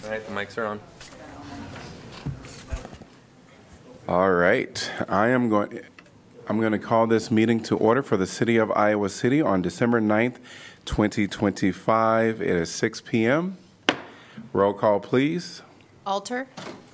All right, the mics are on. All right. I'm going to call this meeting to order for the City of Iowa City on December 9th, 2025. It is 6 p.m. Roll call, please. Alter.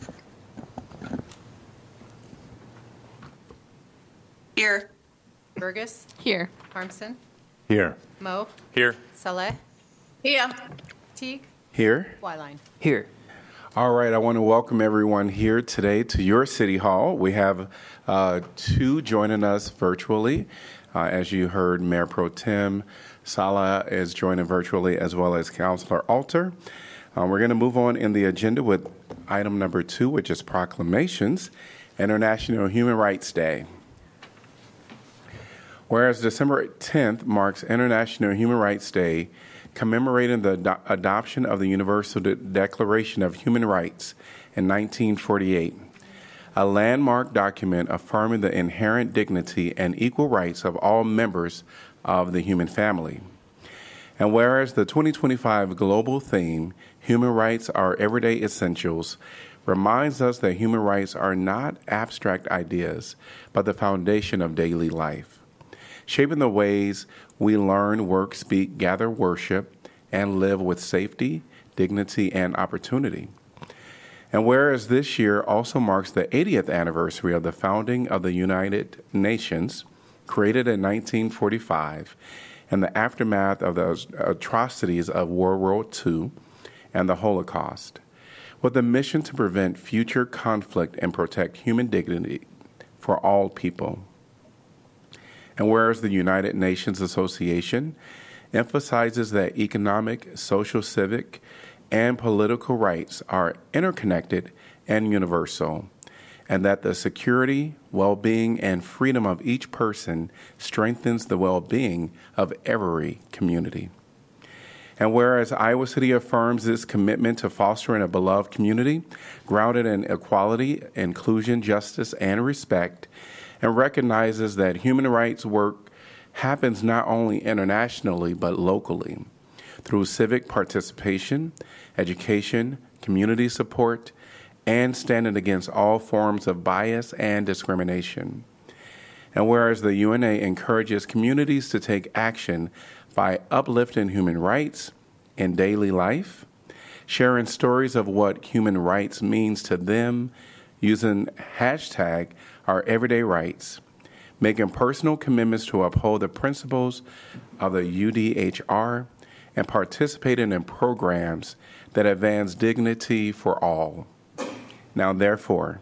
Here. Burgess. Here. Harmson. Here. Moe. Here. Saleh. Here. Teague. Here. Wyline. Here. All right. I want to welcome everyone here today to your City Hall. We have two joining us virtually. As you heard, Mayor Pro Tem Saleh is joining virtually, as well as Councilor Alter. We're going to move on in the agenda with item number 2, which is proclamations. International Human Rights Day. Whereas December 10th marks International Human Rights Day, commemorating the adoption of the Universal Declaration of Human Rights in 1948, a landmark document affirming the inherent dignity and equal rights of all members of the human family. And whereas the 2025 global theme, Human Rights Are Everyday Essentials, reminds us that human rights are not abstract ideas, but the foundation of daily life, shaping the ways we learn, work, speak, gather, worship, and live with safety, dignity, and opportunity. And whereas this year also marks the 80th anniversary of the founding of the United Nations, created in 1945, and the aftermath of the atrocities of World War II and the Holocaust, with the mission to prevent future conflict and protect human dignity for all people. And whereas the United Nations Association emphasizes that economic, social, civic, and political rights are interconnected and universal, and that the security, well-being, and freedom of each person strengthens the well-being of every community. And whereas Iowa City affirms its commitment to fostering a beloved community grounded in equality, inclusion, justice, and respect, and recognizes that human rights work happens not only internationally but locally through civic participation, education, community support, and standing against all forms of bias and discrimination. And whereas the UNA encourages communities to take action by uplifting human rights in daily life, sharing stories of what human rights means to them, using hashtag our everyday rights, making personal commitments to uphold the principles of the UDHR, and participating in programs that advance dignity for all. Now, therefore,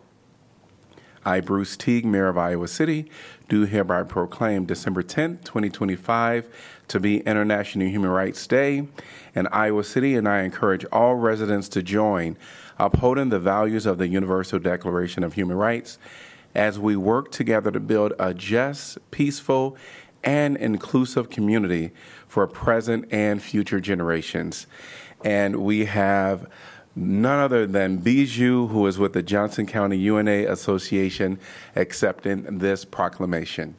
I, Bruce Teague, Mayor of Iowa City, do hereby proclaim December 10th, 2025 to be International Human Rights Day in Iowa City, and I encourage all residents to join, upholding the values of the Universal Declaration of Human Rights as we work together to build a just, peaceful, and inclusive community for present and future generations. And we have none other than Bijou, who is with the Johnson County UNA Association, accepting this proclamation.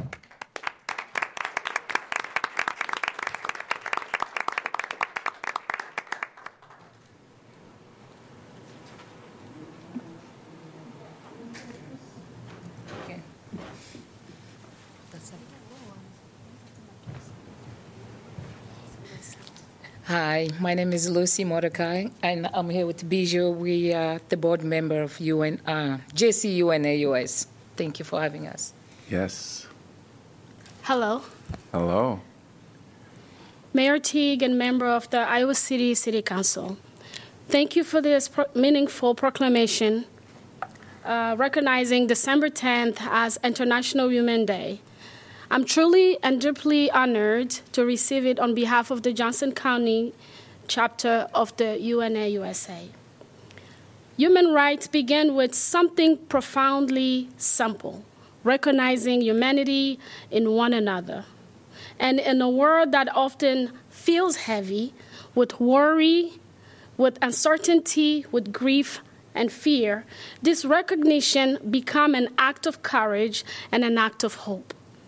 Hi, my name is Lucy Mordecai, and I'm here with Bijou. We are the board member of JCUNA US. Thank you for having us. Yes. Hello. Hello. Mayor Teague and member of the Iowa City City Council. Thank you for this meaningful proclamation recognizing December 10th as International Women's Day. I'm truly and deeply honored to receive it on behalf of the Johnson County chapter of the UNA USA. Human rights begin with something profoundly simple, recognizing humanity in one another. And in a world that often feels heavy with worry, with uncertainty, with grief and fear, this recognition becomes an act of courage and an act of hope.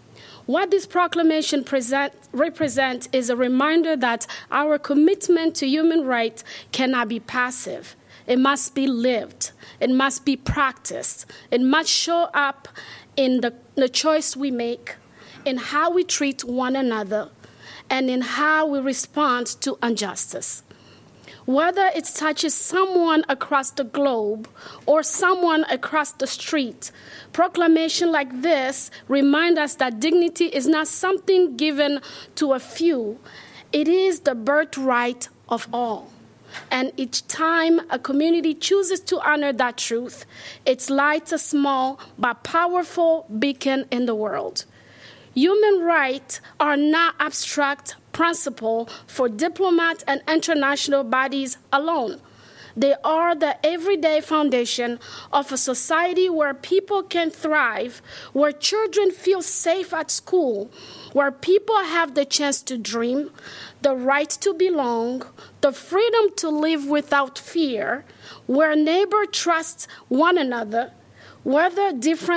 What this proclamation represents is a reminder that our commitment to human rights cannot be passive. It must be lived. It must be practiced. It must show up in the choice we make, in how we treat one another, and in how we respond to injustice. Whether it touches someone across the globe or someone across the street, proclamation like this remind us that dignity is not something given to a few. It is the birthright of all. And each time a community chooses to honor that truth, it lights a small but powerful beacon in the world. Human rights are not abstract principles for diplomats and international bodies alone. They are the everyday foundation of a society where people can thrive, where children feel safe at school, where people have the chance to dream, the right to belong, the freedom to live without fear, where neighbors trust one another, whether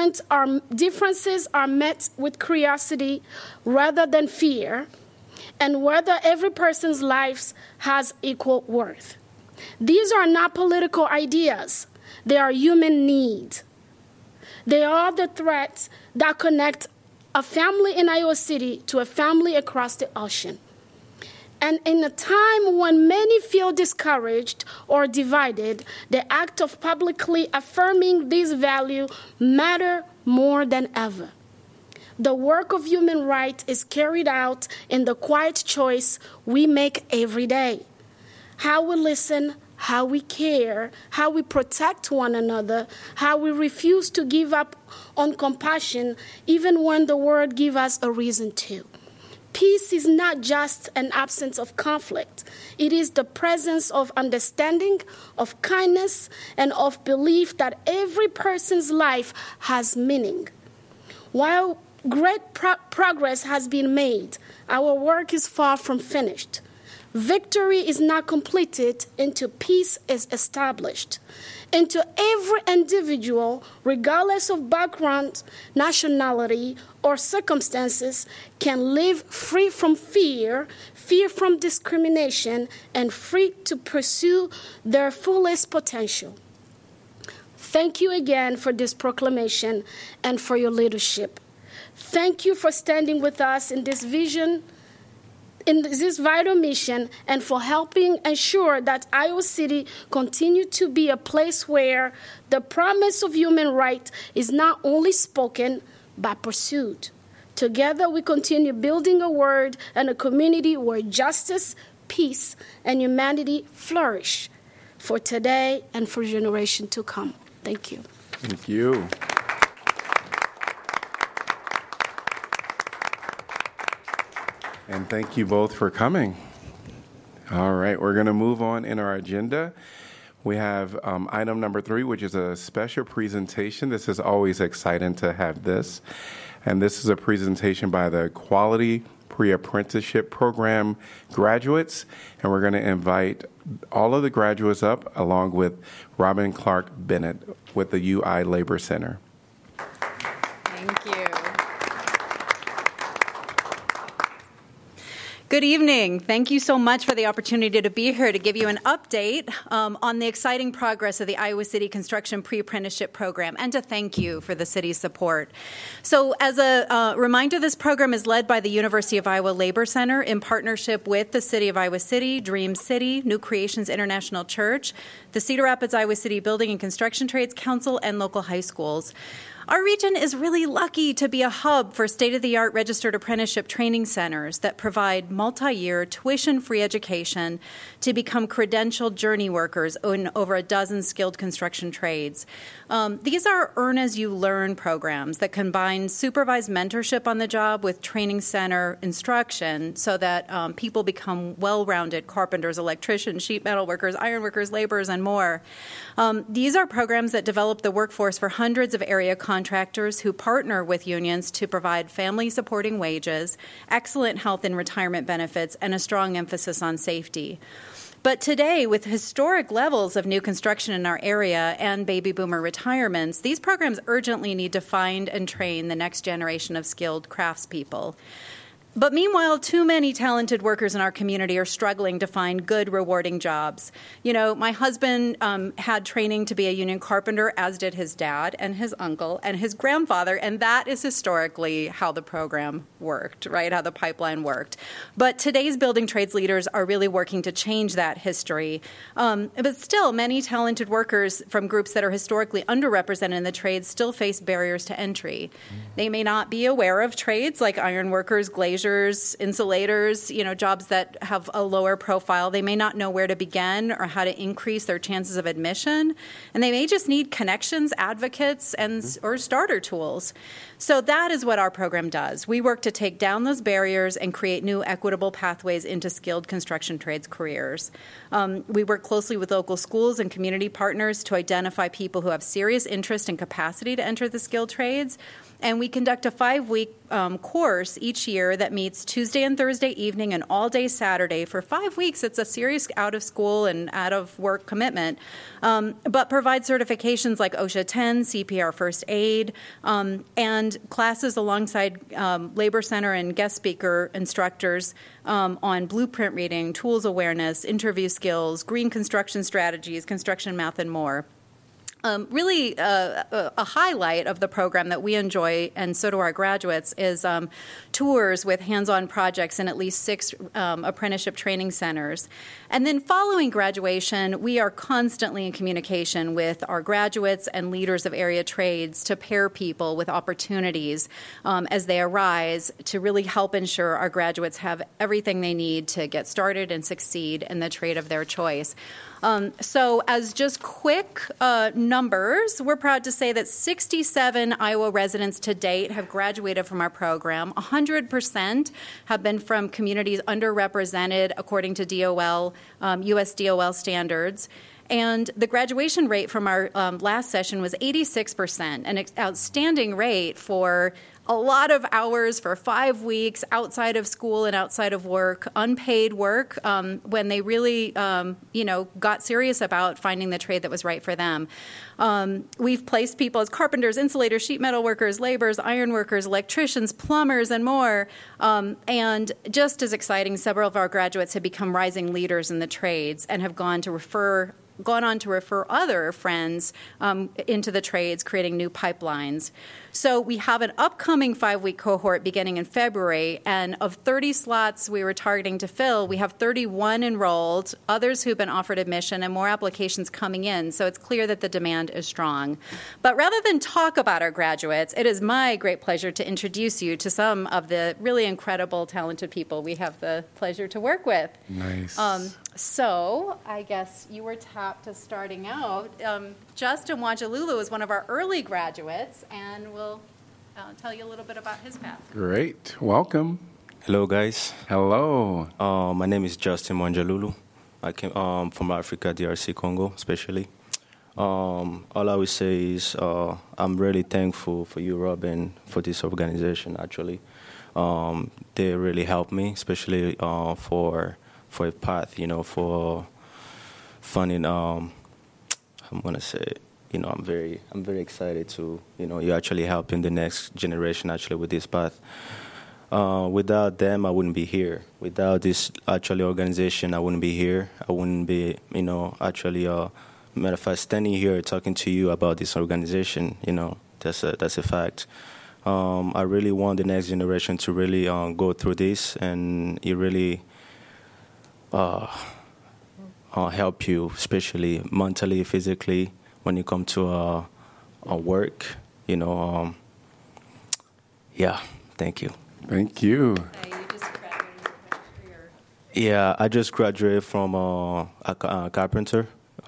differences are met with curiosity rather than fear, and whether every person's life has equal worth. These are not political ideas. They are human needs. They are the threads that connect a family in Iowa City to a family across the ocean. And in a time when many feel discouraged or divided, the act of publicly affirming these values matter more than ever. The work of human rights is carried out in the quiet choice we make every day. How we listen, how we care, how we protect one another, how we refuse to give up on compassion even when the world gives us a reason to. Peace is not just an absence of conflict. It is the presence of understanding, of kindness, and of belief that every person's life has meaning. While great progress has been made, our work is far from finished. Victory is not completed until peace is established. Until every individual, regardless of background, nationality, or circumstances, can live free from fear, fear from discrimination, and free to pursue their fullest potential. Thank you again for this proclamation and for your leadership. Thank you for standing with us in this vision, in this vital mission, and for helping ensure that Iowa City continue to be a place where the promise of human rights is not only spoken, but pursued. Together, we continue building a world and a community where justice, peace, and humanity flourish for today and for generations to come. Thank you. Thank you. And thank you both for coming. All right, we're going to move on in our agenda. We have item number 3, which is a special presentation. This is always exciting to have this. And this is a presentation by the Quality Pre-Apprenticeship Program graduates. And we're going to invite all of the graduates up along with Robin Clark Bennett with the UI Labor Center. Thank you. Good evening. Thank you so much for the opportunity to be here to give you an update on the exciting progress of the Iowa City Construction Pre-Apprenticeship Program and to thank you for the city's support. So as a reminder, this program is led by the University of Iowa Labor Center in partnership with the City of Iowa City, Dream City, New Creations International Church, the Cedar Rapids Iowa City Building and Construction Trades Council, and local high schools. Our region is really lucky to be a hub for state-of-the-art registered apprenticeship training centers that provide multi-year tuition-free education to become credentialed journey workers in over a dozen skilled construction trades. These are earn-as-you-learn programs that combine supervised mentorship on the job with training center instruction so that people become well-rounded carpenters, electricians, sheet metal workers, iron workers, laborers, and more. These are programs that develop the workforce for hundreds of area contractors who partner with unions to provide family-supporting wages, excellent health and retirement benefits, and a strong emphasis on safety. But today, with historic levels of new construction in our area and baby boomer retirements, these programs urgently need to find and train the next generation of skilled craftspeople. But meanwhile, too many talented workers in our community are struggling to find good, rewarding jobs. You know, my husband had training to be a union carpenter, as did his dad and his uncle and his grandfather, and that is historically how the program worked, right, how the pipeline worked. But today's building trades leaders are really working to change that history. But still, many talented workers from groups that are historically underrepresented in the trades still face barriers to entry. They may not be aware of trades like iron workers, glaziers, insulators, you know, jobs that have a lower profile. They may not know where to begin or how to increase their chances of admission, and they may just need connections, advocates, or starter tools. So that is what our program does. We work to take down those barriers and create new equitable pathways into skilled construction trades careers. We work closely with local schools and community partners to identify people who have serious interest and capacity to enter the skilled trades. And we conduct a 5-week course each year that meets Tuesday and Thursday evening and all day Saturday. For 5 weeks, it's a serious out-of-school and out-of-work commitment, but provides certifications like OSHA 10, CPR First Aid, and classes alongside Labor Center and guest speaker instructors on blueprint reading, tools awareness, interview skills, green construction strategies, construction math, and more. Really, a highlight of the program that we enjoy, and so do our graduates, is tours with hands-on projects in at least 6 apprenticeship training centers. And then following graduation, we are constantly in communication with our graduates and leaders of area trades to pair people with opportunities as they arise to really help ensure our graduates have everything they need to get started and succeed in the trade of their choice. So as just quick numbers, we're proud to say that 67 Iowa residents to date have graduated from our program. 100% have been from communities underrepresented according to DOL, U.S. DOL standards. And the graduation rate from our last session was 86%, an outstanding rate for a lot of hours for 5 weeks outside of school and outside of work, unpaid work, when they really, got serious about finding the trade that was right for them. We've placed people as carpenters, insulators, sheet metal workers, laborers, iron workers, electricians, plumbers, and more. And just as exciting, several of our graduates have become rising leaders in the trades and have gone on to refer other friends into the trades, creating new pipelines. So we have an upcoming 5-week cohort beginning in February, and of 30 slots we were targeting to fill, we have 31 enrolled, others who've been offered admission, and more applications coming in. So it's clear that the demand is strong. But rather than talk about our graduates, it is my great pleasure to introduce you to some of the really incredible, talented people we have the pleasure to work with. Nice. So I guess you were tapped as starting out. Justin Wanjalulu is one of our early graduates, and we'll tell you a little bit about his path. Great. Welcome. Hello, guys. Hello. My name is Justin Wanjalulu. I came from Africa, DRC, Congo, especially. All I would say is I'm really thankful for you, Robin, for this organization, actually. They really helped me, especially for a path, for funding. I'm gonna say, I'm very excited to, you're actually helping the next generation actually with this path. Without them, I wouldn't be here. Without this actually organization, I wouldn't be here. I wouldn't be, actually, matter of fact, standing here talking to you about this organization. That's a fact. I really want the next generation to really go through this, and it really help you, especially mentally, physically, when you come to work. Yeah. Thank you. Thank you. You just graduated from career. Yeah, I just graduated from a carpenter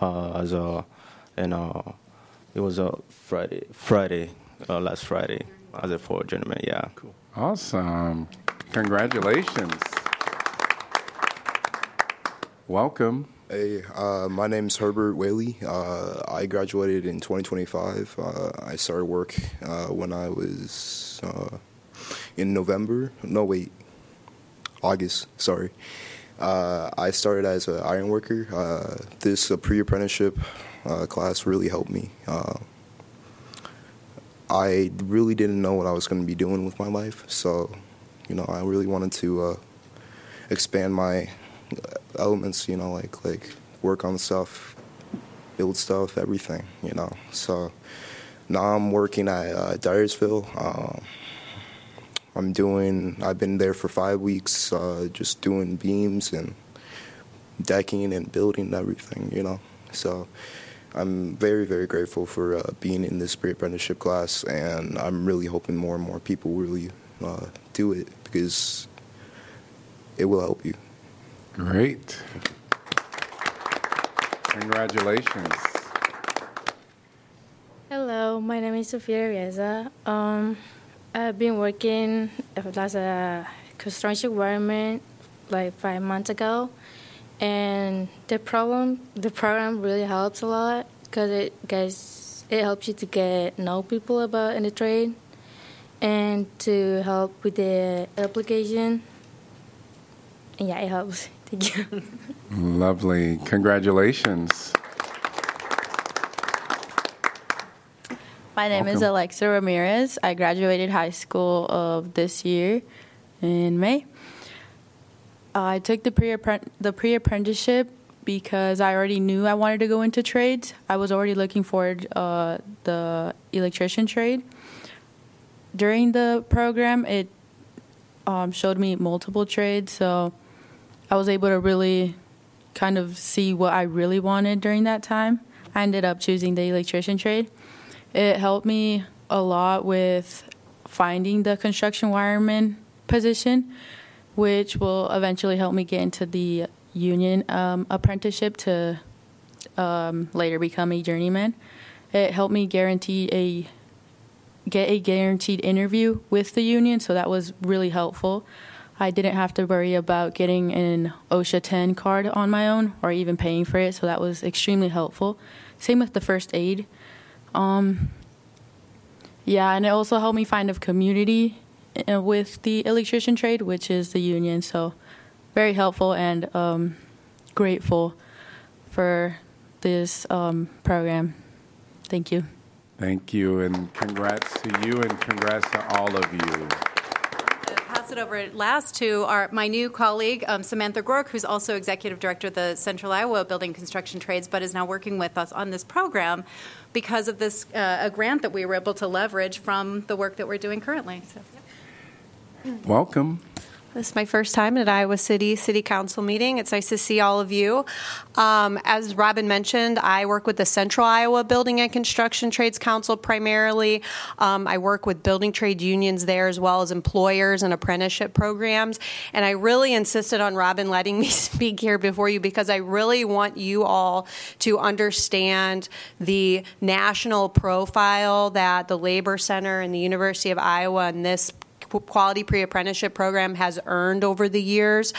it was a Friday, last Friday, as a forward journeyman. Yeah. Cool. Awesome. Congratulations. Welcome. Hey, my name's Herbert Whaley. I graduated in 2025. I started work when I was in August, sorry. I started as an iron worker. This pre-apprenticeship class really helped me. I really didn't know what I was going to be doing with my life, so, I really wanted to expand my elements, like work on stuff, build stuff, everything, So now I'm working at Dyersville. I've been there for 5 weeks, just doing beams and decking and building everything, So I'm very, very grateful for being in this pre-apprenticeship class, and I'm really hoping more and more people really do it, because it will help you. Great. Congratulations. Hello, my name is Sofia Reza. I've been working as a construction environment like 5 months ago, and the program really helps a lot because it helps you to know people about in the trade and to help with the application. And yeah, it helps. Thank you. Lovely. Congratulations. My name is Alexa Ramirez. I graduated high school of this year in May. I took the pre-apprenticeship because I already knew I wanted to go into trades. I was already looking for the electrician trade. During the program, it showed me multiple trades, so I was able to really kind of see what I really wanted during that time. I ended up choosing the electrician trade. It helped me a lot with finding the construction wireman position, which will eventually help me get into the union apprenticeship to later become a journeyman. It helped me get a guaranteed interview with the union, so that was really helpful. I didn't have to worry about getting an OSHA 10 card on my own or even paying for it, so that was extremely helpful. Same with the first aid. Yeah, and it also helped me find a community with the electrician trade, which is the union. So very helpful and grateful for this program. Thank you. Thank you, and congrats to you, and congrats to all of you. Pass it over last to my new colleague, Samantha Gork, who's also Executive Director of the Central Iowa Building Construction Trades, but is now working with us on this program because of this a grant that we were able to leverage from the work that we're doing currently. So. Welcome. This is my first time at Iowa City Council meeting. It's nice to see all of you. As Robin mentioned, I work with the Central Iowa Building and Construction Trades Council primarily. I work with building trade unions there as well as employers and apprenticeship programs. And I really insisted on Robin letting me speak here before you because I really want you all to understand the national profile that the Labor Center and the University of Iowa and this quality pre-apprenticeship program has earned over the years.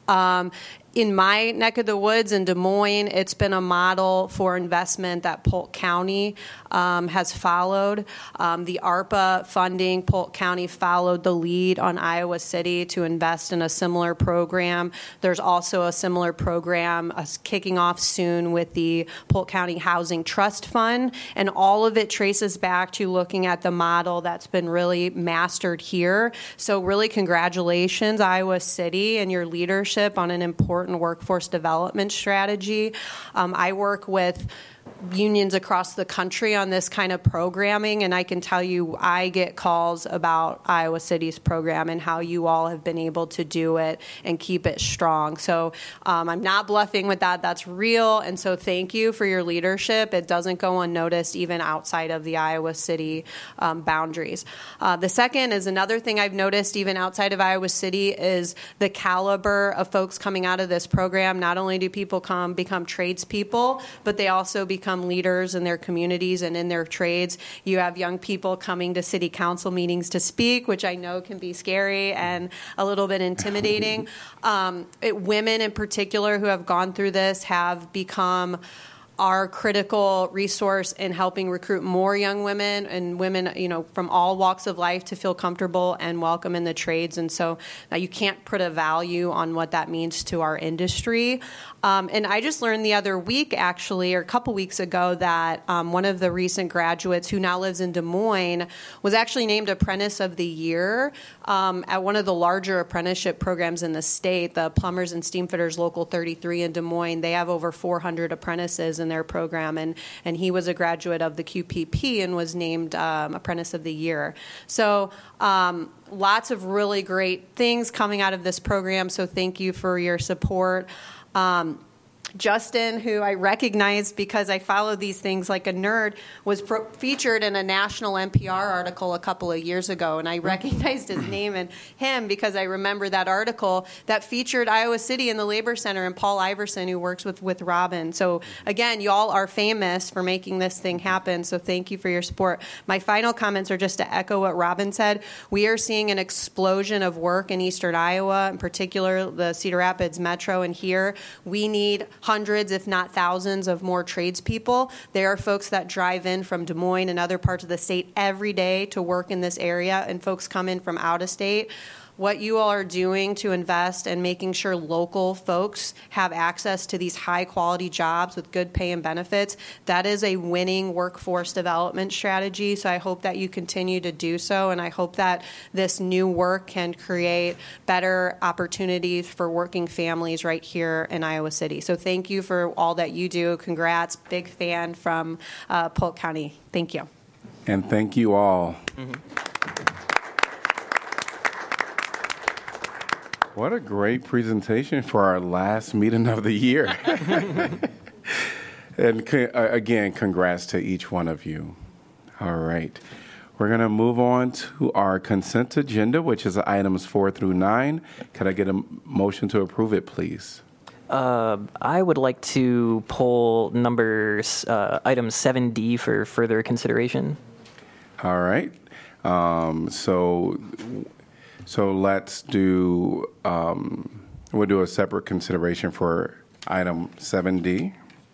In my neck of the woods in Des Moines, it's been a model for investment that Polk County has followed. The ARPA funding, Polk County followed the lead on Iowa City to invest in a similar program. There's also a similar program kicking off soon with the Polk County Housing Trust Fund, and all of it traces back to looking at the model that's been really mastered here. So really congratulations, Iowa City, and your leadership on an important workforce development strategy. I work with unions across the country on this kind of programming, and I can tell you I get calls about Iowa City's program and how you all have been able to do it and keep it strong. So I'm not bluffing with that. That's real, and so thank you for your leadership. It doesn't go unnoticed even outside of the Iowa City boundaries. The second is another thing I've noticed even outside of Iowa City is the caliber of folks coming out of this program. Not only do people become tradespeople, but they also become leaders in their communities and in their trades. You have young people coming to city council meetings to speak, which I know can be scary and a little bit intimidating. Women in particular who have gone through this have become our critical resource in helping recruit more young women and women, from all walks of life to feel comfortable and welcome in the trades. And so you can't put a value on what that means to our industry. And I just learned the other week, actually, or a couple weeks ago, that one of the recent graduates who now lives in Des Moines was actually named Apprentice of the Year at one of the larger apprenticeship programs in the state, the Plumbers and Steamfitters Local 33 in Des Moines. They have over 400 apprentices in their program, and he was a graduate of the QPP and was named Apprentice of the Year. So lots of really great things coming out of this program, so thank you for your support. Justin, who I recognized because I follow these things like a nerd, was featured in a national NPR article a couple of years ago, and I recognized his name and him because I remember that article that featured Iowa City in the Labor Center and Paul Iverson, who works with Robin. So again, y'all are famous for making this thing happen, so thank you for your support. My final comments are just to echo what Robin said. We are seeing an explosion of work in eastern Iowa, in particular the Cedar Rapids Metro, and here we need hundreds, if not thousands, of more tradespeople. There are folks that drive in from Des Moines and other parts of the state every day to work in this area, and folks come in from out of state. What you all are doing to invest and making sure local folks have access to these high-quality jobs with good pay and benefits, that is a winning workforce development strategy. So I hope that you continue to do so, and I hope that this new work can create better opportunities for working families right here in Iowa City. So thank you for all that you do. Congrats. Big fan from Polk County. Thank you. And thank you all. What a great presentation for our last meeting of the year. And again, congrats to each one of you. All right. We're going to move on to our consent agenda, which is items 4 through 9. Could I get a motion to approve it, please? I would like to pull numbers, item 7D for further consideration. All right. So let's do, we'll do a separate consideration for item 7D.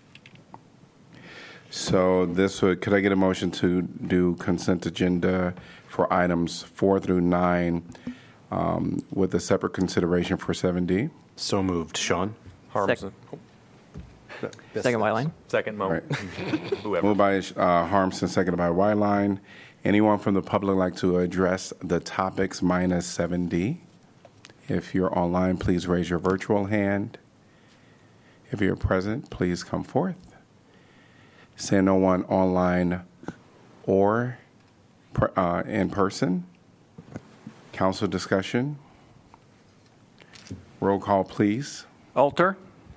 So could I get a motion to do consent agenda for items 4 through 9 with a separate consideration for 7D? So moved. Sean? Harmson. Second Wyline. Second Mo. Right. Whoever. Moved by Harmson, seconded by Wyline. Anyone from the public like to address the topics minus 7D? If you're online, please raise your virtual hand. If you're present, please come forth. Seeing no one online or in person. Council discussion. Roll call, please. Alter?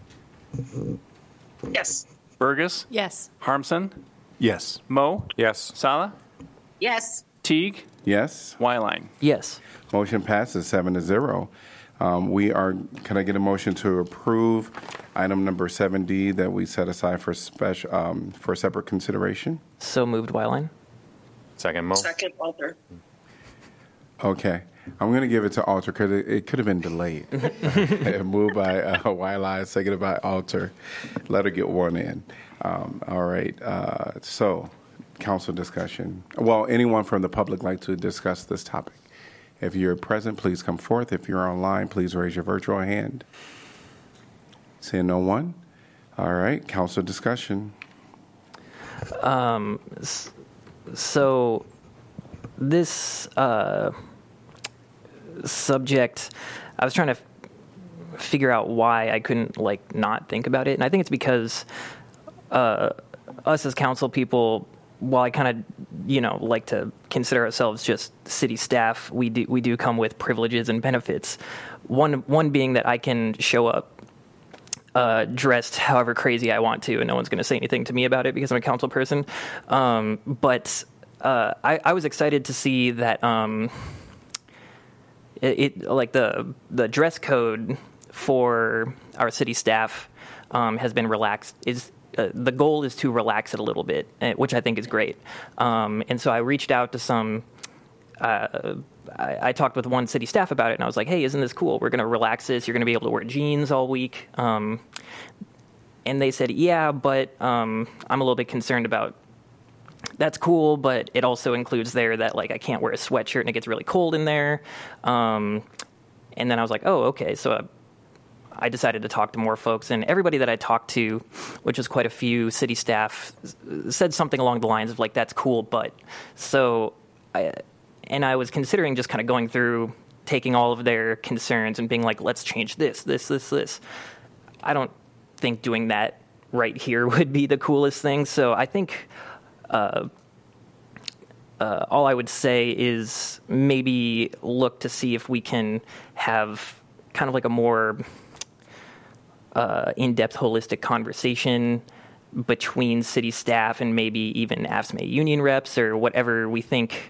Yes. Burgess? Yes. Harmson? Yes. Mo? Yes. Sala? Yes. Teague? Yes. Wyline? Yes. Motion passes 7-0. Can I get a motion to approve item number 7D that we set aside for separate consideration? So moved, Wyline. Second Mo. Second, Walter. Okay. I'm going to give it to Alter because it could have been delayed. Moved by Wyline, seconded by Alter. Let her get one in. All right. So, council discussion. Well, anyone from the public like to discuss this topic? If you're present, please come forth. If you're online, please raise your virtual hand. Seeing no one. All right. Council discussion. So this subject, I was trying to figure out why I couldn't not think about it, and I think it's because us as council people, while I kind of like to consider ourselves just city staff, we do come with privileges and benefits. One being that I can show up dressed however crazy I want to, and no one's going to say anything to me about it because I'm a council person. But I was excited to see that the dress code for our city staff has been relaxed. The goal is to relax it a little bit, which I think is great. And so I reached out to some. I talked with one city staff about it, and I was like, "Hey, isn't this cool? We're going to relax this. You're going to be able to wear jeans all week." And they said, yeah, but I'm a little bit concerned about, that's cool, but it also includes there that, like, I can't wear a sweatshirt and it gets really cold in there. And then I was like, oh, okay. So I decided to talk to more folks, and everybody that I talked to, which was quite a few city staff, said something along the lines of, like, that's cool, but. So I was considering just kind of going through, taking all of their concerns and being like, let's change this. I don't think doing that right here would be the coolest thing. So I think all I would say is maybe look to see if we can have kind of like a more in-depth, holistic conversation between city staff and maybe even AFSCME union reps or whatever we think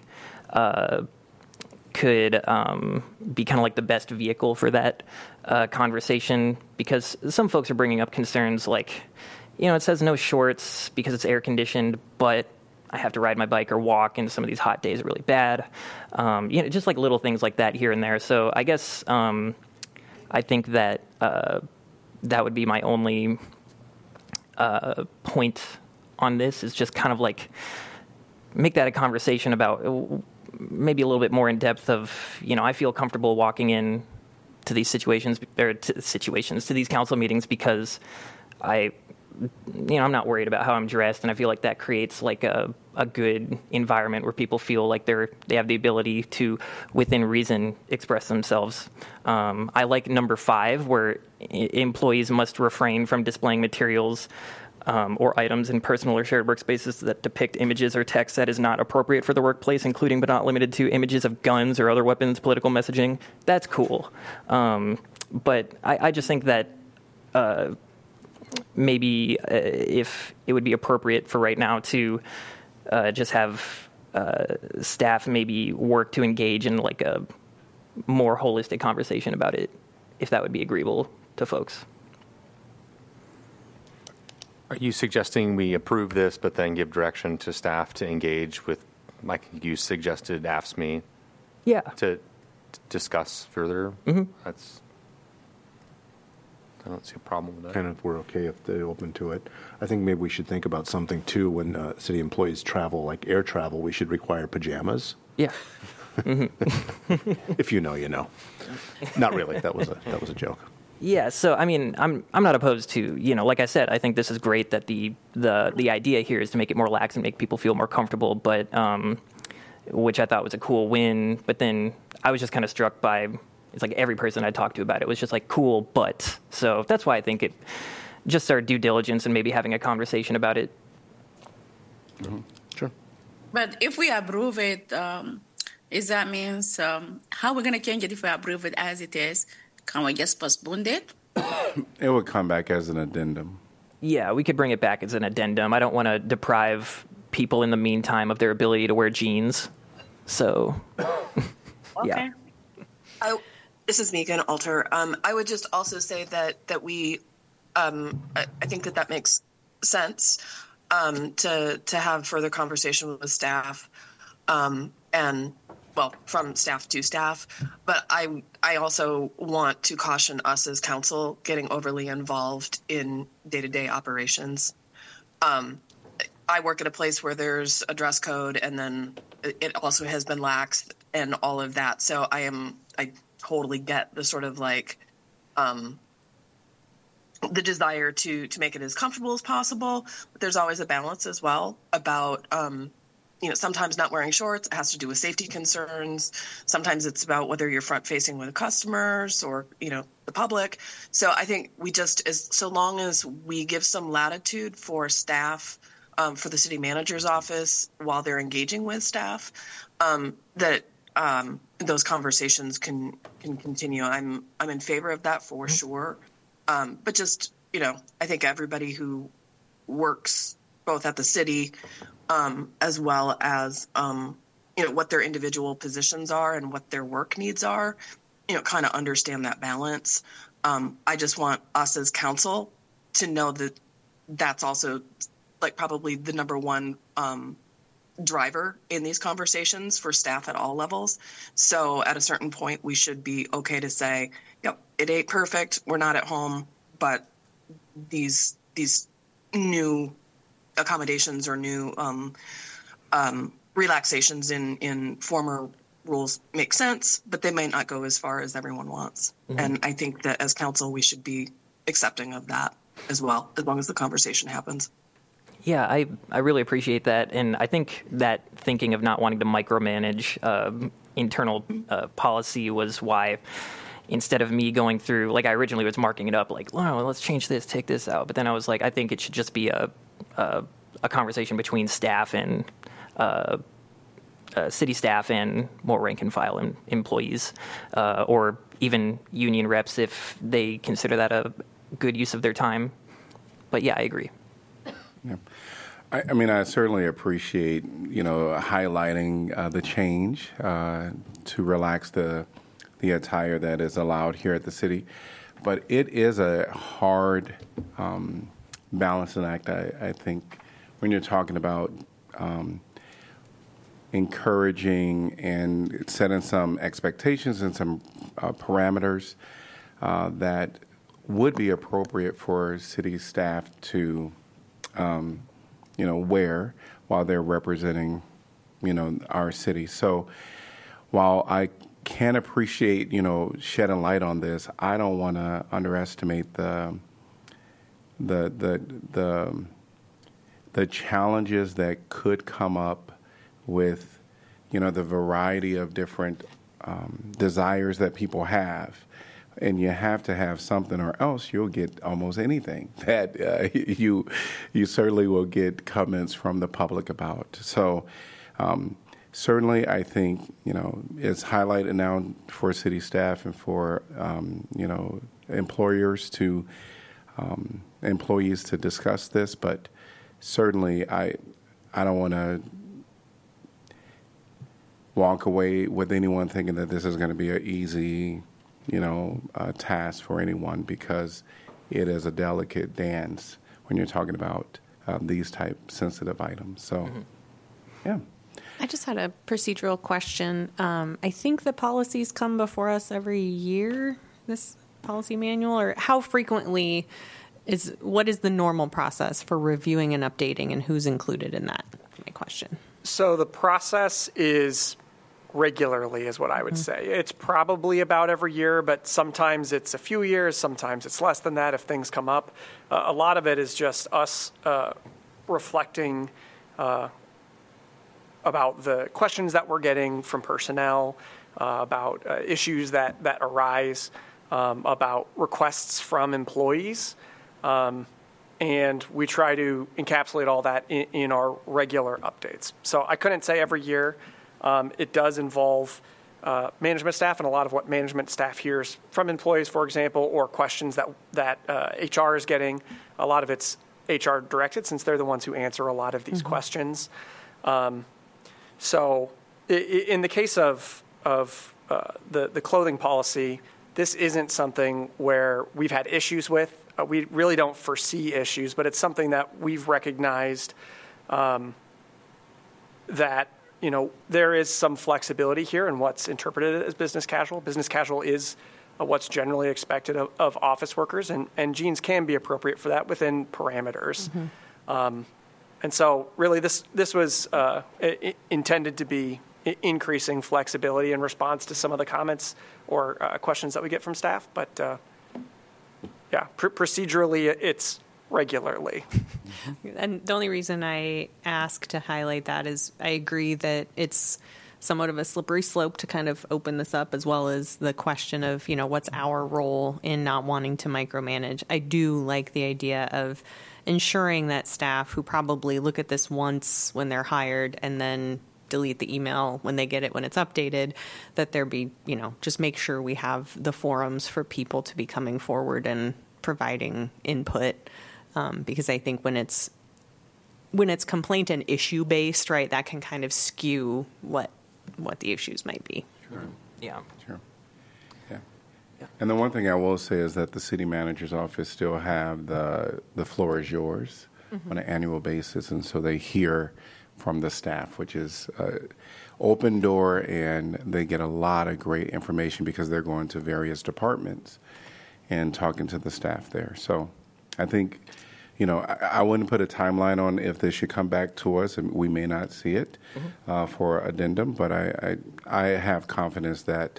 could be kind of like the best vehicle for that conversation, because some folks are bringing up concerns like, it says no shorts because it's air conditioned, but I have to ride my bike or walk, and some of these hot days are really bad. Just like little things like that here and there. So I guess I think that that would be my only point on this, is just kind of like make that a conversation about maybe a little bit more in depth of, I feel comfortable walking in to these situations, or to these council meetings because I'm not worried about how I'm dressed, and I feel like that creates like a good environment where people feel like they have the ability to, within reason, express themselves. I like number 5, where employees must refrain from displaying materials or items in personal or shared workspaces that depict images or text that is not appropriate for the workplace, including but not limited to images of guns or other weapons, political messaging. That's cool. But I just think that maybe if it would be appropriate for right now to just have staff maybe work to engage in like a more holistic conversation about it, if that would be agreeable to folks. Are you suggesting we approve this, but then give direction to staff to engage with, like you suggested, AFSCME? Yeah. To discuss further? Mm-hmm. I don't see a problem with that. And if we're okay if they're open to it. I think maybe we should think about something, too, when city employees travel, like air travel, we should require pajamas. Yeah. Mm-hmm. If you know, you know. Not really. That was a joke. Yeah, so I mean, I'm not opposed to, like I said, I think this is great that the idea here is to make it more lax and make people feel more comfortable, but which I thought was a cool win. But then I was just kind of struck by, it's like every person I talked to about it was just like, cool, but. So that's why I think it just our due diligence and maybe having a conversation about it. Mm-hmm. Sure. But if we approve it, is that means how we're going to change it if we approve it as it is? Can we just postpone it? It would come back as an addendum. Yeah, we could bring it back as an addendum. I don't want to deprive people in the meantime of their ability to wear jeans. So, yeah. Okay. This is Megan Alter. I would just also say that we, I think that makes sense to have further conversation with staff, and well, from staff to staff. But I also want to caution us as council getting overly involved in day-to-day operations. I work at a place where there's a dress code, and then it also has been laxed and all of that. So I totally get the sort of like the desire to make it as comfortable as possible. But there's always a balance as well about sometimes not wearing shorts has to do with safety concerns. Sometimes it's about whether you're front facing with customers or the public. So I think we just, so long as we give some latitude for staff, for the city manager's office while they're engaging with staff, that those conversations can continue. I'm in favor of that for sure. But just, I think everybody who works both at the city as well as, what their individual positions are and what their work needs are, kind of understand that balance. I just want us as council to know that that's also like probably the number one driver in these conversations for staff at all levels. So at a certain point, we should be okay to say, yep, it ain't perfect. We're not at home, but these these new accommodations or new relaxations in former rules make sense, but they may not go as far as everyone wants. Mm-hmm. And I think that as council, we should be accepting of that as well, as long as the conversation happens. Yeah, I really appreciate that. And I think that thinking of not wanting to micromanage internal policy was why, instead of me going through, like I originally was marking it up, like, well, let's change this, take this out. But then I was like, I think it should just be a conversation between staff and city staff and more rank and file employees, or even union reps if they consider that a good use of their time. But yeah, I agree. Yeah. I mean, I certainly appreciate, highlighting the change to relax the attire that is allowed here at the city. But it is a hard balancing act, I think, when you're talking about encouraging and setting some expectations and some parameters that would be appropriate for city staff to wear while they're representing, our city. So while I can appreciate, shedding light on this, I don't want to underestimate the challenges that could come up with, the variety of different desires that people have. And you have to have something, or else you'll get almost anything that you certainly will get comments from the public about. So certainly, I think it's highlighted now for city staff and for employers to employees to discuss this. But certainly, I don't want to walk away with anyone thinking that this is going to be an easy task for anyone, because it is a delicate dance when you're talking about these type sensitive items. So, yeah. I just had a procedural question. I think the policies come before us every year, this policy manual, or how frequently what is the normal process for reviewing and updating, and who's included in that? My question. So the process is regularly, is what I would say. It's probably about every year, but sometimes it's a few years, sometimes it's less than that if things come up. A lot of it is just us reflecting about the questions that we're getting from personnel, about issues that arise, about requests from employees. And we try to encapsulate all that in our regular updates. So I couldn't say every year. It does involve management staff, and a lot of what management staff hears from employees, for example, or questions that HR is getting. A lot of it's HR directed, since they're the ones who answer a lot of these questions. So in the case of the clothing policy, this isn't something where we've had issues with. We really don't foresee issues, but it's something that we've recognized that there is some flexibility here in what's interpreted as business casual. Business casual is what's generally expected of office workers, and jeans can be appropriate for that within parameters. And so really this was intended to be increasing flexibility in response to some of the comments or questions that we get from staff. But procedurally, it's regularly. And the only reason I ask to highlight that is I agree that it's somewhat of a slippery slope to kind of open this up, as well as the question of, what's our role in not wanting to micromanage. I do like the idea of ensuring that staff who probably look at this once when they're hired and then delete the email when they get it, when it's updated, that there be, just make sure we have the forums for people to be coming forward and providing input. Because I think when it's complaint and issue based, right, that can kind of skew what the issues might be. Sure. Yeah. Sure. Yeah. And the one thing I will say is that the city manager's office still have the floor is yours on an annual basis, and so they hear from the staff, which is open door, and they get a lot of great information because they're going to various departments and talking to the staff there. So I think, I wouldn't put a timeline on if this should come back to us, and we may not see it for addendum, but I have confidence that,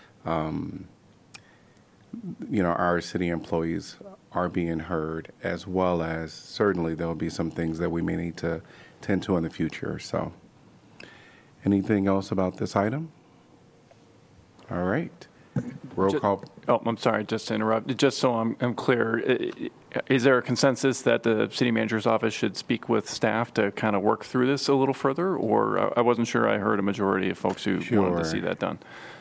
our city employees are being heard, as well as certainly there will be some things that we may need to tend to in the future. So, anything else about this item? All right. Roll call. Oh, I'm sorry, just to interrupt. Just so I'm clear, is there a consensus that the city manager's office should speak with staff to kind of work through this a little further? Or I wasn't sure I heard a majority of folks who wanted to see that done.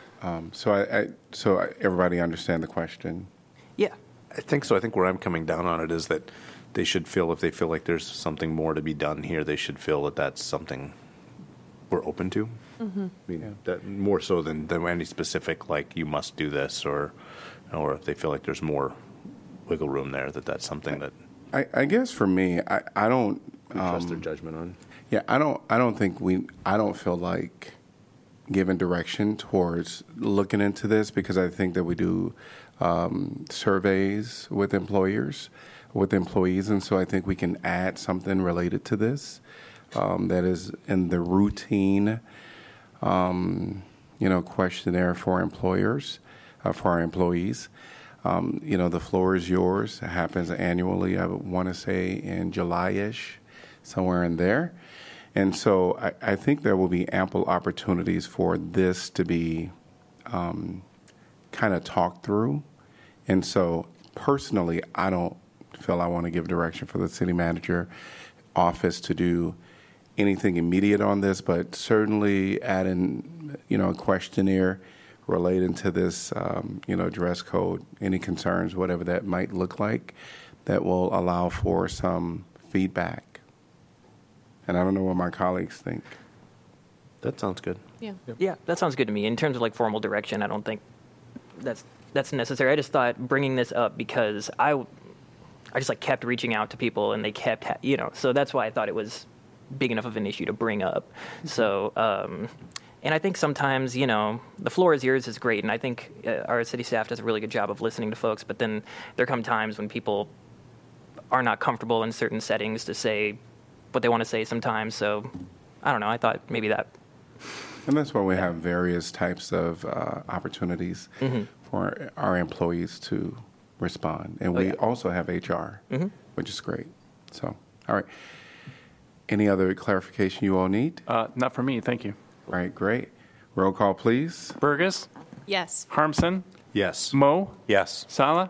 So everybody understand the question? Yeah. I think so. I think where I'm coming down on it is that they should feel, if they feel like there's something more to be done here, they should feel that that's something we're open to. Mm-hmm. I mean, that more so than any specific, like, you must do this, or if they feel like there's more wiggle room there, that's something that I guess for me, I don't we trust their judgment on. Yeah, I don't feel like giving direction towards looking into this, because I think that we do surveys with employees, and so I think we can add something related to this that is in the routine, questionnaire for employers, for our employees. The floor is yours. It happens annually. I would want to say in July-ish, somewhere in there. And so I think there will be ample opportunities for this to be kind of talked through. And so personally, I don't feel I want to give direction for the city manager office to do anything immediate on this, but certainly add in, a questionnaire relating to this, dress code, any concerns, whatever that might look like, that will allow for some feedback. And I don't know what my colleagues think. That sounds good. Yeah, that sounds good to me. In terms of like formal direction, I don't think that's necessary. I just thought bringing this up because I just like kept reaching out to people and they kept, so that's why I thought it was big enough of an issue to bring up. So, and I think sometimes, the floor is yours is great. And I think our city staff does a really good job of listening to folks. But then there come times when people are not comfortable in certain settings to say what they want to say sometimes. So I don't know. I thought maybe that. And that's why we have various types of opportunities for our employees to respond. And we also have HR, which is great. So, all right. Any other clarification you all need? Not for me. Thank you. All right, great. Roll call, please. Burgess? Yes. Harmson? Yes. Moe? Yes. Sala?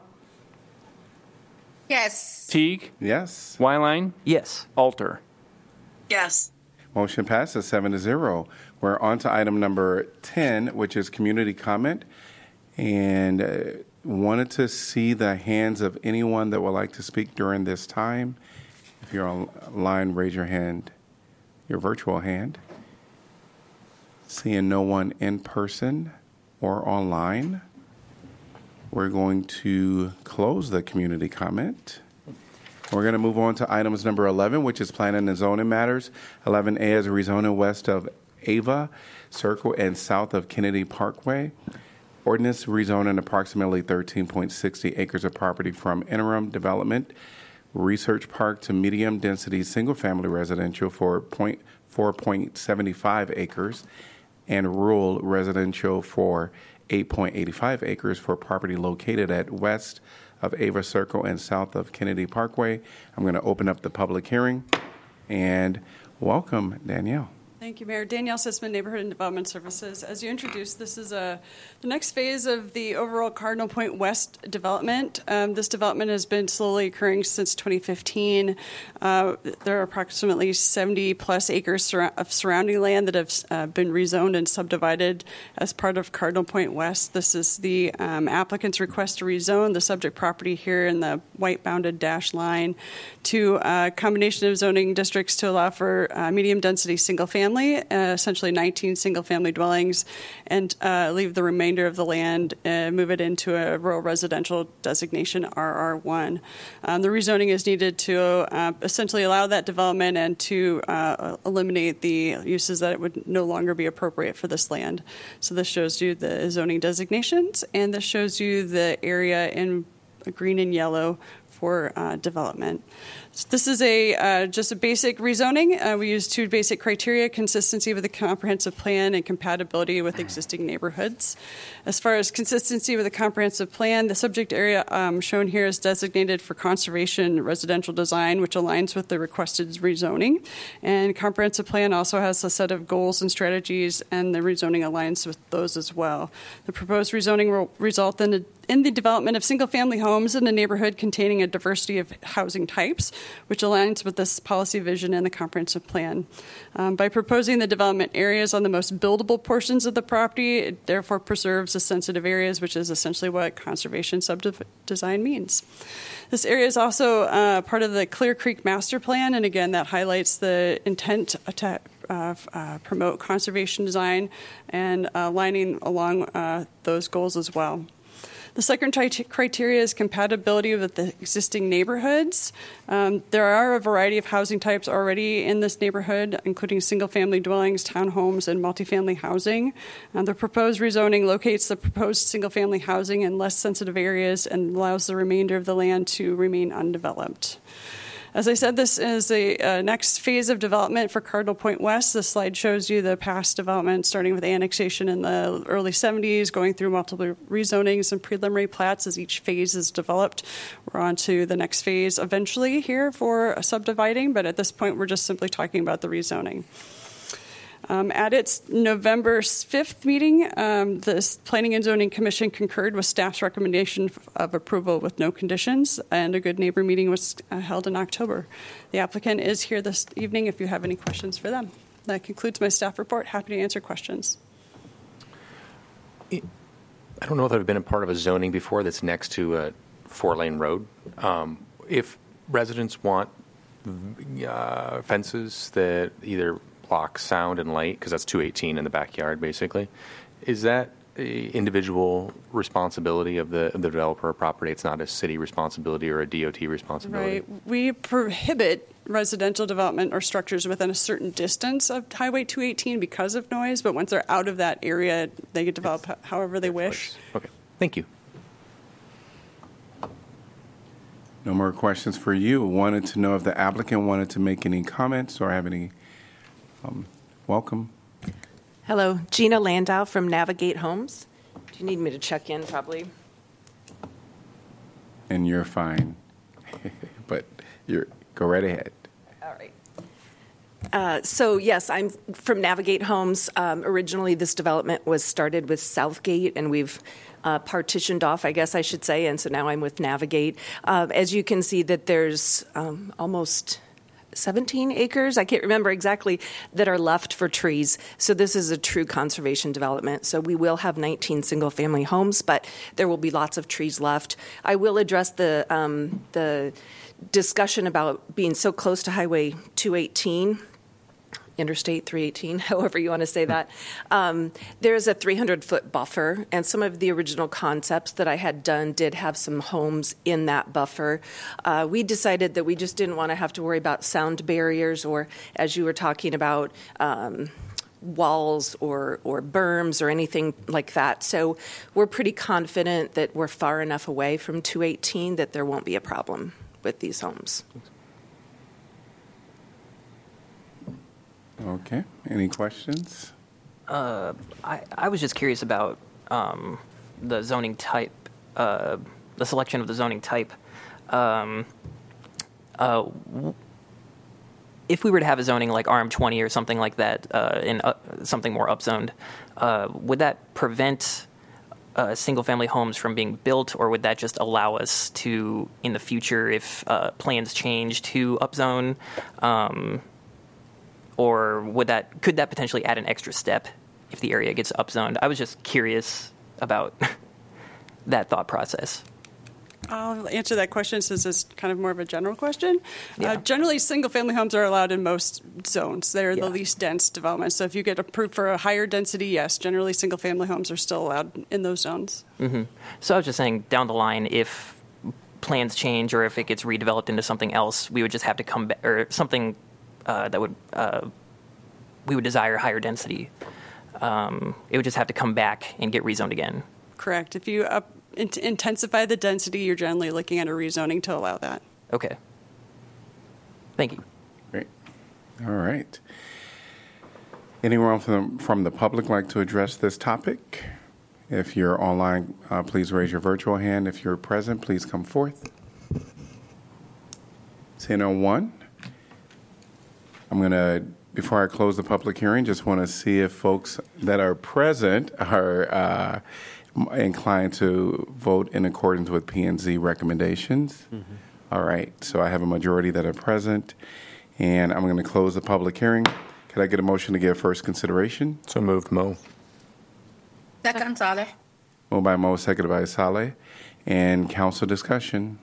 Yes. Teague? Yes. Wyline? Yes. Alter? Yes. Motion passes 7-0. We're on to item number 10, which is community comment. And wanted to see the hands of anyone that would like to speak during this time. If you're online, raise your hand, your virtual hand. Seeing no one in person or online, we're going to close the community comment. We're going to move on to items number 11, which is planning and zoning matters. 11A is rezoning west of Ava Circle and south of Kennedy Parkway. Ordinance rezoning approximately 13.60 acres of property from interim development research park to medium density single family residential for 4.75 acres and rural residential for 8.85 acres for property located at west of Ava Circle and south of Kennedy Parkway. I'm going to open up the public hearing and welcome Danielle. Thank you, Mayor. Danielle Sisman, Neighborhood and Development Services. As you introduced, this is the next phase of the overall Cardinal Point West development. This development has been slowly occurring since 2015. There are approximately 70-plus acres of surrounding land that have been rezoned and subdivided as part of Cardinal Point West. This is the applicant's request to rezone the subject property here in the white bounded dashed line to a combination of zoning districts to allow for medium-density single-family, essentially 19 single-family dwellings, and leave the remainder of the land, move it into a rural residential designation, RR1. The rezoning is needed to essentially allow that development and to eliminate the uses that it would no longer be appropriate for this land. So this shows you the zoning designations, and this shows you the area in green and yellow for development. This is just a basic rezoning. We use two basic criteria: consistency with the comprehensive plan and compatibility with existing neighborhoods. As far as consistency with the comprehensive plan, the subject area shown here is designated for conservation residential design, which aligns with the requested rezoning. And comprehensive plan also has a set of goals and strategies, and the rezoning aligns with those as well. The proposed rezoning will result in the development of single-family homes in a neighborhood containing a diversity of housing types, which aligns with this policy vision and the comprehensive plan. By proposing the development areas on the most buildable portions of the property, it therefore preserves the sensitive areas, which is essentially what conservation subdesign means. This area is also part of the Clear Creek Master Plan, and again, that highlights the intent to promote conservation design and aligning along those goals as well. The second criteria is compatibility with the existing neighborhoods. There are a variety of housing types already in this neighborhood, including single-family dwellings, townhomes, and multifamily housing. The proposed rezoning locates the proposed single-family housing in less sensitive areas and allows the remainder of the land to remain undeveloped. As I said, this is a next phase of development for Cardinal Point West. This slide shows you the past development, starting with annexation in the early 70s, going through multiple rezonings and preliminary plats as each phase is developed. We're on to the next phase eventually here for subdividing, but at this point, we're just simply talking about the rezoning. At its November 5th meeting, the Planning and Zoning Commission concurred with staff's recommendation of approval with no conditions, and a good neighbor meeting was held in October. The applicant is here this evening if you have any questions for them. That concludes my staff report. Happy to answer questions. I don't know if I've been a part of a zoning before that's next to a 4-lane road. If residents want fences that either block sound and light, because that's 218 in the backyard, basically. Is that a individual responsibility of the developer of property? It's not a city responsibility or a DOT responsibility? Right. We prohibit residential development or structures within a certain distance of Highway 218 because of noise, but once they're out of that area, they can develop however they wish. Okay. Thank you. No more questions for you. Wanted to know if the applicant wanted to make any comments or have any. Welcome. Hello, Gina Landau from Navigate Homes. Do you need me to check in, probably? And you're fine, but go right ahead. All right. So yes, I'm from Navigate Homes. Originally, this development was started with Southgate, and we've partitioned off, I guess I should say, and so now I'm with Navigate. As you can see, that there's almost 17 acres, I can't remember exactly, that are left for trees. So this is a true conservation development. So we will have 19 single-family homes, but there will be lots of trees left. I will address the discussion about being so close to Highway 218. Interstate 318, however you want to say that. There's a 300-foot buffer, and some of the original concepts that I had done did have some homes in that buffer. We decided that we just didn't want to have to worry about sound barriers or, as you were talking about, walls or berms or anything like that. So we're pretty confident that we're far enough away from 218 that there won't be a problem with these homes. Okay. Any questions? I was just curious about the zoning type, the selection of the zoning type. If we were to have a zoning like RM20 or something like that, in something more upzoned, would that prevent single-family homes from being built, or would that just allow us to, in the future, if plans change, to upzone? Or could that potentially add an extra step if the area gets upzoned? I was just curious about that thought process. I'll answer that question since it's kind of more of a general question. Yeah. Generally, single-family homes are allowed in most zones. They're the least dense developments. So if you get approved for a higher density, yes, generally single-family homes are still allowed in those zones. Mm-hmm. So I was just saying, down the line, if plans change or if it gets redeveloped into something else, we would just have to come back, or something that would we would desire higher density. It would just have to come back and get rezoned again. Correct. If you intensify the density, you're generally looking at a rezoning to allow that. Okay. Thank you. Great. All right. Anyone from the public like to address this topic? If you're online, please raise your virtual hand. If you're present, please come forth. Seeing no one, I'm going to, before I close the public hearing, just want to see if folks that are present are inclined to vote in accordance with P&Z recommendations. Mm-hmm. All right. So I have a majority that are present, and I'm going to close the public hearing. Could I get a motion to give first consideration? So moved, Mo. Second, Saleh. Moved by Mo, seconded by Saleh. And council discussion.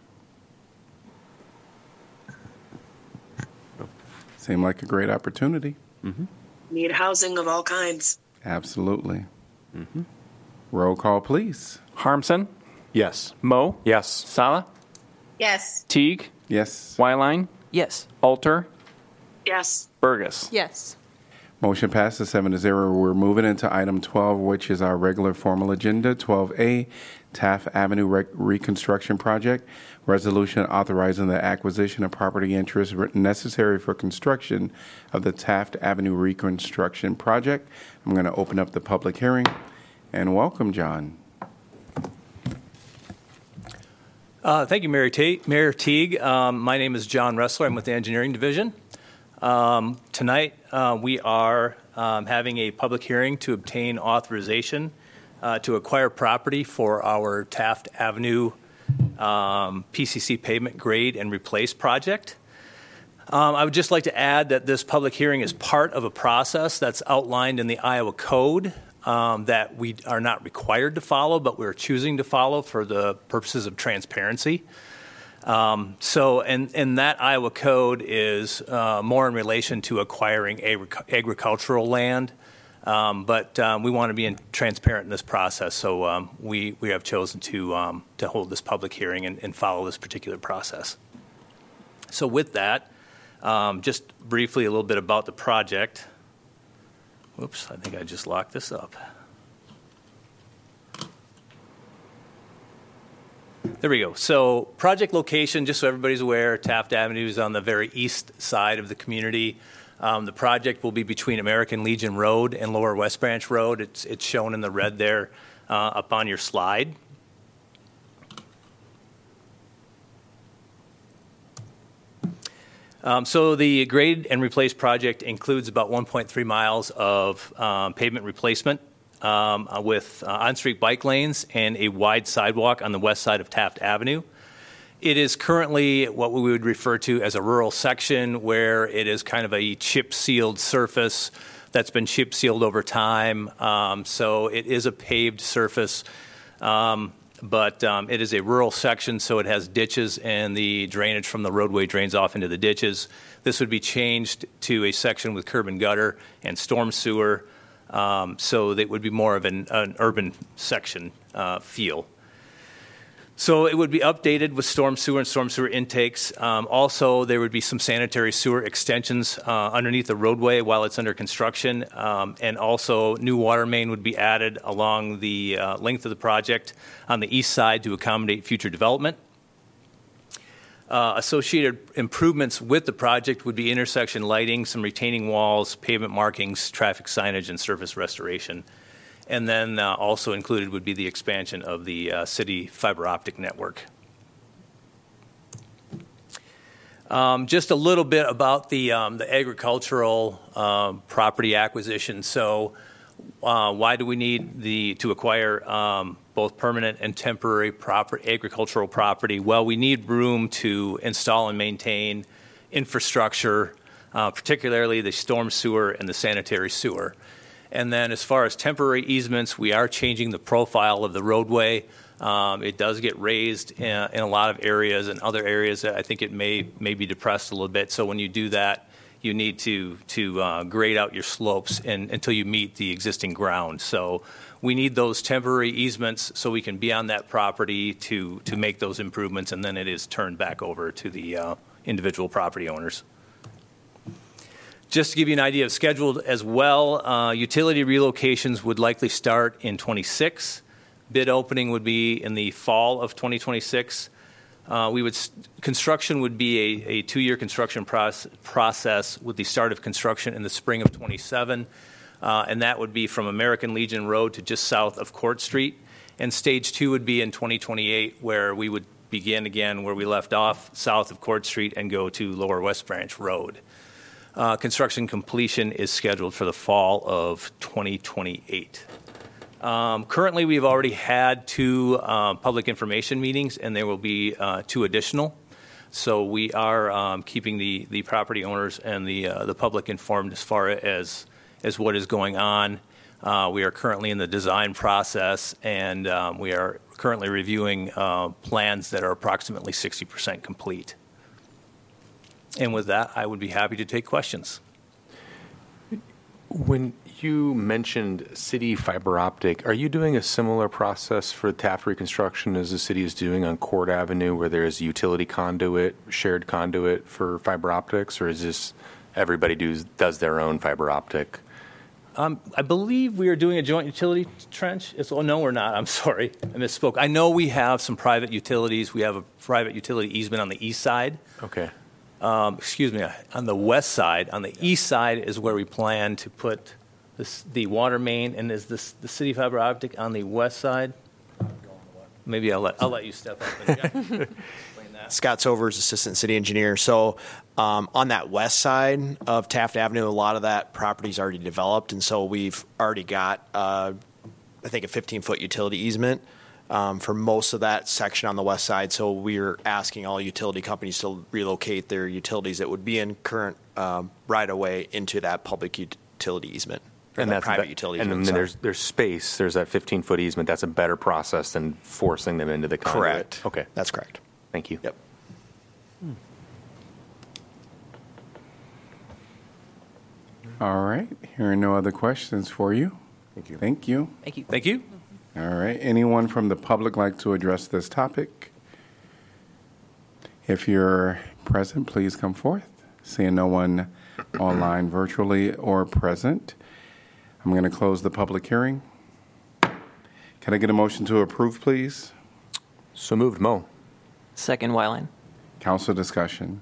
Seemed like a great opportunity. Mm-hmm. Need housing of all kinds. Absolutely. Mm-hmm. Roll call, please. Harmson? Yes. Mo? Yes. Saleh? Yes. Teague? Yes. Wyline? Yes. Alter? Yes. Burgess? Yes. Motion passes 7-0. We're moving into item 12, which is our regular formal agenda. 12A, Taft Avenue Reconstruction Project. Resolution authorizing the acquisition of property interests necessary for construction of the Taft Avenue Reconstruction Project. I'm going to open up the public hearing and welcome John. Thank you, Mayor Teague. My name is John Ressler. I'm with the Engineering Division. Tonight, we are having a public hearing to obtain authorization to acquire property for our Taft Avenue PCC pavement grade and replace project. I would just like to add that this public hearing is part of a process that's outlined in the Iowa Code that we are not required to follow, but we're choosing to follow for the purposes of transparency. And that Iowa Code is more in relation to acquiring agricultural land, but we want to be transparent in this process, so we have chosen to hold this public hearing and follow this particular process. So with that, just briefly a little bit about the project. Whoops, I think I just locked this up. There we go. So project location, just so everybody's aware, Taft Avenue is on the very east side of the community. The project will be between American Legion Road and Lower West Branch Road. It's shown in the red there up on your slide. So the grade and replace project includes about 1.3 miles of pavement replacement with on-street bike lanes and a wide sidewalk on the west side of Taft Avenue. It is currently what we would refer to as a rural section, where it is kind of a chip-sealed surface that's been chip-sealed over time. So it is a paved surface, but it is a rural section, so it has ditches, and the drainage from the roadway drains off into the ditches. This would be changed to a section with curb and gutter and storm sewer, so that would be more of an urban section feel. So it would be updated with storm sewer and storm sewer intakes. Also, there would be some sanitary sewer extensions underneath the roadway while it's under construction, and also new water main would be added along the length of the project on the east side to accommodate future development. Associated improvements with the project would be intersection lighting, some retaining walls, pavement markings, traffic signage, and surface restoration. And then also included would be the expansion of the city fiber optic network. Just a little bit about the agricultural property acquisition. So why do we need to acquire both permanent and temporary agricultural property? Well, we need room to install and maintain infrastructure, particularly the storm sewer and the sanitary sewer. And then as far as temporary easements, we are changing the profile of the roadway. It does get raised in a lot of areas, and other areas I think it may be depressed a little bit. So when you do that, you need to grade out your slopes until you meet the existing ground. So we need those temporary easements so we can be on that property to make those improvements, and then it is turned back over to the individual property owners. Just to give you an idea of schedule as well, utility relocations would likely start in 26. Bid opening would be in the fall of 2026. Construction would be a 2-year construction process with the start of construction in the spring of 27, and that would be from American Legion Road to just south of Court Street. And stage 2 would be in 2028, where we would begin again where we left off, south of Court Street, and go to Lower West Branch Road. Construction completion is scheduled for the fall of 2028. Currently, we've already had 2 public information meetings, and there will be 2 additional. So we are keeping the property owners and the public informed as far as what is going on. We are currently in the design process, and we are currently reviewing plans that are approximately 60% complete. And with that, I would be happy to take questions. When you mentioned city fiber optic, are you doing a similar process for Taft reconstruction as the city is doing on Court Avenue, where there's utility conduit, shared conduit for fiber optics, or is this everybody does their own fiber optic? I believe we are doing a joint utility trench. No, we're not. I'm sorry. I misspoke. I know we have some private utilities. We have a private utility easement on the east side. Okay. Excuse me, on the west side. On the east side is where we plan to put the water main, and is the city fiber optic on the west side? Maybe I'll let you step up and explain that. Scott Sovers, assistant city engineer. So on that west side of Taft Avenue, a lot of that property is already developed, and so we've already got, I think, a 15-foot utility easement for most of that section on the west side. So we're asking all utility companies to relocate their utilities that would be in current right-of-way into that public utility easement. And that's private utility. And then there's space. There's that 15-foot easement. That's a better process than forcing them into the conduit. Correct. Okay. That's correct. Thank you. Yep. All right. Hearing no other questions for you. Thank you. Thank you. Thank you. Thank you. All right. Anyone from the public like to address this topic? If you're present, please come forth. Seeing no one online, virtually, or present, I'm going to close the public hearing. Can I get a motion to approve, please? So moved, Mo. Second, Wyline. Council discussion.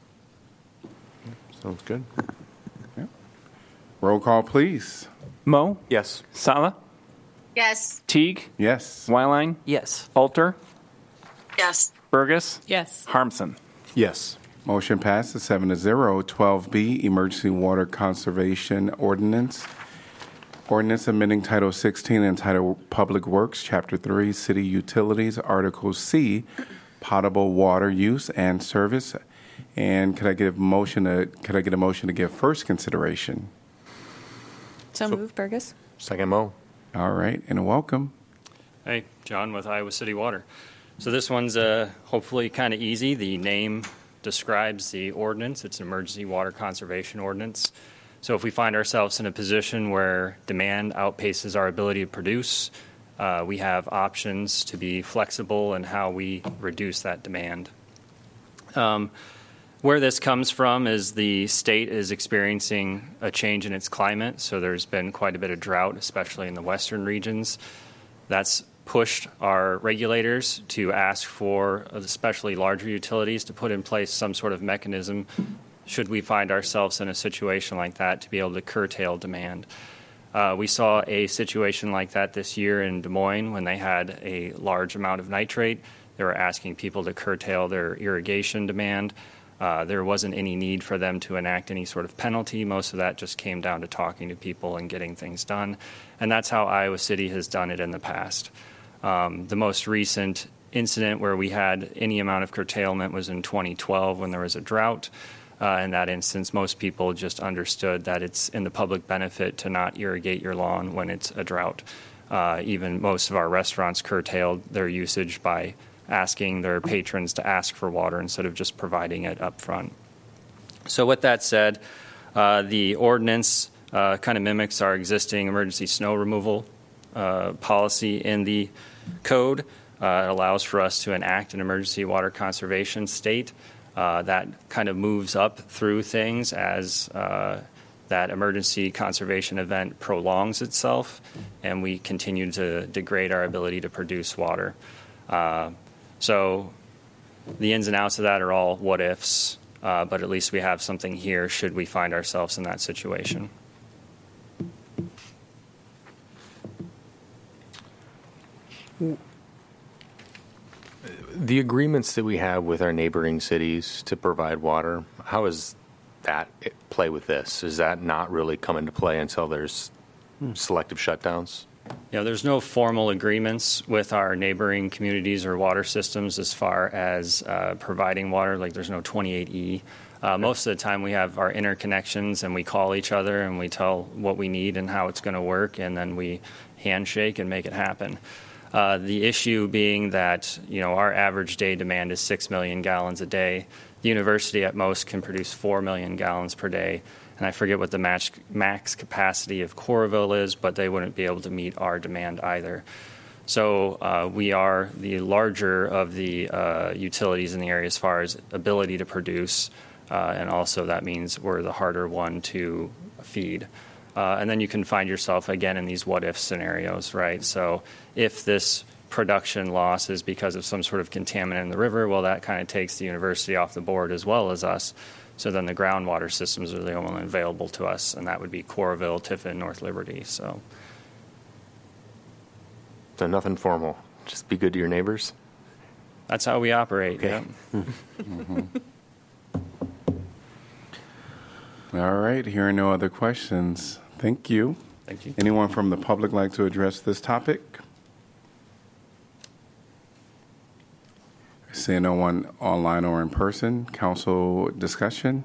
Sounds good. Yep. Roll call, please. Mo? Yes. Sala? Yes. Teague? Yes. Wyline? Yes. Alter? Yes. Burgess? Yes. Harmson? Yes. Motion passes 7-0. 12B, Emergency Water Conservation Ordinance. Ordinance amending Title 16 entitled Public Works, Chapter 3, City Utilities, Article C, Potable Water Use and Service. And could I get a motion to give first consideration? So move, Burgess. Second, Mo. All right, and welcome. Hey, John with Iowa City Water. So this one's hopefully kind of easy. The name describes the ordinance. It's an emergency water conservation ordinance. So if we find ourselves in a position where demand outpaces our ability to produce, we have options to be flexible in how we reduce that demand. Where this comes from is the state is experiencing a change in its climate. So there's been quite a bit of drought, especially in the western regions. That's pushed our regulators to ask for, especially larger utilities, to put in place some sort of mechanism should we find ourselves in a situation like that to be able to curtail demand. We saw a situation like that this year in Des Moines when they had a large amount of nitrate. They were asking people to curtail their irrigation demand. There wasn't any need for them to enact any sort of penalty. Most of that just came down to talking to people and getting things done. And that's how Iowa City has done it in the past. The most recent incident where we had any amount of curtailment was in 2012 when there was a drought. In that instance, most people just understood that it's in the public benefit to not irrigate your lawn when it's a drought. Even most of our restaurants curtailed their usage by asking their patrons to ask for water instead of just providing it up front. So with that said, the ordinance kind of mimics our existing emergency snow removal policy in the code. It allows for us to enact an emergency water conservation state. That kind of moves up through things as that emergency conservation event prolongs itself and we continue to degrade our ability to produce water. So The ins and outs of that are all what ifs, but at least we have something here should we find ourselves in that situation. The agreements that we have with our neighboring cities to provide water, how does that play with this? Does that not really come into play until there's selective shutdowns? Yeah, there's no formal agreements with our neighboring communities or water systems as far as providing water. Like there's no 28E. Most of the time we have our interconnections and we call each other and we tell what we need and how it's going to work, and then we handshake and make it happen. The issue being that, our average day demand is 6 million gallons a day. The university at most can produce 4 million gallons per day. And I forget what the max capacity of Coralville is, but they wouldn't be able to meet our demand either. So we are the larger of the utilities in the area as far as ability to produce, and also that means we're the harder one to feed. And then you can find yourself again in these what-if scenarios, right? So if this production loss is because of some sort of contaminant in the river, well, that kind of takes the university off the board as well as us. So then the groundwater systems are the only one available to us, and that would be Coralville, Tiffin, North Liberty. So nothing formal. Just be good to your neighbors? That's how we operate, okay. Yeah. Mm-hmm. All right, hearing no other questions. Thank you. Thank you. Anyone from the public like to address this topic? Seeing no one online or in person, council discussion?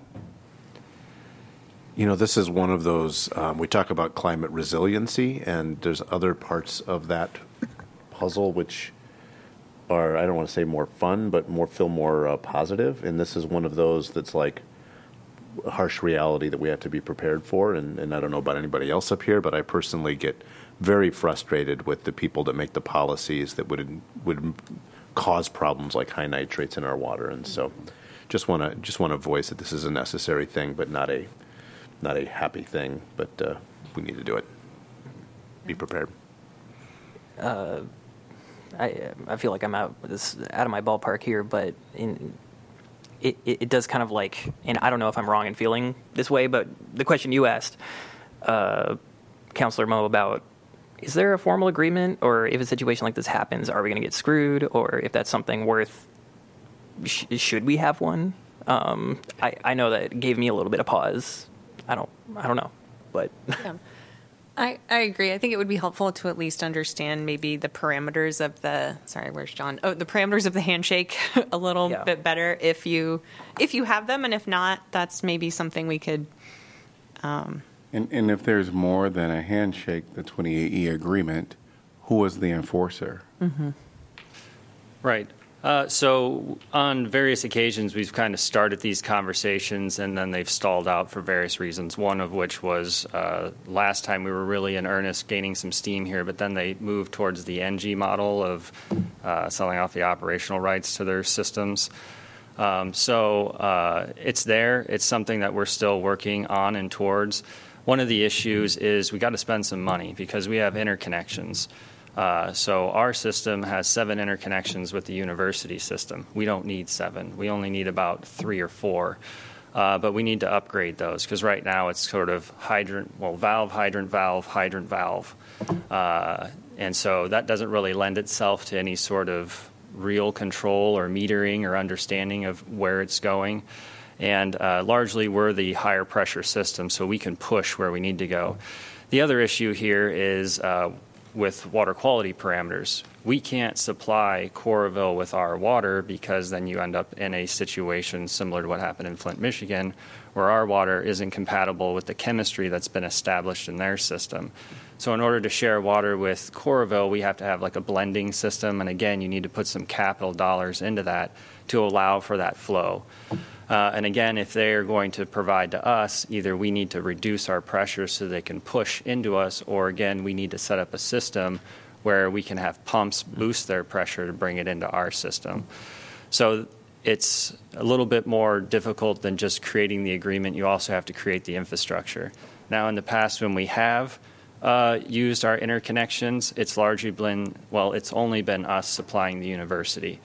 This is one of those, we talk about climate resiliency, and there's other parts of that puzzle which are, I don't want to say more fun, but feel more positive. And this is one of those that's like a harsh reality that we have to be prepared for. And I don't know about anybody else up here, but I personally get very frustrated with the people that make the policies that would cause problems like high nitrates in our water. And so just want to voice that this is a necessary thing, but not a happy thing, but we need to do it. Be prepared. I feel like I'm out of my ballpark here, but it does kind of like, and I don't know if I'm wrong in feeling this way, but the question you asked, Councilor Moe, about is there a formal agreement, or if a situation like this happens, are we going to get screwed, or if that's something worth, should we have one? I know that gave me a little bit of pause. I don't know, but yeah. I agree. I think it would be helpful to at least understand maybe the parameters of the the parameters of the handshake a little bit better if you have them, and if not, that's maybe something we could. And if there's more than a handshake, the 28E agreement, who is the enforcer? Mm-hmm. Right. So on various occasions, we've kind of started these conversations, and then they've stalled out for various reasons, one of which was last time we were really in earnest gaining some steam here, but then they moved towards the NG model of selling off the operational rights to their systems. So it's there. It's something that we're still working on and towards. One of the issues is we got to spend some money because we have interconnections. So our system has 7 interconnections with the university system. We don't need 7. We only need about 3 or 4. But we need to upgrade those because right now it's sort of valve, hydrant, valve, hydrant, valve. And so that doesn't really lend itself to any sort of real control or metering or understanding of where it's going. And largely we're the higher pressure system, so we can push where we need to go. The other issue here is with water quality parameters. We can't supply Coralville with our water because then you end up in a situation similar to what happened in Flint, Michigan, where our water isn't compatible with the chemistry that's been established in their system. So in order to share water with Coralville, we have to have like a blending system, and again, you need to put some capital dollars into that to allow for that flow. And again, if they're going to provide to us, either we need to reduce our pressure so they can push into us, or again, we need to set up a system where we can have pumps boost their pressure to bring it into our system. So it's a little bit more difficult than just creating the agreement. You also have to create the infrastructure. Now, in the past, when we have used our interconnections, it's largely been, it's only been us supplying the university.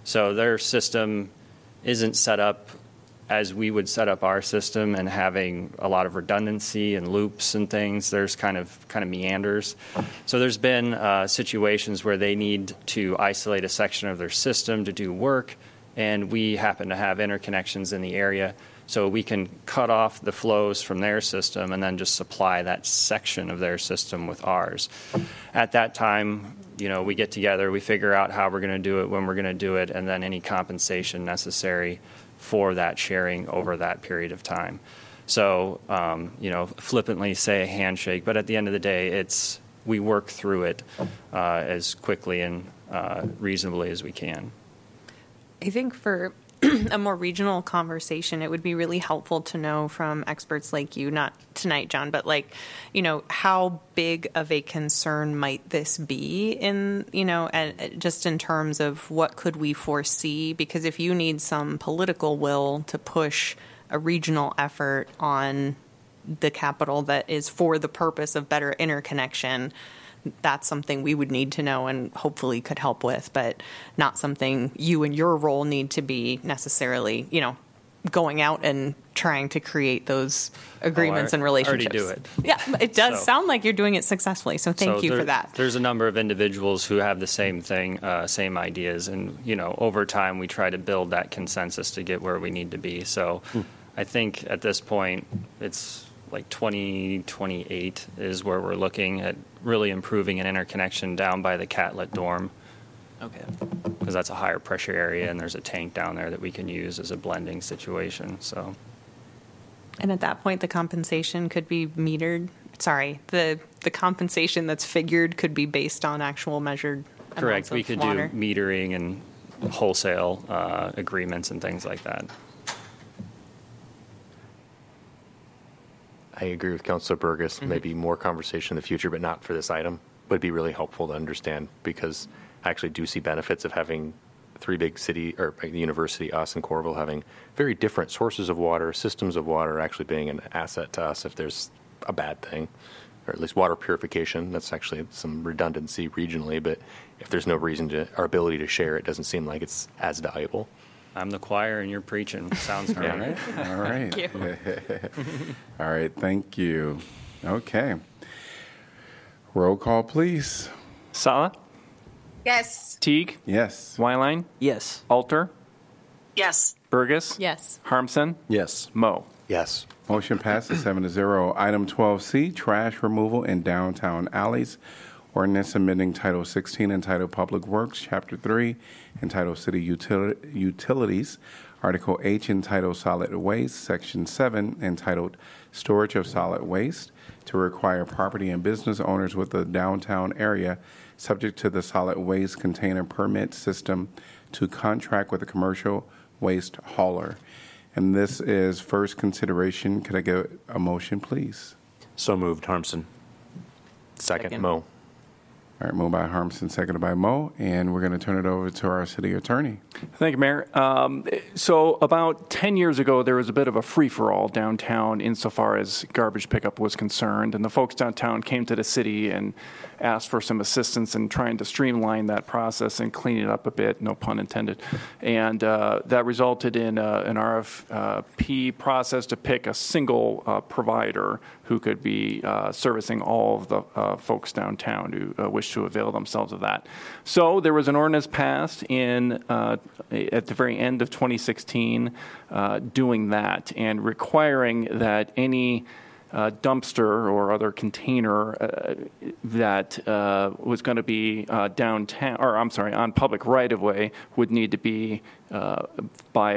So their system isn't set up as we would set up our system, and having a lot of redundancy and loops and things. There's kind of meanders. So there's been situations where they need to isolate a section of their system to do work, and we happen to have interconnections in the area, so we can cut off the flows from their system and then just supply that section of their system with ours. At that time, we get together, we figure out how we're going to do it, when we're going to do it, and then any compensation necessary for that sharing over that period of time. So, flippantly say a handshake, but at the end of the day, we work through it as quickly and reasonably as we can. I think for a more regional conversation, it would be really helpful to know from experts like you, not tonight, John, but how big of a concern might this be in, and just in terms of what could we foresee? Because if you need some political will to push a regional effort on the capital that is for the purpose of better interconnection, that's something we would need to know and hopefully could help with, but not something you and your role need to be necessarily, going out and trying to create those agreements and relationships. I already do it. Yeah, it does sound like you're doing it successfully, so thank you for that. There's a number of individuals who have the same thing, same ideas, and, over time we try to build that consensus to get where we need to be. So I think at this point it's like 2028 is where we're looking at really improving an interconnection down by the Catlett dorm. Okay. Because that's a higher pressure area, and there's a tank down there that we can use as a blending situation. So. And at that point, the compensation could be metered. Sorry, the compensation that's figured could be based on actual measured Correct. amounts of We could water. do metering and wholesale agreements and things like that. I agree with Councilor Burgess. Maybe more conversation in the future, but not for this item. Would be really helpful to understand, because I actually do see benefits of having three big city, or the university, us and Coralville, having very different sources of water, systems of water, actually being an asset to us if there's a bad thing, or at least water purification. That's actually some redundancy regionally, but if there's no reason to, our ability to share, it doesn't seem like it's as valuable. I'm the choir and you're preaching. Sounds great. All right. Thank you. All right. Thank you. Okay. Roll call, please. Sala? Yes. Teague? Yes. Wyline? Yes. Alter? Yes. Burgess? Yes. Harmson? Yes. Moe? Yes. Motion passes 7-0. Item 12C, trash removal in downtown alleys. Ordinance amending Title 16 entitled Public Works, Chapter 3, entitled City Utilities, Article H entitled Solid Waste, Section 7 entitled Storage of Solid Waste, to require property and business owners with the downtown area subject to the solid waste container permit system to contract with a commercial waste hauler. And this is first consideration. Could I get a motion, please? So moved, Harmson. Second. Moe. All right, moved by Harmson, seconded by Moe, and we're going to turn it over to our city attorney. Thank you, Mayor. So about 10 years ago, there was a bit of a free-for-all downtown insofar as garbage pickup was concerned, and the folks downtown came to the city and asked for some assistance in trying to streamline that process and clean it up a bit, no pun intended. And that resulted in an RFP process to pick a single provider who could be servicing all of the folks downtown who wish to avail themselves of that. So there was an ordinance passed in at the very end of 2016 doing that and requiring that any dumpster or other container that was going to be downtown, or I'm sorry, on public right-of-way would need to be by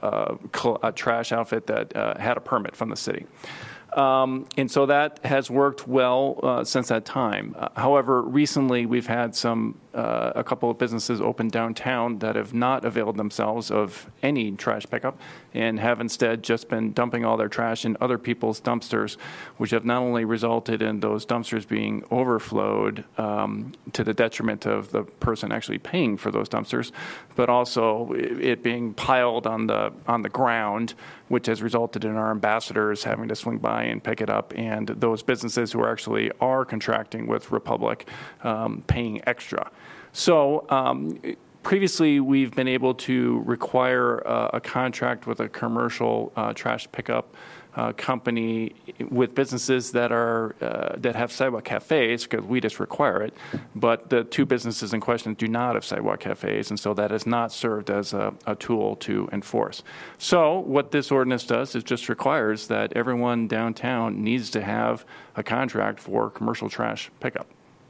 a trash outfit that had a permit from the city. And so that has worked well since that time. However, recently we've had a couple of businesses open downtown that have not availed themselves of any trash pickup and have instead just been dumping all their trash in other people's dumpsters, which have not only resulted in those dumpsters being overflowed to the detriment of the person actually paying for those dumpsters, but also it being piled on the ground, which has resulted in our ambassadors having to swing by and pick it up, and those businesses who are contracting with Republic paying extra. So Previously, we've been able to require a contract with a commercial trash pickup company with businesses that are that have sidewalk cafes, because we just require it. But the two businesses in question do not have sidewalk cafes, and so that has not served as a tool to enforce. So what this ordinance does is just requires that everyone downtown needs to have a contract for commercial trash pickup.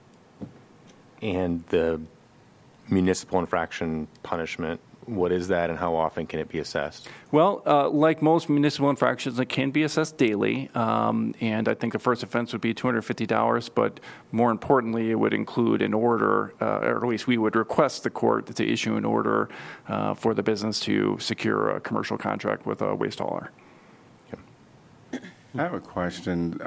And the municipal infraction punishment, what is that and how often can it be assessed? Well, like most municipal infractions, it can be assessed daily, and I think the first offense would be $250, but more importantly, it would include an order, or at least we would request the court to issue an order for the business to secure a commercial contract with a waste hauler. I have a question.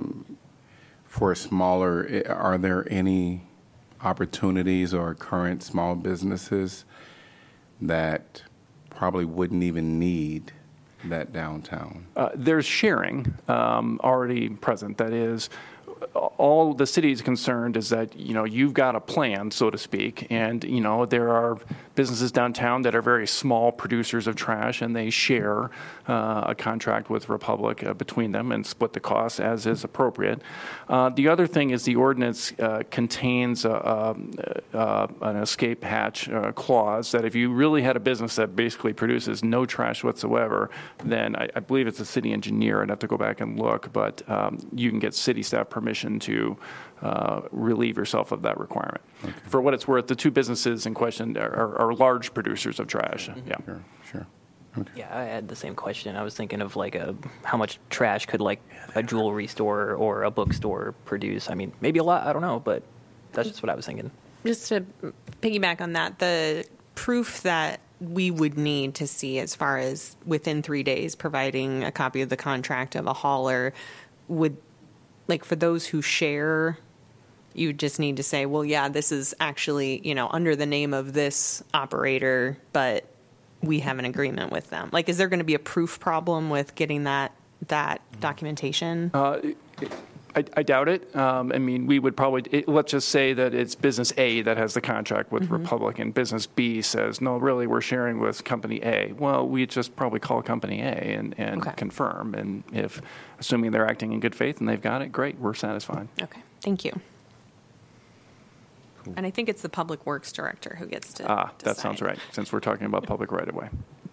For smaller, are there any opportunities or current small businesses that probably wouldn't even need that downtown? There's sharing already present. That is, all the city is concerned is that, you've got a plan, so to speak, and, there are businesses downtown that are very small producers of trash, and they share a contract with Republic between them and split the costs as is appropriate. The other thing is the ordinance contains an escape hatch clause that if you really had a business that basically produces no trash whatsoever, then I believe it's the city engineer. I'd have to go back and look, but you can get city staff permission to relieve yourself of that requirement. Okay. For what it's worth, the two businesses in question are large producers of trash. Mm-hmm. Yeah. Sure. Okay. Yeah, I had the same question. I was thinking of how much trash could a jewelry store or a bookstore produce? I mean, maybe a lot, I don't know, but that's just what I was thinking. Just to piggyback on that, the proof that we would need to see as far as within 3 days providing a copy of the contract of a hauler would, for those who share, you just need to say, well, yeah, this is actually, under the name of this operator, but we have an agreement with them. Is there going to be a proof problem with getting that documentation? I doubt it. We would probably, let's just say that it's business A that has the contract with Republic, and business B says, no, really, we're sharing with company A. Well, we just probably call company A and confirm. And if, assuming they're acting in good faith and they've got it, great, we're satisfied. Okay, thank you. Cool. And I think it's the Public Works Director who gets to decide. That sounds right, since we're talking about public right-of-way.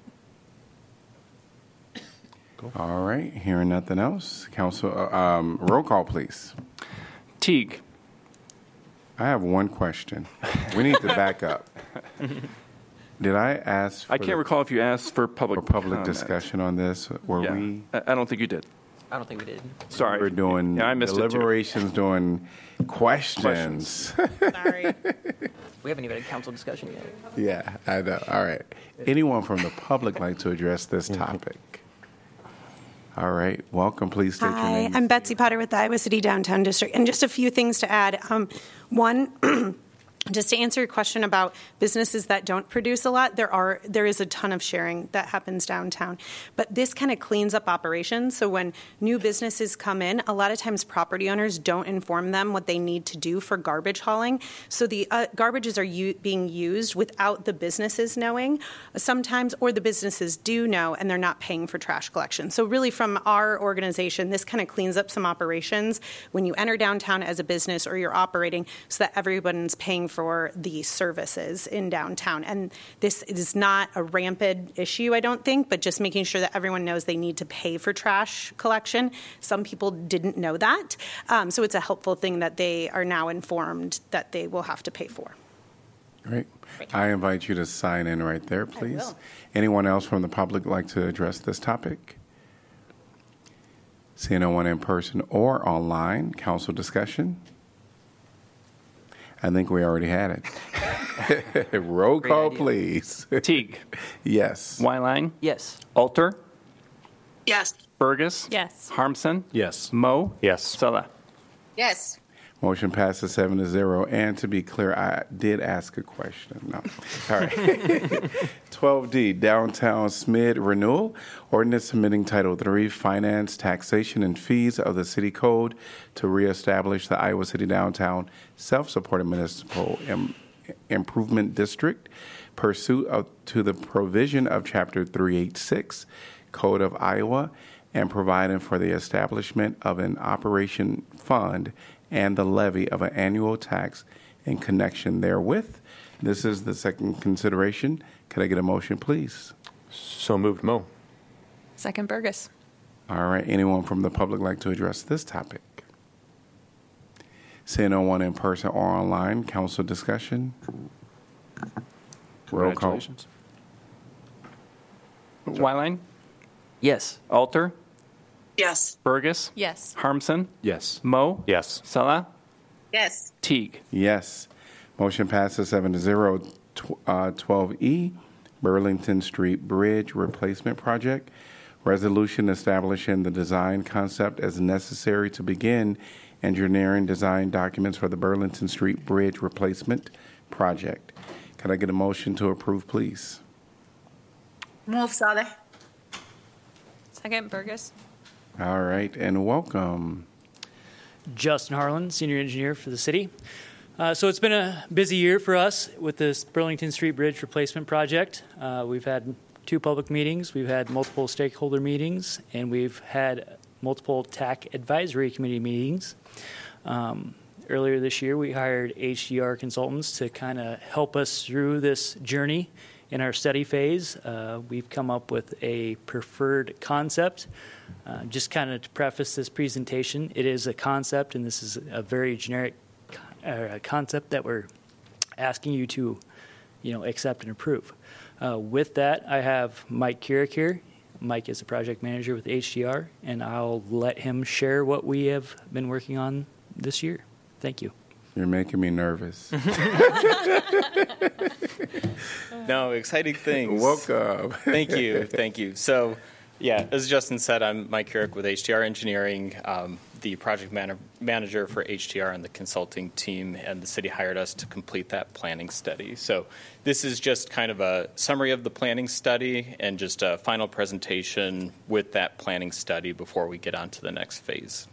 Cool. All right, hearing nothing else. Council, roll call, please. Teague. I have one question. We need to back up. Did I ask for I can't recall if you asked for public discussion on this. Were we? I don't think you did. I don't think we did. Sorry. We're doing I missed deliberations, doing questions. Sorry. We haven't even had council discussion yet. Yeah, I know. All right. Anyone from the public like to address this topic? All right. Welcome. Please state your name. Hi, I'm Betsy Potter with the Iowa City Downtown District. And just a few things to add. One, just to answer your question about businesses that don't produce a lot, there is a ton of sharing that happens downtown. But this kind of cleans up operations. So when new businesses come in, a lot of times property owners don't inform them what they need to do for garbage hauling. So the garbages are being used without the businesses knowing sometimes, or the businesses do know and they're not paying for trash collection. So really from our organization, this kind of cleans up some operations when you enter downtown as a business or you're operating, so that everyone's paying for the services in downtown. And this is not a rampant issue, I don't think, but just making sure that everyone knows they need to pay for trash collection. Some people didn't know that. So it's a helpful thing that they are now informed that they will have to pay for. Great. I invite you to sign in right there, please. Anyone else from the public like to address this topic? Seeing no one in person or online, council discussion? I think we already had it. Roll call, please. Teague. Yes. Wyline. Yes. Alter. Yes. Burgess. Yes. Harmson. Yes. Moe. Yes. Sella. Yes. Motion passes 7-0. And to be clear, I did ask a question. No. All right. 12D, Downtown SMID Renewal. Ordinance submitting Title III, Finance, Taxation, and Fees of the City Code to reestablish the Iowa City Downtown Self-Supported Municipal Improvement District pursuant to the provision of Chapter 386 Code of Iowa and providing for the establishment of an operation fund and the levy of an annual tax in connection therewith. This is the second consideration. Could I get a motion, please? So moved, Mo. Second, Burgess. All right. Anyone from the public like to address this topic? Seeing no one in person or online, council discussion. Roll call. Congratulations. Wyline? Yes. Alter? Yes. Burgess? Yes. Harmson? Yes. Mo? Yes. Salah? Yes. Teague? Yes. Motion passes 7-0. 12E, Burlington Street Bridge Replacement Project. Resolution establishing the design concept as necessary to begin engineering design documents for the Burlington Street Bridge Replacement Project. Can I get a motion to approve, please? Move, Saleh. Second, Burgess. All right, and welcome. Justin Harlan, Senior Engineer for the city. So it's been a busy year for us with this Burlington Street Bridge Replacement Project. We've had 2 public meetings, we've had multiple stakeholder meetings, and we've had multiple TAC Advisory Committee meetings. Earlier this year, we hired HDR consultants to kind of help us through this journey in our study phase. We've come up with a preferred concept. Just kind of to preface this presentation, it is a concept, and this is a very generic concept that we're asking you to, accept and approve. With that, I have Mike Keurig here. Mike is a project manager with HDR, and I'll let him share what we have been working on this year. Thank you. You're making me nervous. No, exciting things. Welcome. Thank you. So, yeah, as Justin said, I'm Mike Keurig with HDR Engineering, the project manager for HDR and the consulting team, and the city hired us to complete that planning study. So this is just kind of a summary of the planning study and just a final presentation with that planning study before we get on to the next phase.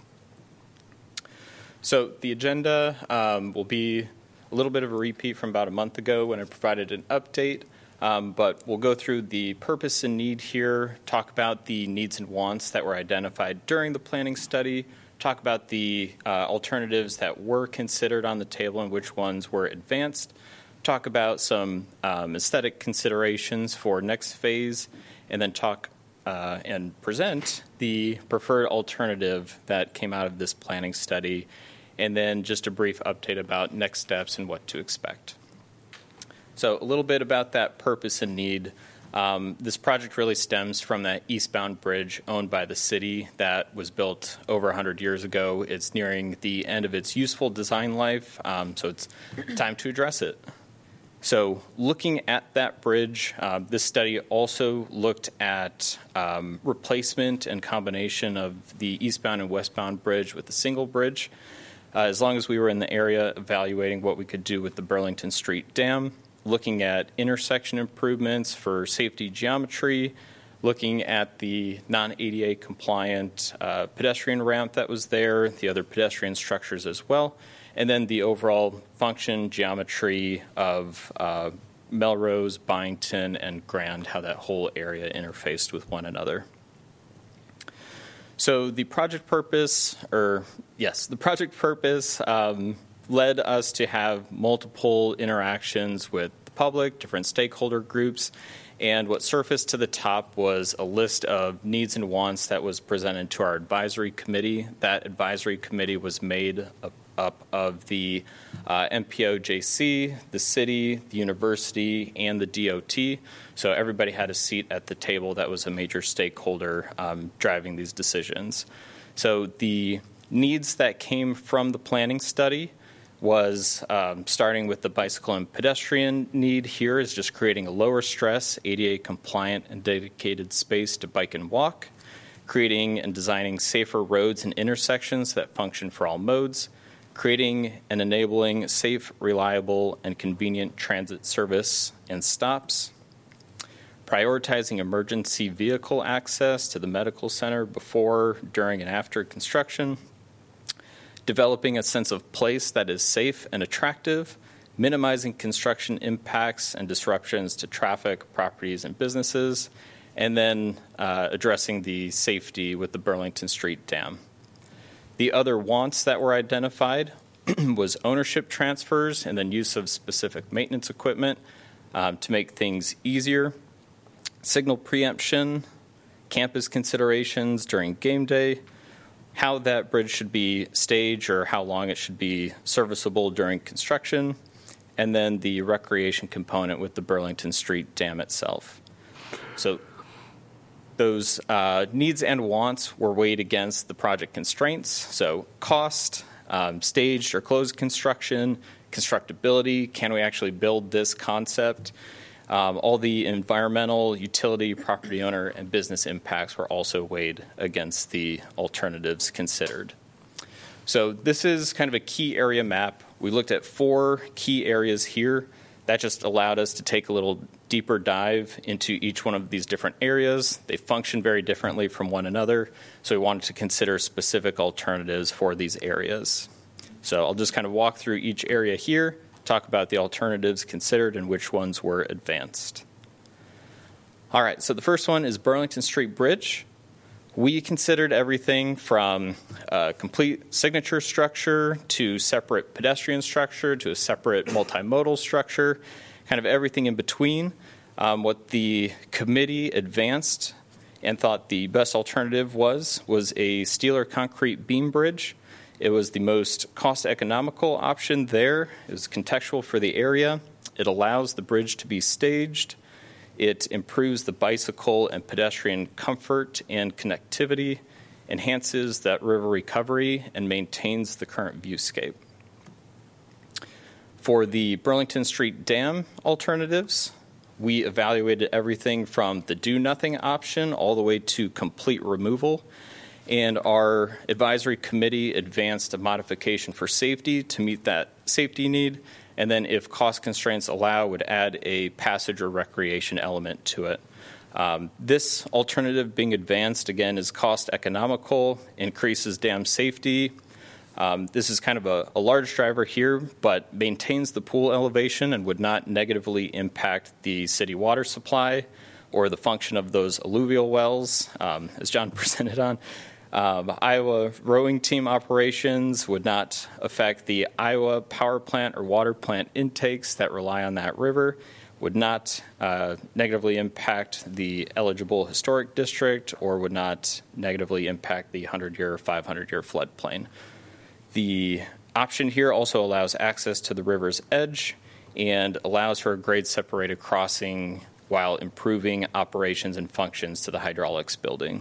So the agenda will be a little bit of a repeat from about a month ago when I provided an update. But we'll go through the purpose and need here, talk about the needs and wants that were identified during the planning study, talk about the alternatives that were considered on the table and which ones were advanced, talk about some aesthetic considerations for next phase, and then talk and present the preferred alternative that came out of this planning study, and then just a brief update about next steps and what to expect. So a little bit about that purpose and need. This project really stems from that eastbound bridge owned by the city that was built over 100 years ago. It's nearing the end of its useful design life, so it's time to address it. So looking at that bridge, this study also looked at replacement and combination of the eastbound and westbound bridge with a single bridge, as long as we were in the area evaluating what we could do with the Burlington Street Dam, looking at intersection improvements for safety geometry, looking at the non-ADA compliant pedestrian ramp that was there, the other pedestrian structures as well, and then the overall function geometry of Melrose, Byington, and Grand, how that whole area interfaced with one another. So the project purpose, led us to have multiple interactions with the public, different stakeholder groups, and what surfaced to the top was a list of needs and wants that was presented to our advisory committee. That advisory committee was made up of the MPOJC, the city, the university, and the DOT. So everybody had a seat at the table that was a major stakeholder driving these decisions. So the needs that came from the planning study was starting with the bicycle and pedestrian need here is just creating a lower stress, ADA compliant and dedicated space to bike and walk, creating and designing safer roads and intersections that function for all modes, creating and enabling safe, reliable, and convenient transit service and stops, prioritizing emergency vehicle access to the medical center before, during, and after construction, developing a sense of place that is safe and attractive, minimizing construction impacts and disruptions to traffic, properties, and businesses, and then addressing the safety with the Burlington Street Dam. The other wants that were identified was ownership transfers and then use of specific maintenance equipment to make things easier, signal preemption, campus considerations during game day, how that bridge should be staged or how long it should be serviceable during construction, and then the recreation component with the Burlington Street Dam itself. So those needs and wants were weighed against the project constraints, so cost, staged or closed construction, constructability, can we actually build this concept? All the environmental, utility, property owner, and business impacts were also weighed against the alternatives considered. So this is kind of a key area map. We looked at 4 key areas here. That just allowed us to take a little deeper dive into each one of these different areas. They function very differently from one another, so we wanted to consider specific alternatives for these areas. So I'll just kind of walk through each area here, talk about the alternatives considered and which ones were advanced. All right, so the first one is Burlington Street Bridge. We considered everything from a complete signature structure to separate pedestrian structure to a separate multimodal structure, kind of everything in between. What the committee advanced and thought the best alternative was a steel or concrete beam bridge. It was the most cost economical option there. It was contextual for the area. It allows the bridge to be staged. It improves the bicycle and pedestrian comfort and connectivity, enhances that river recovery, and maintains the current viewscape. For the Burlington Street Dam alternatives, we evaluated everything from the do-nothing option all the way to complete removal. And our advisory committee advanced a modification for safety to meet that safety need. And then if cost constraints allow, would add a passage or recreation element to it. This alternative being advanced, again, is cost economical, increases dam safety. This is kind of a large driver here, but maintains the pool elevation and would not negatively impact the city water supply or the function of those alluvial wells, as John presented on. Iowa rowing team operations would not affect the Iowa power plant or water plant intakes that rely on that river, would not negatively impact the eligible historic district, or would not negatively impact the 100-year or 500-year floodplain. The option here also allows access to the river's edge and allows for a grade-separated crossing while improving operations and functions to the hydraulics building.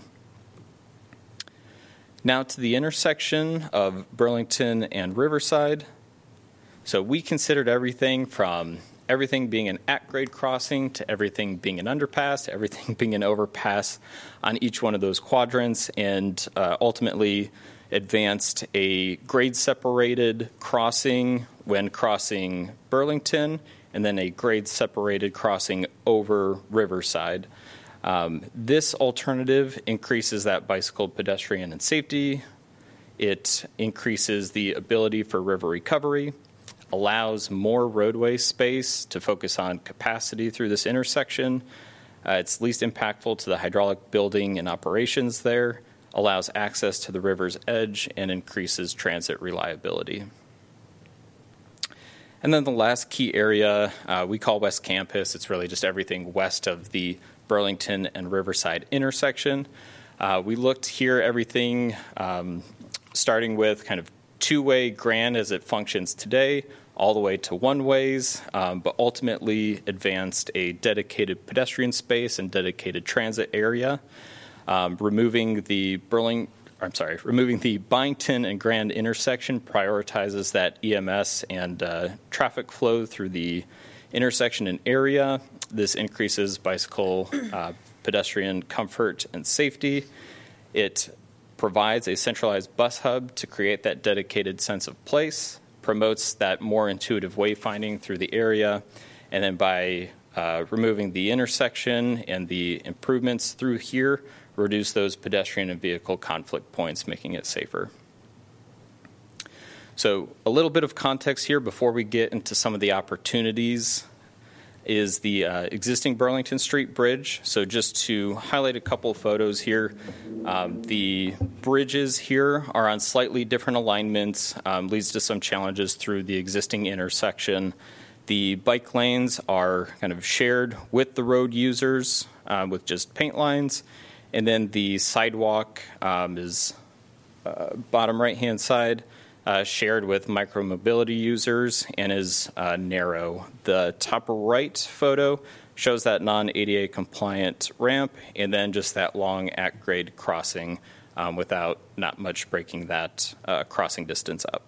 Now to the intersection of Burlington and Riverside. So we considered everything from everything being an at-grade crossing to everything being an underpass to everything being an overpass on each one of those quadrants, and ultimately advanced a grade-separated crossing when crossing Burlington, and then a grade-separated crossing over Riverside. This alternative increases that bicycle, pedestrian, and safety. It increases the ability for river recovery, allows more roadway space to focus on capacity through this intersection. It's least impactful to the hydraulic building and operations there, allows access to the river's edge, and increases transit reliability. And then the last key area we call West Campus. It's really just everything west of the Burlington and Riverside intersection. We looked here everything starting with kind of two-way Grand as it functions today, all the way to one-ways, but ultimately advanced a dedicated pedestrian space and dedicated transit area, removing the Byington and Grand intersection prioritizes that EMS and traffic flow through the intersection and area. This increases bicycle, pedestrian comfort and safety. It provides a centralized bus hub to create that dedicated sense of place, promotes that more intuitive wayfinding through the area, and then by removing the intersection and the improvements through here, reduce those pedestrian and vehicle conflict points, making it safer. So a little bit of context here before we get into some of the opportunities is the existing Burlington Street Bridge. So just to highlight a couple of photos here, the bridges here are on slightly different alignments, leads to some challenges through the existing intersection. The bike lanes are kind of shared with the road users with just paint lines. And then the sidewalk is bottom right-hand side, shared with micromobility users and is narrow. The top right photo shows that non-ADA compliant ramp and then just that long at-grade crossing without not much breaking that crossing distance up.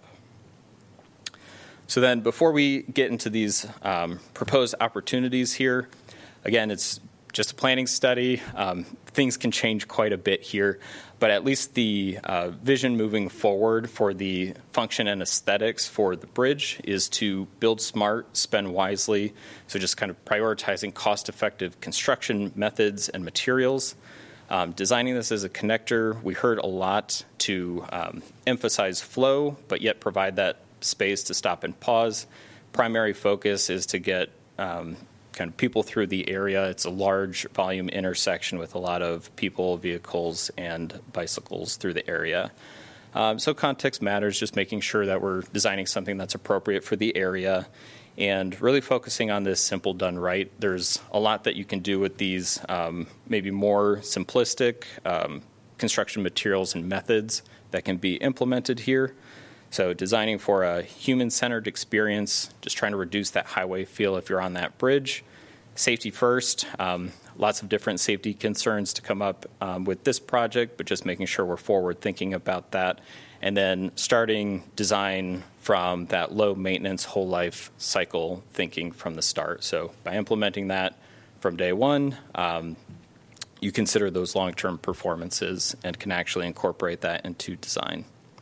So then before we get into these proposed opportunities here, again, it's just a planning study. Things can change quite a bit here, but at least the vision moving forward for the function and aesthetics for the bridge is to build smart, spend wisely, so just kind of prioritizing cost-effective construction methods and materials. Designing this as a connector, we heard a lot to emphasize flow, but yet provide that space to stop and pause. Primary focus is to get kind of people through the area. It's a large volume intersection with a lot of people, vehicles, and bicycles through the area. So context matters, just making sure that we're designing something that's appropriate for the area and really focusing on this simple done right. There's a lot that you can do with these maybe more simplistic construction materials and methods that can be implemented here. So designing for a human-centered experience, just trying to reduce that highway feel if you're on that bridge. Safety first, lots of different safety concerns to come up with this project, but just making sure we're forward thinking about that. And then starting design from that low maintenance whole life cycle thinking from the start. So by implementing that from day one, you consider those long-term performances and can actually incorporate that into design.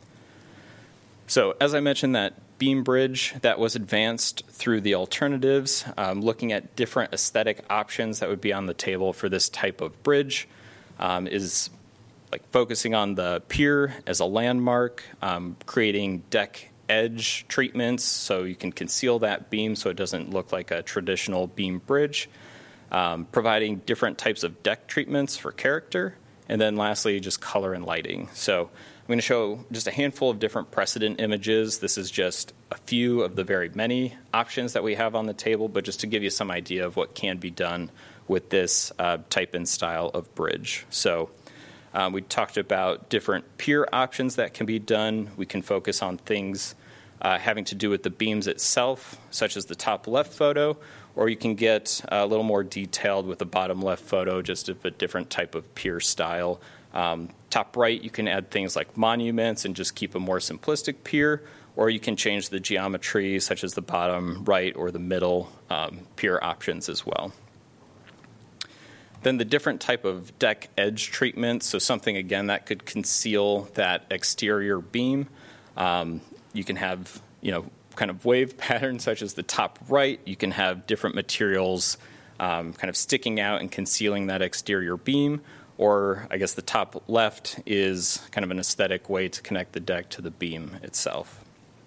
So as I mentioned, that beam bridge that was advanced through the alternatives, looking at different aesthetic options that would be on the table for this type of bridge, is like focusing on the pier as a landmark, creating deck edge treatments so you can conceal that beam so it doesn't look like a traditional beam bridge, providing different types of deck treatments for character, and then lastly, just color and lighting. So I'm going to show just a handful of different precedent images. This is just a few of the very many options that we have on the table, but just to give you some idea of what can be done with this type and style of bridge. So we talked about different pier options that can be done. We can focus on things having to do with the beams itself, such as the top left photo, or you can get a little more detailed with the bottom left photo, just of a different type of pier style. Top right, you can add things like monuments and just keep a more simplistic pier, or you can change the geometry, such as the bottom right or the middle pier options as well. Then the different type of deck edge treatment, so something, again, that could conceal that exterior beam. You can have, kind of wave patterns, such as the top right. You can have different materials kind of sticking out and concealing that exterior beam. Or I guess the top left is kind of an aesthetic way to connect the deck to the beam itself.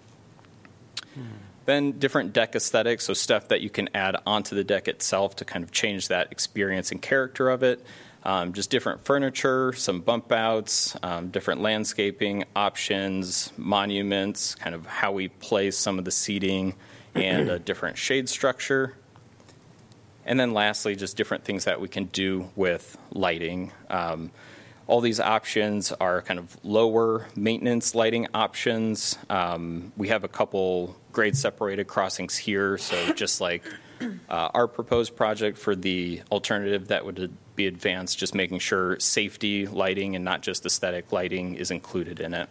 Then different deck aesthetics, so stuff that you can add onto the deck itself to kind of change that experience and character of it. Just different furniture, some bump outs, different landscaping options, monuments, kind of how we place some of the seating, and a different shade structure. And then lastly, just different things that we can do with lighting. All these options are kind of lower maintenance lighting options. We have a couple grade separated crossings here. So just like our proposed project for the alternative that would be advanced, just making sure safety lighting and not just aesthetic lighting is included in it.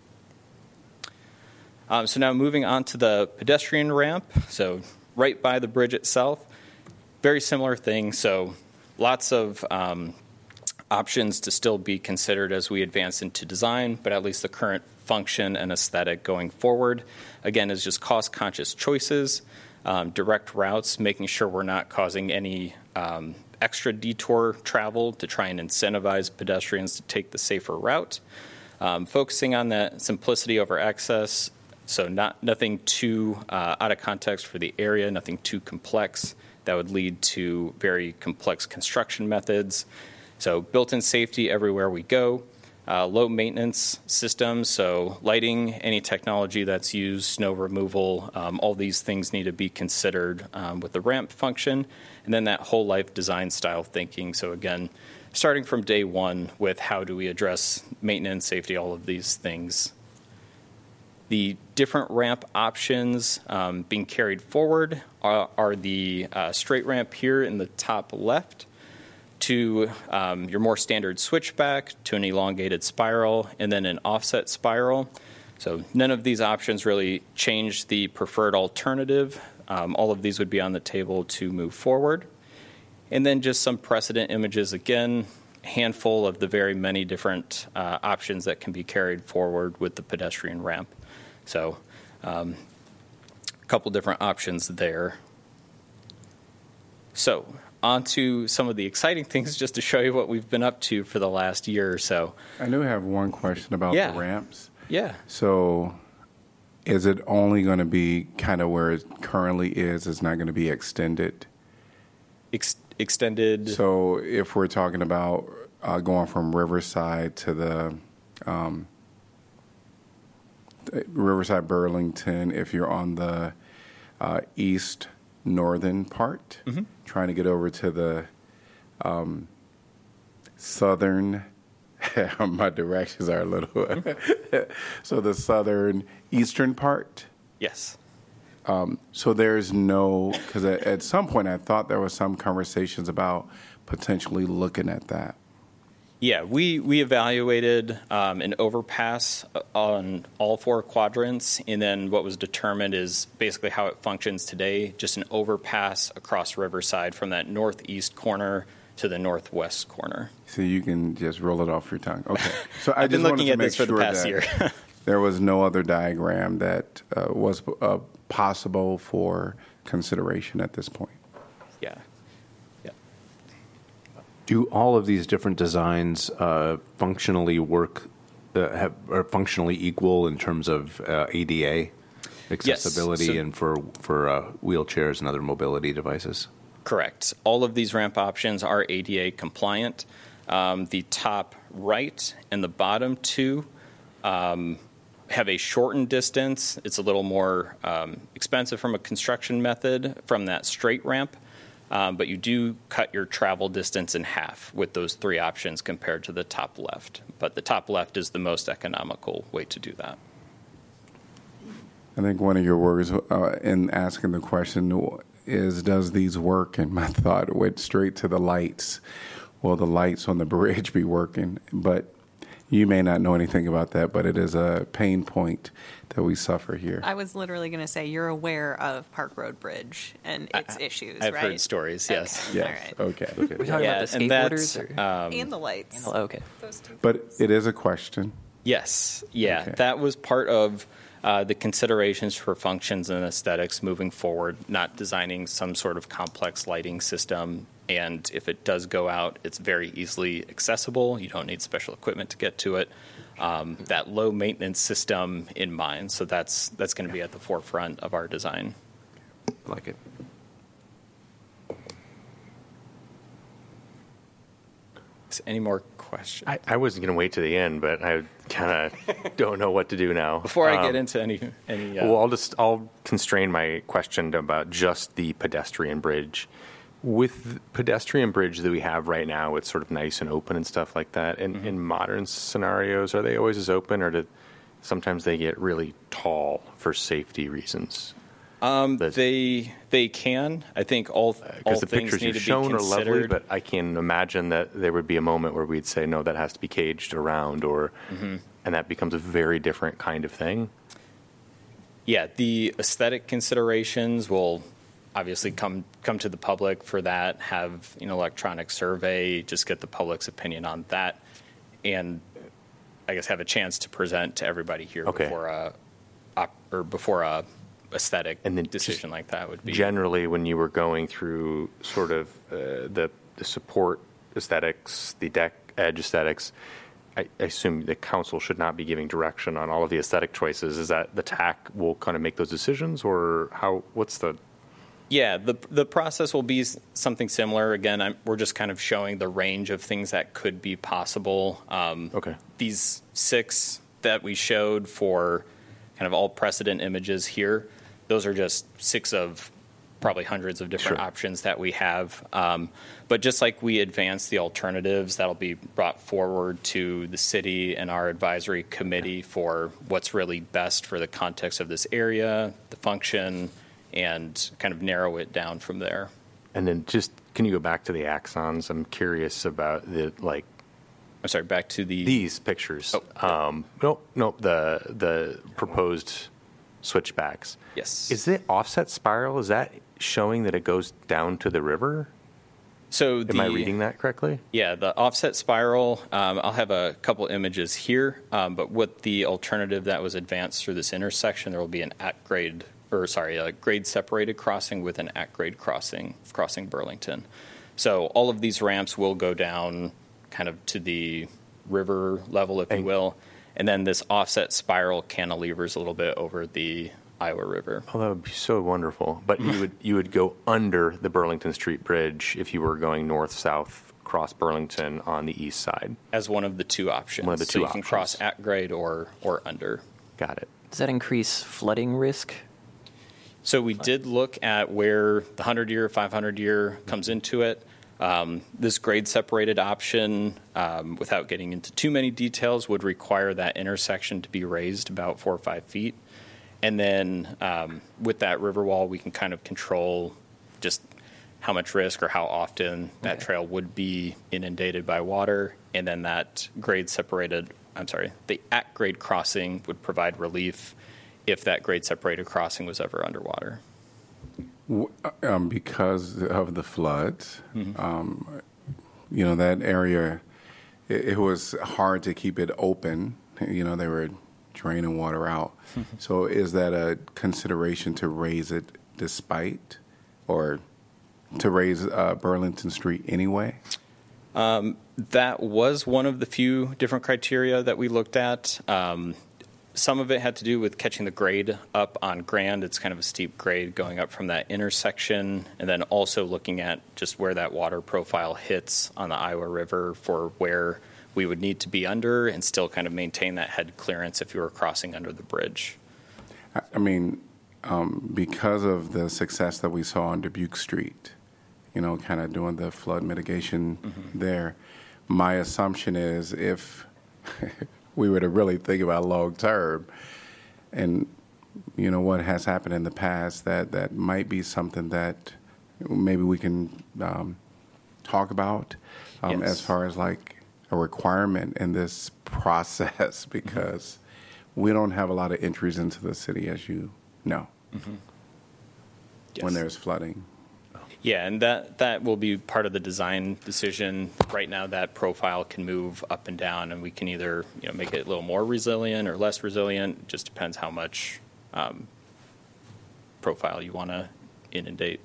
So now moving on to the pedestrian ramp. So right by the bridge itself. Very similar thing, so lots of options to still be considered as we advance into design, but at least the current function and aesthetic going forward, again, is just cost-conscious choices, direct routes, making sure we're not causing any extra detour travel to try and incentivize pedestrians to take the safer route, focusing on that simplicity over excess, So nothing too out of context for the area, nothing too complex that would lead to very complex construction methods. So built-in safety everywhere we go. Low maintenance systems, so lighting, any technology that's used, snow removal, all these things need to be considered with the ramp function. And then that whole life design style thinking. So again, starting from day one with how do we address maintenance, safety, all of these things. The different ramp options being carried forward are the straight ramp here in the top left, to your more standard switchback, to an elongated spiral, and then an offset spiral. So none of these options really change the preferred alternative. All of these would be on the table to move forward. And then just some precedent images, again, a handful of the very many different options that can be carried forward with the pedestrian ramp. So a couple different options there. So on to some of the exciting things, just to show you what we've been up to for the last year or so. I do have one question about the ramps. Yeah. So is it only going to be kind of where it currently is? It's not going to be extended? Extended? So if we're talking about going from Riverside to the Riverside Burlington, if you're on the east northern part, trying to get over to the southern, my directions are a little, so the southern eastern part? Yes. So there's no, because at some point I thought there was some conversations about potentially looking at that. Yeah, we evaluated an overpass on all four quadrants, and then what was determined is basically how it functions today, just an overpass across Riverside from that northeast corner to the northwest corner. So you can just roll it off your tongue. Okay. So I've been looking at this for the past year. There was no other diagram that was possible for consideration at this point. Yeah. Do all of these different designs functionally work, are functionally equal in terms of ADA accessibility Yes. and for wheelchairs and other mobility devices? Correct. All of these ramp options are ADA compliant. The top right and the bottom two have a shortened distance. It's a little more expensive from a construction method from that straight ramp. But you do cut your travel distance in half with those three options compared to the top left. But the top left is the most economical way to do that. I think one of your words in asking the question is, does these work? And my thought went straight to the lights. Will the lights on the bridge be working? But you may not know anything about that, but it is a pain point that we suffer here. I was literally going to say, you're aware of Park Road Bridge and its issues, I've right? heard stories, yes. Yes. All right. Okay. We're talking about the skateboarders? And the lights. Okay. Those two. But it is a question. Yes. Yeah. Okay. That was part of the considerations for functions and aesthetics moving forward, not designing some sort of complex lighting system. And if it does go out, it's very easily accessible. You don't need special equipment to get to it. That low maintenance system in mind. So that's going to be at the forefront of our design. I like it. Any more questions? I wasn't going to wait to the end, but I kind of don't know what to do now. Before I get into any well, I'll constrain my question about just the pedestrian bridge. With the pedestrian bridge that we have right now, it's sort of nice and open and stuff like that. And in modern scenarios, are they always as open, or do sometimes they get really tall for safety reasons? They can. I think all because the things pictures need you've to be shown are lovely, considered. but I can imagine that there would be a moment where we'd say, no, that has to be caged around, or and that becomes a very different kind of thing. Yeah, the aesthetic considerations will obviously come to the public for that. Have electronic survey, just get the public's opinion on that, and I guess have a chance to present to everybody here before a aesthetic and decision like that would be. Generally, when you were going through sort of the support aesthetics, the deck edge aesthetics, I assume the council should not be giving direction on all of the aesthetic choices. Is that the TAC will kind of make those decisions, or how? What's the? Yeah, the process will be something similar. Again, we're just kind of showing the range of things that could be possible. Okay. These 6 that we showed for kind of all precedent images here, those are just 6 of probably hundreds of different options that we have. But just like we advance the alternatives, that'll be brought forward to the city and our advisory committee for what's really best for the context of this area, the function, and kind of narrow it down from there. And then just, can you go back to the axons? I'm curious about the, like, I'm sorry, back to these pictures. Nope, the proposed switchbacks. Yes. Is it offset spiral? Is that showing that it goes down to the river? So am I reading that correctly? Yeah, the offset spiral, I'll have a couple images here, but with the alternative that was advanced through this intersection, there will be a grade separated crossing with an at-grade crossing Burlington. So all of these ramps will go down kind of to the river level, if you will, and then this offset spiral cantilevers a little bit over the Iowa River. Oh, that would be so wonderful. But you would go under the Burlington Street Bridge if you were going north-south across Burlington on the east side. As one of the 2 options. One of the 2 options. You can cross at grade or under. Got it. Does that increase flooding risk? So we did look at where the 100-year, 500-year comes into it. This grade separated option, without getting into too many details, would require that intersection to be raised about 4 or 5 feet. And then with that river wall, we can kind of control just how much risk or how often that trail would be inundated by water. And then that the at-grade crossing would provide relief if that grade separated crossing was ever underwater. Because of the floods, that area, it was hard to keep it open. They were draining water out. So is that a consideration to raise it despite, or to raise Burlington Street anyway? That was one of the few different criteria that we looked at. Some of it had to do with catching the grade up on Grand. It's kind of a steep grade going up from that intersection, and then also looking at just where that water profile hits on the Iowa River for where we would need to be under and still kind of maintain that head clearance if you were crossing under the bridge. I mean, because of the success that we saw on Dubuque Street, kind of doing the flood mitigation there, my assumption is if we were to really think about long term, and what has happened in the past, that might be something that maybe we can talk about as far as like a requirement in this process, because we don't have a lot of entries into the city, as you know, when there's flooding. Yeah, and that will be part of the design decision. Right now, that profile can move up and down, and we can either make it a little more resilient or less resilient. It just depends how much profile you want to inundate.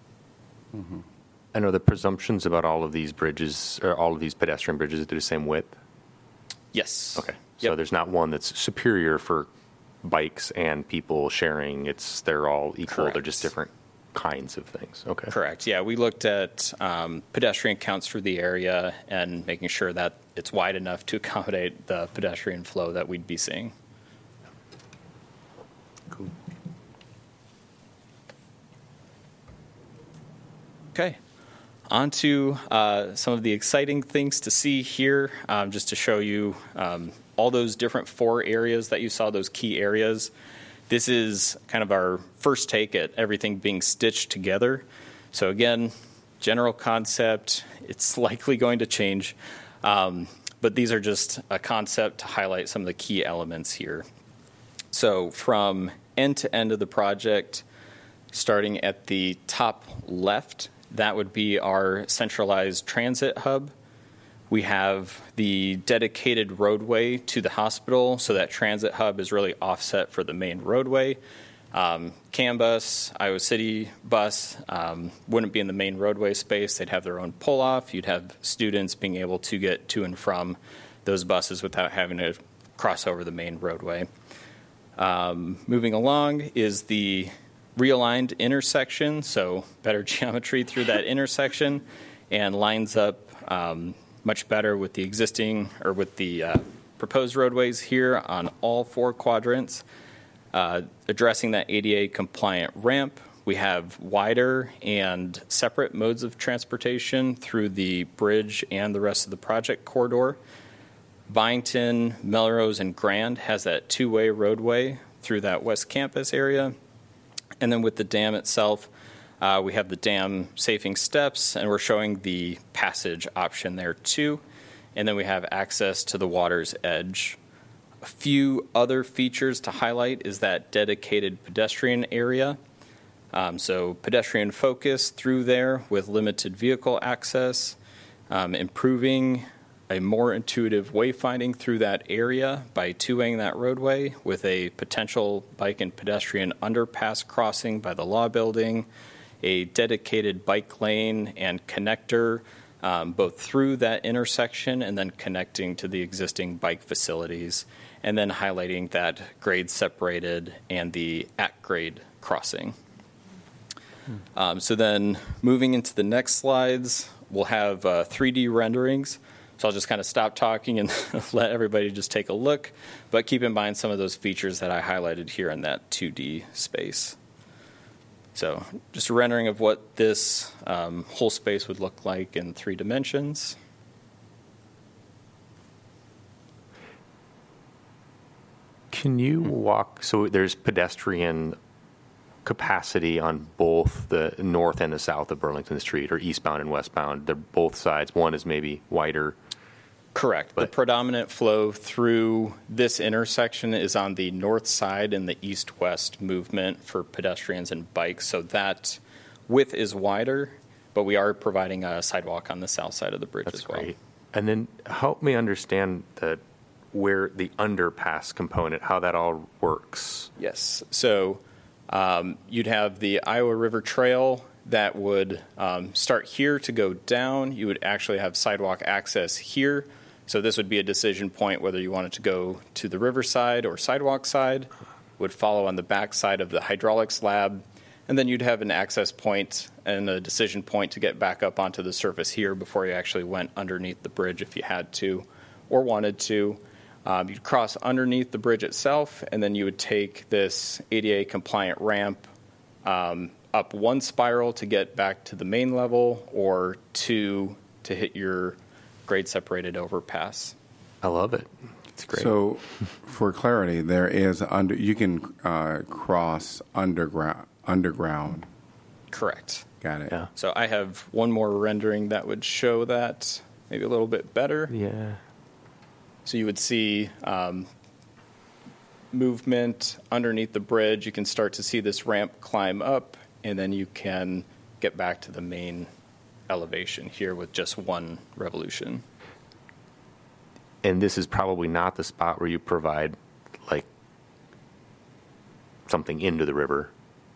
I know the presumptions about all of these bridges, or all of these pedestrian bridges, are the same width? Yes. Okay. So there's not one that's superior for bikes and people sharing. They're all equal. Correct. They're just different kinds of things. Okay. Correct. Yeah, we looked at pedestrian counts through the area and making sure that it's wide enough to accommodate the pedestrian flow that we'd be seeing. Cool. Okay. On to some of the exciting things to see here, just to show you all those different 4 areas that you saw, those key areas. This is kind of our first take at everything being stitched together. So again, general concept, it's likely going to change, but these are just a concept to highlight some of the key elements here. So from end to end of the project, starting at the top left, that would be our centralized transit hub. We have the dedicated roadway to the hospital, so that transit hub is really offset for the main roadway. CAN bus, Iowa City bus wouldn't be in the main roadway space. They'd have their own pull-off. You'd have students being able to get to and from those buses without having to cross over the main roadway. Moving along is the realigned intersection, so better geometry through that intersection, and lines up much better with the existing or with the proposed roadways here on all 4 quadrants. Addressing that ADA compliant ramp, we have wider and separate modes of transportation through the bridge and the rest of the project corridor. Byington, Melrose, and Grand has that 2-way roadway through that West Campus area. And then with the dam itself, we have the dam safing steps, and we're showing the passage option there too. And then we have access to the water's edge. A few other features to highlight is that dedicated pedestrian area. So pedestrian focus through there with limited vehicle access, improving a more intuitive wayfinding through that area by 2-waying that roadway with a potential bike and pedestrian underpass crossing by the Law Building, a dedicated bike lane and connector both through that intersection and then connecting to the existing bike facilities, and then highlighting that grade separated and the at-grade crossing. So then moving into the next slides, we'll have 3D renderings. So I'll just kind of stop talking and let everybody just take a look, but keep in mind some of those features that I highlighted here in that 2D space. So just a rendering of what this whole space would look like in 3 dimensions. Can you walk, so there's pedestrian capacity on both the north and the south of Burlington Street, or eastbound and westbound. They're both sides. One is maybe wider. Correct. The predominant flow through this intersection is on the north side in the east-west movement for pedestrians and bikes. So that width is wider, but we are providing a sidewalk on the south side of the bridge as well. Great. And then help me understand where the underpass component, how that all works. Yes. So you'd have the Iowa River Trail that would start here to go down. You would actually have sidewalk access here. So this would be a decision point whether you wanted to go to the riverside or sidewalk side. Would follow on the back side of the hydraulics lab. And then you'd have an access point and a decision point to get back up onto the surface here before you actually went underneath the bridge if you had to or wanted to. You'd cross underneath the bridge itself, and then you would take this ADA compliant ramp up 1 spiral to get back to the main level, or 2 to hit your grade separated overpass. I love it. It's great. So for clarity, there is you can cross underground. Correct. Got it. Yeah. So I have one more rendering that would show that maybe a little bit better. Yeah. So you would see movement underneath the bridge. You can start to see this ramp climb up, and then you can get back to the main elevation here with just 1 revolution. And this is probably not the spot where you provide like something into the river.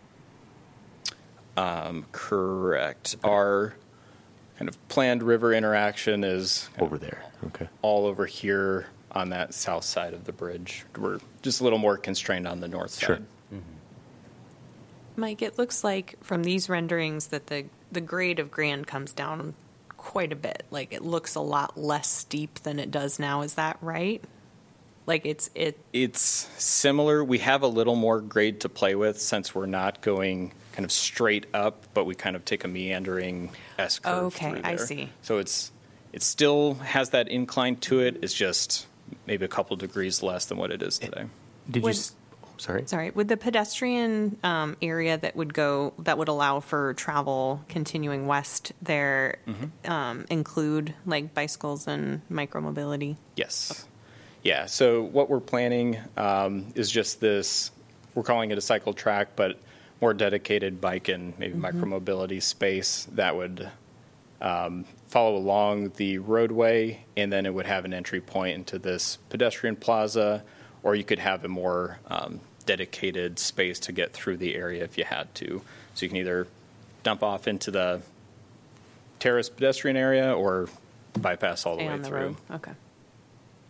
Correct. Our kind of planned river interaction is over there. Okay. All over here on that south side of the bridge. We're just a little more constrained on the north side. Sure. Mm-hmm. Mike, it looks like from these renderings that the grade of Grand comes down quite a bit. Like it looks a lot less steep than it does now. Is that right? Like it's similar. We have a little more grade to play with since we're not going kind of straight up, but we kind of take a meandering S curve through there. I see. So it still has that incline to it. It's just maybe a couple degrees less than what it is today. Sorry. Would the pedestrian area that would allow for travel continuing west there include like bicycles and micromobility? Yes. Yeah. So what we're planning is just this. We're calling it a cycle track, but more dedicated bike and maybe micromobility space that would follow along the roadway, and then it would have an entry point into this pedestrian plaza, or you could have a more dedicated space to get through the area if you had to. So you can either dump off into the terrace pedestrian area or bypass all the way through. Okay.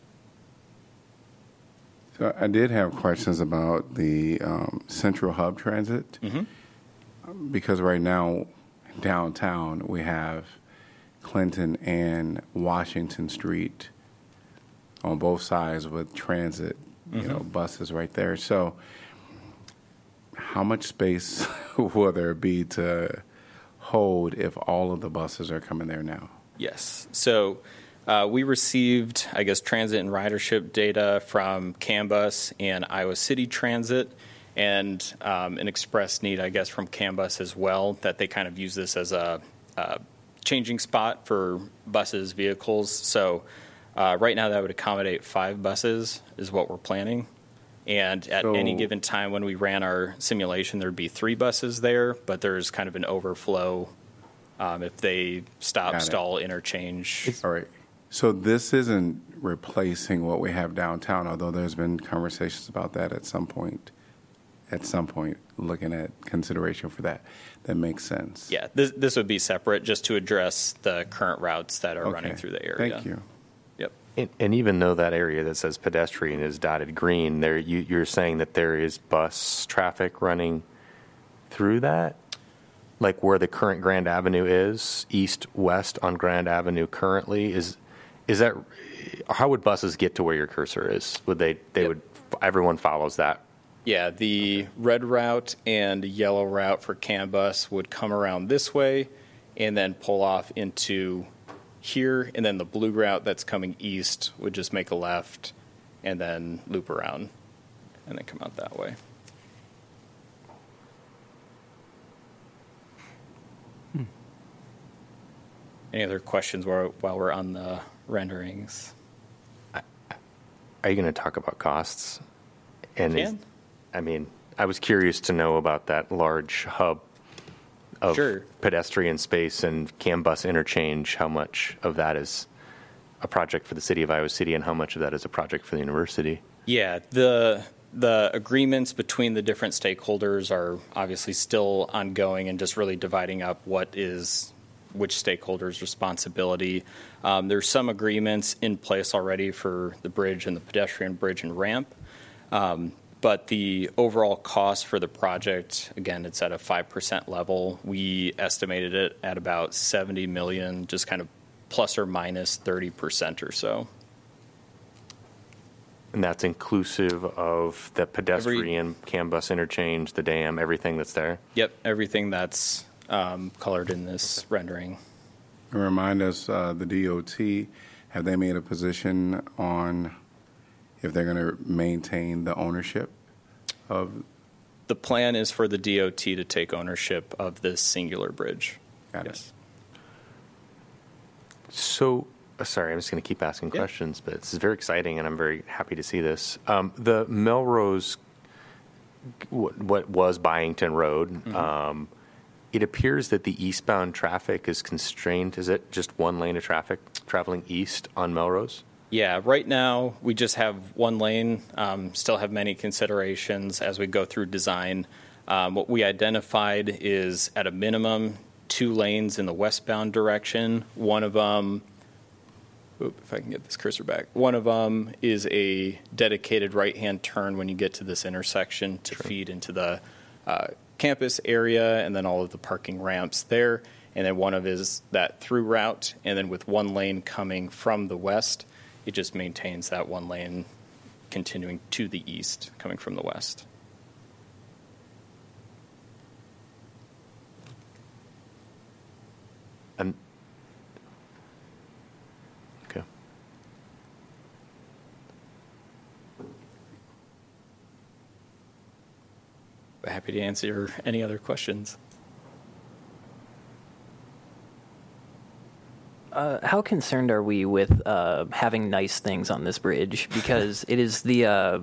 So I did have questions about the Central Hub Transit, because right now downtown we have Clinton and Washington Street on both sides with transit, buses right there. So how much space will there be to hold if all of the buses are coming there now? Yes. So we received, I guess, transit and ridership data from CANBUS and Iowa City Transit, and an express need, I guess, from CANBUS as well, that they kind of use this as a changing spot for buses, vehicles. So right now that would accommodate 5 buses is what we're planning. And at any given time when we ran our simulation, there'd be 3 buses there, but there's kind of an overflow if they stop, stall, interchange. All right. So this isn't replacing what we have downtown, although there's been conversations about that at some point, looking at consideration for that. That makes sense. Yeah, this would be separate just to address the current routes that are running through the area. Thank you. Yep. And even though that area that says pedestrian is dotted green, there you're saying that there is bus traffic running through that? Like where the current Grand Avenue is, east-west on Grand Avenue currently, is that, how would buses get to where your cursor is? Would they would, everyone follows that? Yeah, the red route and yellow route for CANBUS would come around this way and then pull off into here, and then the blue route that's coming east would just make a left and then loop around and then come out that way. Any other questions while we're on the renderings? Are you going to talk about costs? And I was curious to know about that large hub of pedestrian space and CANBUS interchange. How much of that is a project for the city of Iowa City, and how much of that is a project for the university? Yeah, the agreements between the different stakeholders are obviously still ongoing and just really dividing up what is which stakeholder's responsibility. There's some agreements in place already for the bridge and the pedestrian bridge and ramp. But the overall cost for the project, again, it's at a 5% level. We estimated it at about $70 million, just kind of plus or minus 30% or so. And that's inclusive of the pedestrian CANBUS interchange, the dam, everything that's there? Yep, everything that's colored in this rendering. And remind us, the DOT, have they made a position on if they're going to maintain the ownership of? The plan is for the DOT to take ownership of this singular bridge. Got it. Yes. So, sorry, I'm just going to keep asking questions, but this is very exciting, and I'm very happy to see this. The Melrose, what was Byington Road, it appears that the eastbound traffic is constrained. Is it just one lane of traffic traveling east on Melrose? Yeah, right now we just have one lane, still have many considerations as we go through design. What we identified is at a minimum 2 lanes in the westbound direction. One of them, if I can get this cursor back, one of them is a dedicated right-hand turn when you get to this intersection to feed into the campus area and then all of the parking ramps there. And then one of is that through route, and then with one lane coming from the west, it just maintains that one lane continuing to the east, coming from the west. And okay. Happy to answer any other questions. How concerned are we with having nice things on this bridge? Because it is that's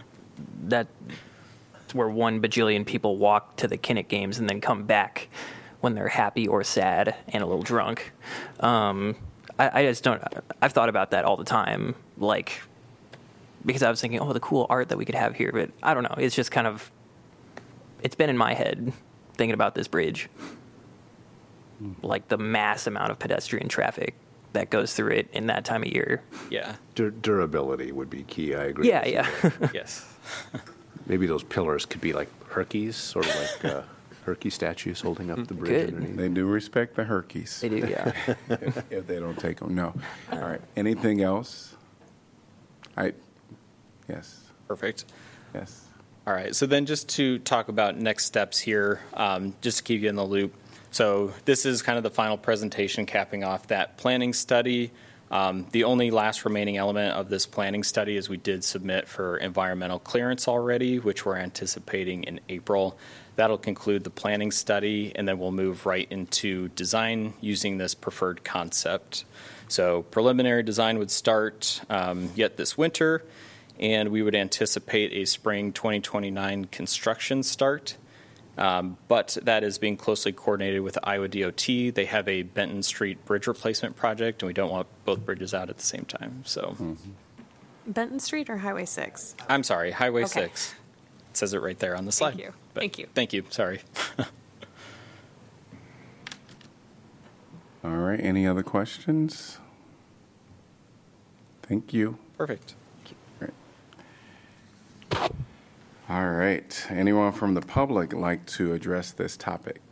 where 1 bajillion people walk to the Kinnick games and then come back when they're happy or sad and a little drunk. I just don't. I've thought about that all the time, like because I was thinking, oh, the cool art that we could have here, but I don't know. It's just kind of. It's been in my head thinking about this bridge. Like the mass amount of pedestrian traffic that goes through it in that time of year. Yeah. Durability would be key. I agree. Yeah, yeah. Yes. Maybe those pillars could be like Hercules, sort of like Hercules statues holding up the bridge underneath. They do respect the Hercules. They do, yeah. if they don't take them, no. All right. Anything else? Yes. Perfect. Yes. All right. So then just to talk about next steps here, just to keep you in the loop. So this is kind of the final presentation capping off that planning study. The only last remaining element of this planning study is we did submit for environmental clearance already, which we're anticipating in April. That'll conclude the planning study, and then we'll move right into design using this preferred concept. So preliminary design would start yet this winter, and we would anticipate a spring 2029 construction start. But that is being closely coordinated with Iowa DOT. They have a Benton Street bridge replacement project, and we don't want both bridges out at the same time. So, Benton Street or Highway 6? I'm sorry, Highway Okay. 6. It says it right there on the slide. Thank you. But Thank you. Thank you. Sorry. All right. Any other questions? Thank you. Perfect. Great. All right. Anyone from the public like to address this topic?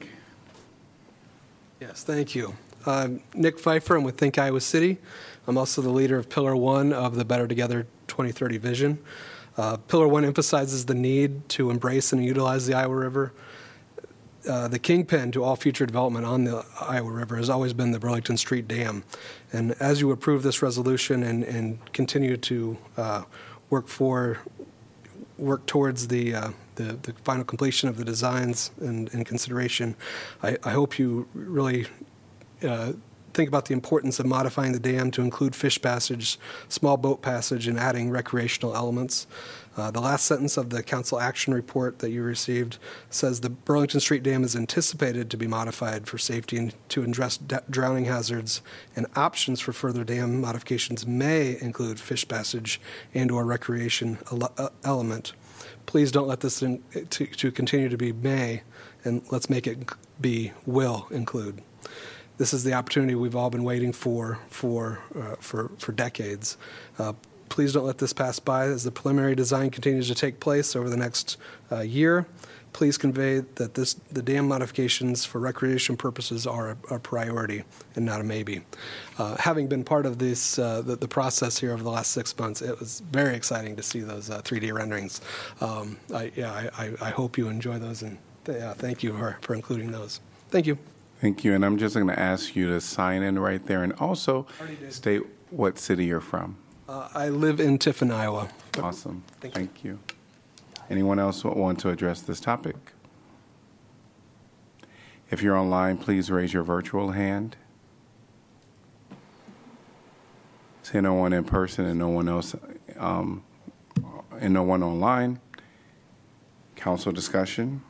Yes, thank you. I'm Nick Pfeiffer. I'm with Think Iowa City. I'm also the leader of Pillar 1 of the Better Together 2030 vision. Pillar 1 emphasizes the need to embrace and utilize the Iowa River. The kingpin to all future development on the Iowa River has always been the Burlington Street Dam. And as you approve this resolution and continue to work towards the final completion of the designs and consideration, I hope you really think about the importance of modifying the dam to include fish passage, small boat passage, and adding recreational elements. The last sentence of the council action report that you received says the Burlington Street Dam is anticipated to be modified for safety and to address drowning hazards, and options for further dam modifications may include fish passage and or recreation element. Please don't let this to continue to be may, and let's make it be will include. This is the opportunity we've all been waiting for decades. Please don't let this pass by as the preliminary design continues to take place over the next year. Please convey that the dam modifications for recreation purposes are a priority and not a maybe. Having been part of this the process here over the last 6 months, it was very exciting to see those 3D renderings. I hope you enjoy those, and thank you for including those. Thank you. Thank you. And I'm just going to ask you to sign in right there and also state what city you're from. I live in Tiffin, Iowa. Awesome. Thank you. Anyone else want to address this topic? If you're online, please raise your virtual hand. See no one in person and no one else, and no one online. Council discussion.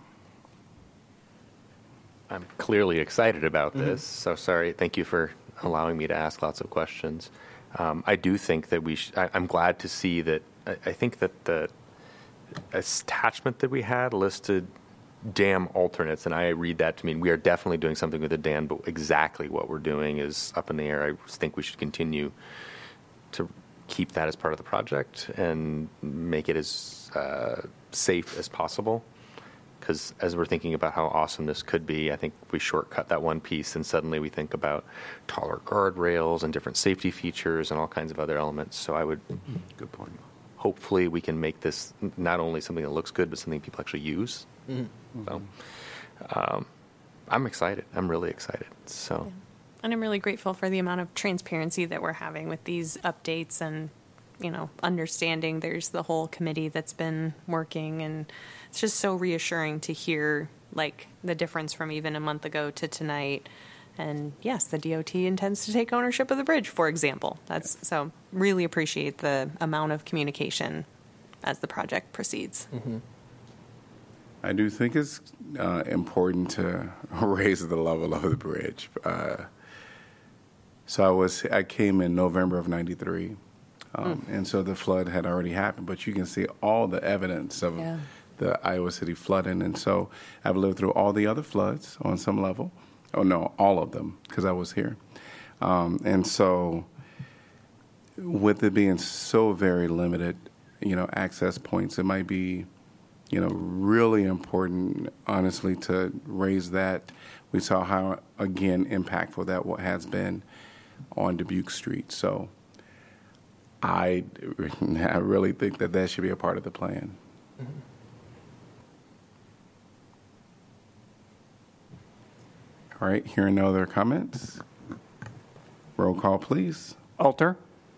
I'm clearly excited about this, so sorry. Thank you for allowing me to ask lots of questions. I do think that I'm glad to see that. I think that the attachment that we had listed dam alternates, and I read that to mean we are definitely doing something with the dam, but exactly what we're doing is up in the air. I think we should continue to keep that as part of the project and make it as safe as possible. Because as we're thinking about how awesome this could be, I think we shortcut that one piece and suddenly we think about taller guardrails and different safety features and all kinds of other elements. So I would, good point. Hopefully we can make this not only something that looks good, but something people actually use. Mm-hmm. So I'm excited. I'm really excited. So, yeah. And I'm really grateful for the amount of transparency that we're having with these updates and, understanding there's the whole committee that's been working, and it's just so reassuring to hear the difference from even a month ago to tonight. And yes, the DOT intends to take ownership of the bridge, for example. So really appreciate the amount of communication as the project proceeds. Mm-hmm. I do think it's important to raise the level of the bridge. So I came in November of '93. And so the flood had already happened, but you can see all the evidence of the Iowa City flooding. And so I've lived through all the other floods on some level. Oh, no, all of them, because I was here. And so with it being so very limited, access points, it might be, really important, honestly, to raise that. We saw how, again, impactful that has been on Dubuque Street. So I really think that should be a part of the plan. Mm-hmm. All right, hearing no other comments, roll call, please. Alter?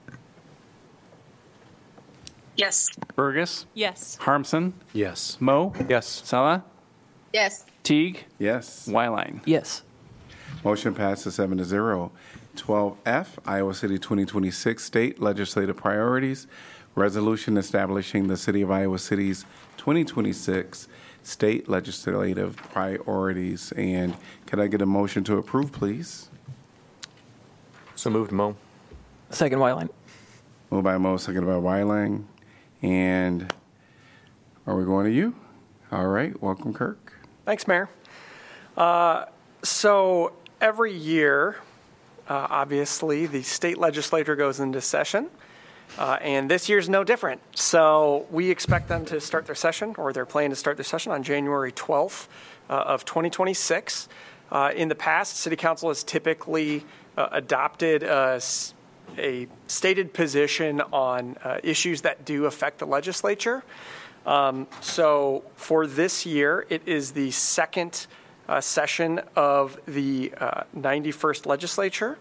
Yes. Burgess? Yes. Harmson? Yes. Mo? Yes. Sala? Yes. Teague? Yes. Wyline? Yes. Motion passes 7-0. 12F, Iowa City 2026 State Legislative Priorities, Resolution establishing the City of Iowa City's 2026 State Legislative Priorities. And can I get a motion to approve, please? So moved, Mo. Second, Wyline. Moved by Mo, seconded by Wylang. And are we going to you? All right, welcome, Kirk. Thanks, Mayor. So every year, obviously, the state legislature goes into session, and this year's no different. So we expect them to start their session, or they're planning to start their session on January 12th of 2026. In the past, City Council has typically adopted a stated position on issues that do affect the legislature. So for this year, it is the second session of the 91st legislature,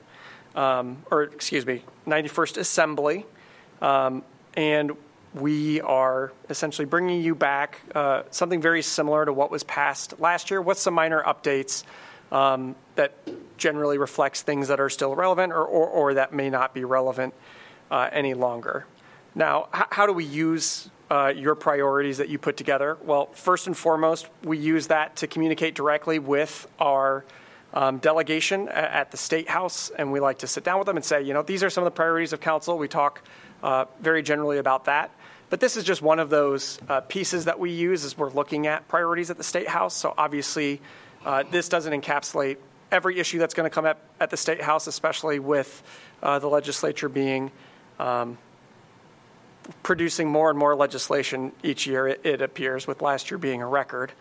91st Assembly, and we are essentially bringing you back something very similar to what was passed last year with some minor updates that generally reflects things that are still relevant or that may not be relevant any longer. Now, how do we use your priorities that you put together? Well, first and foremost, we use that to communicate directly with our delegation at the State House, and we like to sit down with them and say, these are some of the priorities of council. We talk very generally about that. But this is just one of those pieces that we use as we're looking at priorities at the State House. So obviously, this doesn't encapsulate every issue that's going to come up at the State House, especially with the legislature being producing more and more legislation each year, it appears, with last year being a record.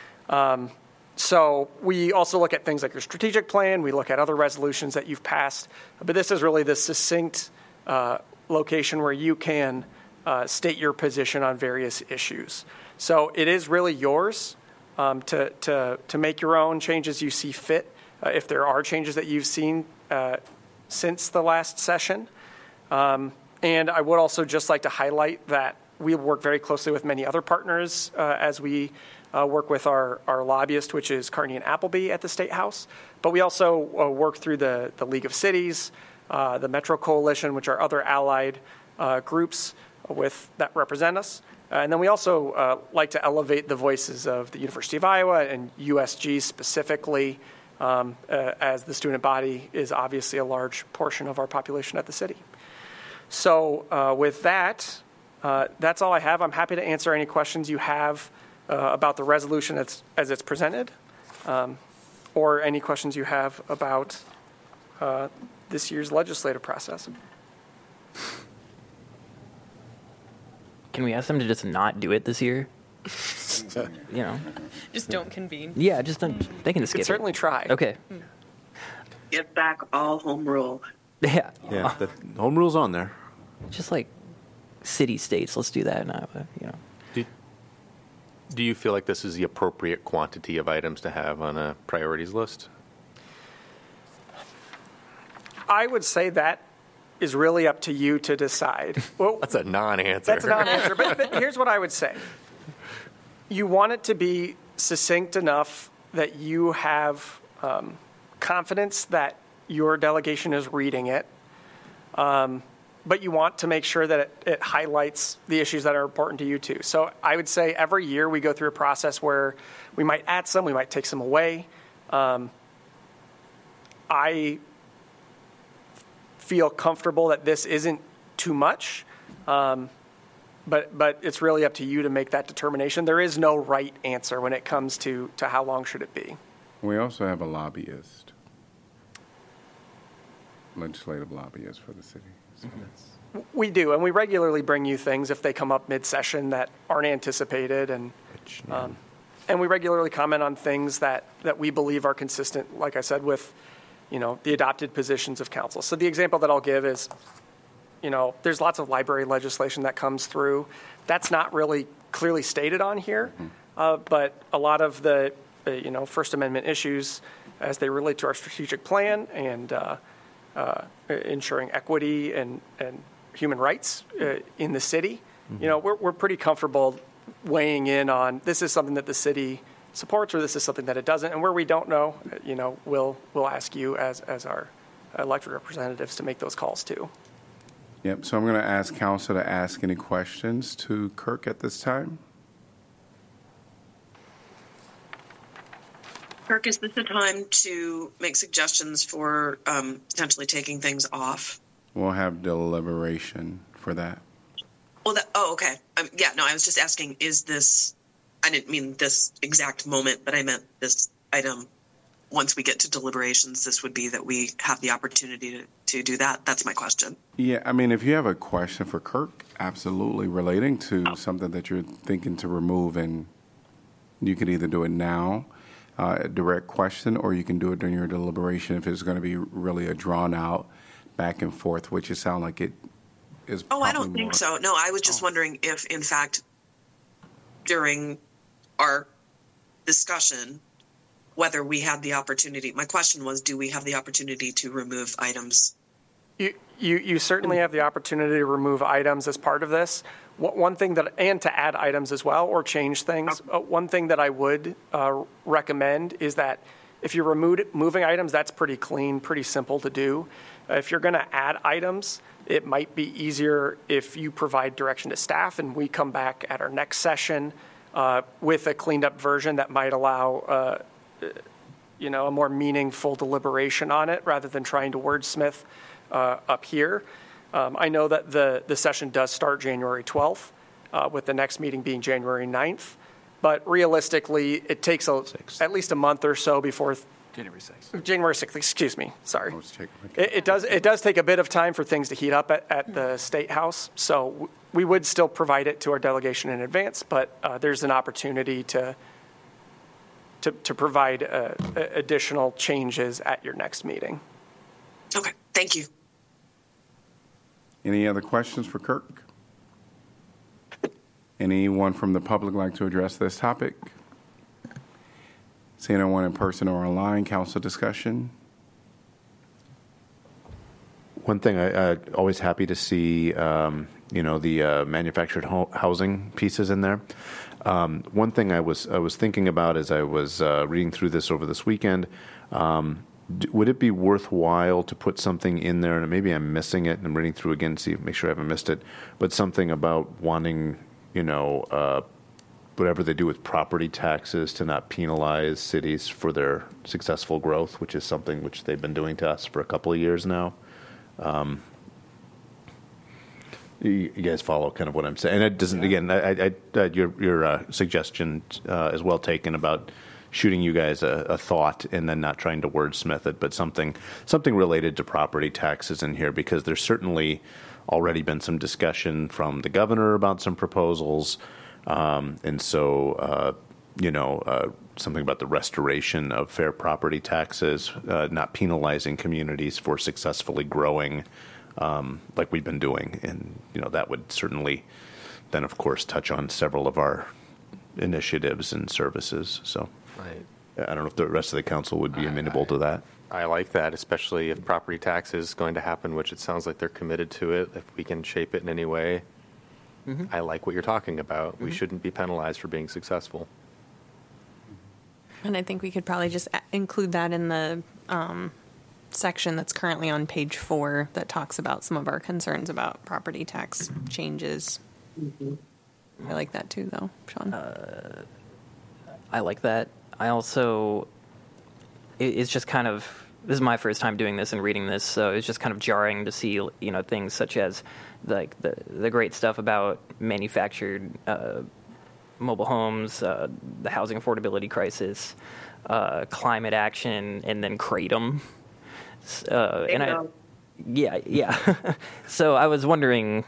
So we also look at things like your strategic plan. We look at other resolutions that you've passed. But this is really the succinct location where you can state your position on various issues. So it is really yours to make your own changes you see fit, if there are changes that you've seen since the last session. And I would also just like to highlight that we work very closely with many other partners as we work with our lobbyist, which is Carney and Appleby at the State House. But we also work through the League of Cities, the Metro Coalition, which are other allied groups that represent us. And then we also like to elevate the voices of the University of Iowa and USG specifically, as the student body is obviously a large portion of our population at the city. So with that, that's all I have. I'm happy to answer any questions you have about the resolution as it's presented, or any questions you have about this year's legislative process. Can we ask them to just not do it this year? Just don't convene. Yeah, just don't. They can just skip it. Certainly try. Okay. Get back all home rule. Yeah. Yeah, the home rule's on there. Just like city states, let's do that now. Do you feel like this is the appropriate quantity of items to have on a priorities list? I would say that is really up to you to decide. Well, that's a non-answer. That's a non-answer. But here's what I would say. You want it to be succinct enough that you have confidence that your delegation is reading it, but you want to make sure that it highlights the issues that are important to you too. So I would say every year we go through a process where we might add some, we might take some away. I feel comfortable that this isn't too much, but it's really up to you to make that determination. There is no right answer when it comes to how long should it be. We also have a lobbyist. legislative lobbyist for the city. So We do, and we regularly bring you things if they come up mid-session that aren't anticipated, and we regularly comment on things that we believe are consistent, like I said, with the adopted positions of council. So the example that I'll give is, there's lots of library legislation that comes through. That's not really clearly stated on here, but a lot of the First Amendment issues as they relate to our strategic plan and ensuring equity and human rights in the city, we're pretty comfortable weighing in on this is something that the city supports or this is something that it doesn't. And where we don't know, we'll ask you as our elected representatives to make those calls too. Yep. So I'm going to ask council to ask any questions to Kirk at this time. Kirk, is this the time to make suggestions for potentially taking things off? We'll have deliberation for that. Well, okay. I was just asking, is this, I didn't mean this exact moment, but I meant this item. Once we get to deliberations, this would be that we have the opportunity to do that. That's my question. Yeah, I mean, if you have a question for Kirk, absolutely, relating to something that you're thinking to remove, and you could either do it now, a direct question, or you can do it during your deliberation if it's going to be really a drawn out back and forth, which it sounds like it is. Oh, I don't think so. No, I was just wondering if, in fact, during our discussion, whether we had the opportunity. My question was, do we have the opportunity to remove items? You certainly have the opportunity to remove items as part of this. One thing and to add items as well or change things. One thing that I would recommend is that if you're moving items, that's pretty clean, pretty simple to do. If you're going to add items, it might be easier if you provide direction to staff and we come back at our next session with a cleaned up version that might allow a more meaningful deliberation on it rather than trying to wordsmith up here. I know that the session does start January 12th, with the next meeting being January 9th. But realistically, it takes at least a month or so before January 6th. January 6th, excuse me. Sorry. It does take a bit of time for things to heat up at the State House. So we would still provide it to our delegation in advance, but there's an opportunity to provide additional changes at your next meeting. Okay, thank you. Any other questions for Kirk? Anyone from the public like to address this topic? Seeing anyone in person or online, council discussion? One thing I'm always happy to see, the manufactured housing pieces in there. One thing I was thinking about as I was reading through this over this weekend, would it be worthwhile to put something in there, and maybe I'm missing it, and I'm reading through again to make sure I haven't missed it, but something about wanting, whatever they do with property taxes to not penalize cities for their successful growth, which is something which they've been doing to us for a couple of years now. You guys follow kind of what I'm saying. And it doesn't, again, your suggestion is well taken about shooting you guys a thought and then not trying to wordsmith it, but something related to property taxes in here, because there's certainly already been some discussion from the governor about some proposals. And so, something about the restoration of fair property taxes, not penalizing communities for successfully growing like we've been doing. And, that would certainly then, of course, touch on several of our initiatives and services. So I don't know if the rest of the council would be amenable to that. I like that, especially if property tax is going to happen, which it sounds like they're committed to it. If we can shape it in any way, I like what you're talking about. We shouldn't be penalized for being successful. And I think we could probably just include that in the section that's currently on page 4 that talks about some of our concerns about property tax changes. I like that too, though, Sean. I like that. I also, it's just kind of, this is my first time doing this and reading this, so it's just kind of jarring to see, things such as like the great stuff about manufactured mobile homes, the housing affordability crisis, climate action, and then Kratom. Yeah. So I was wondering,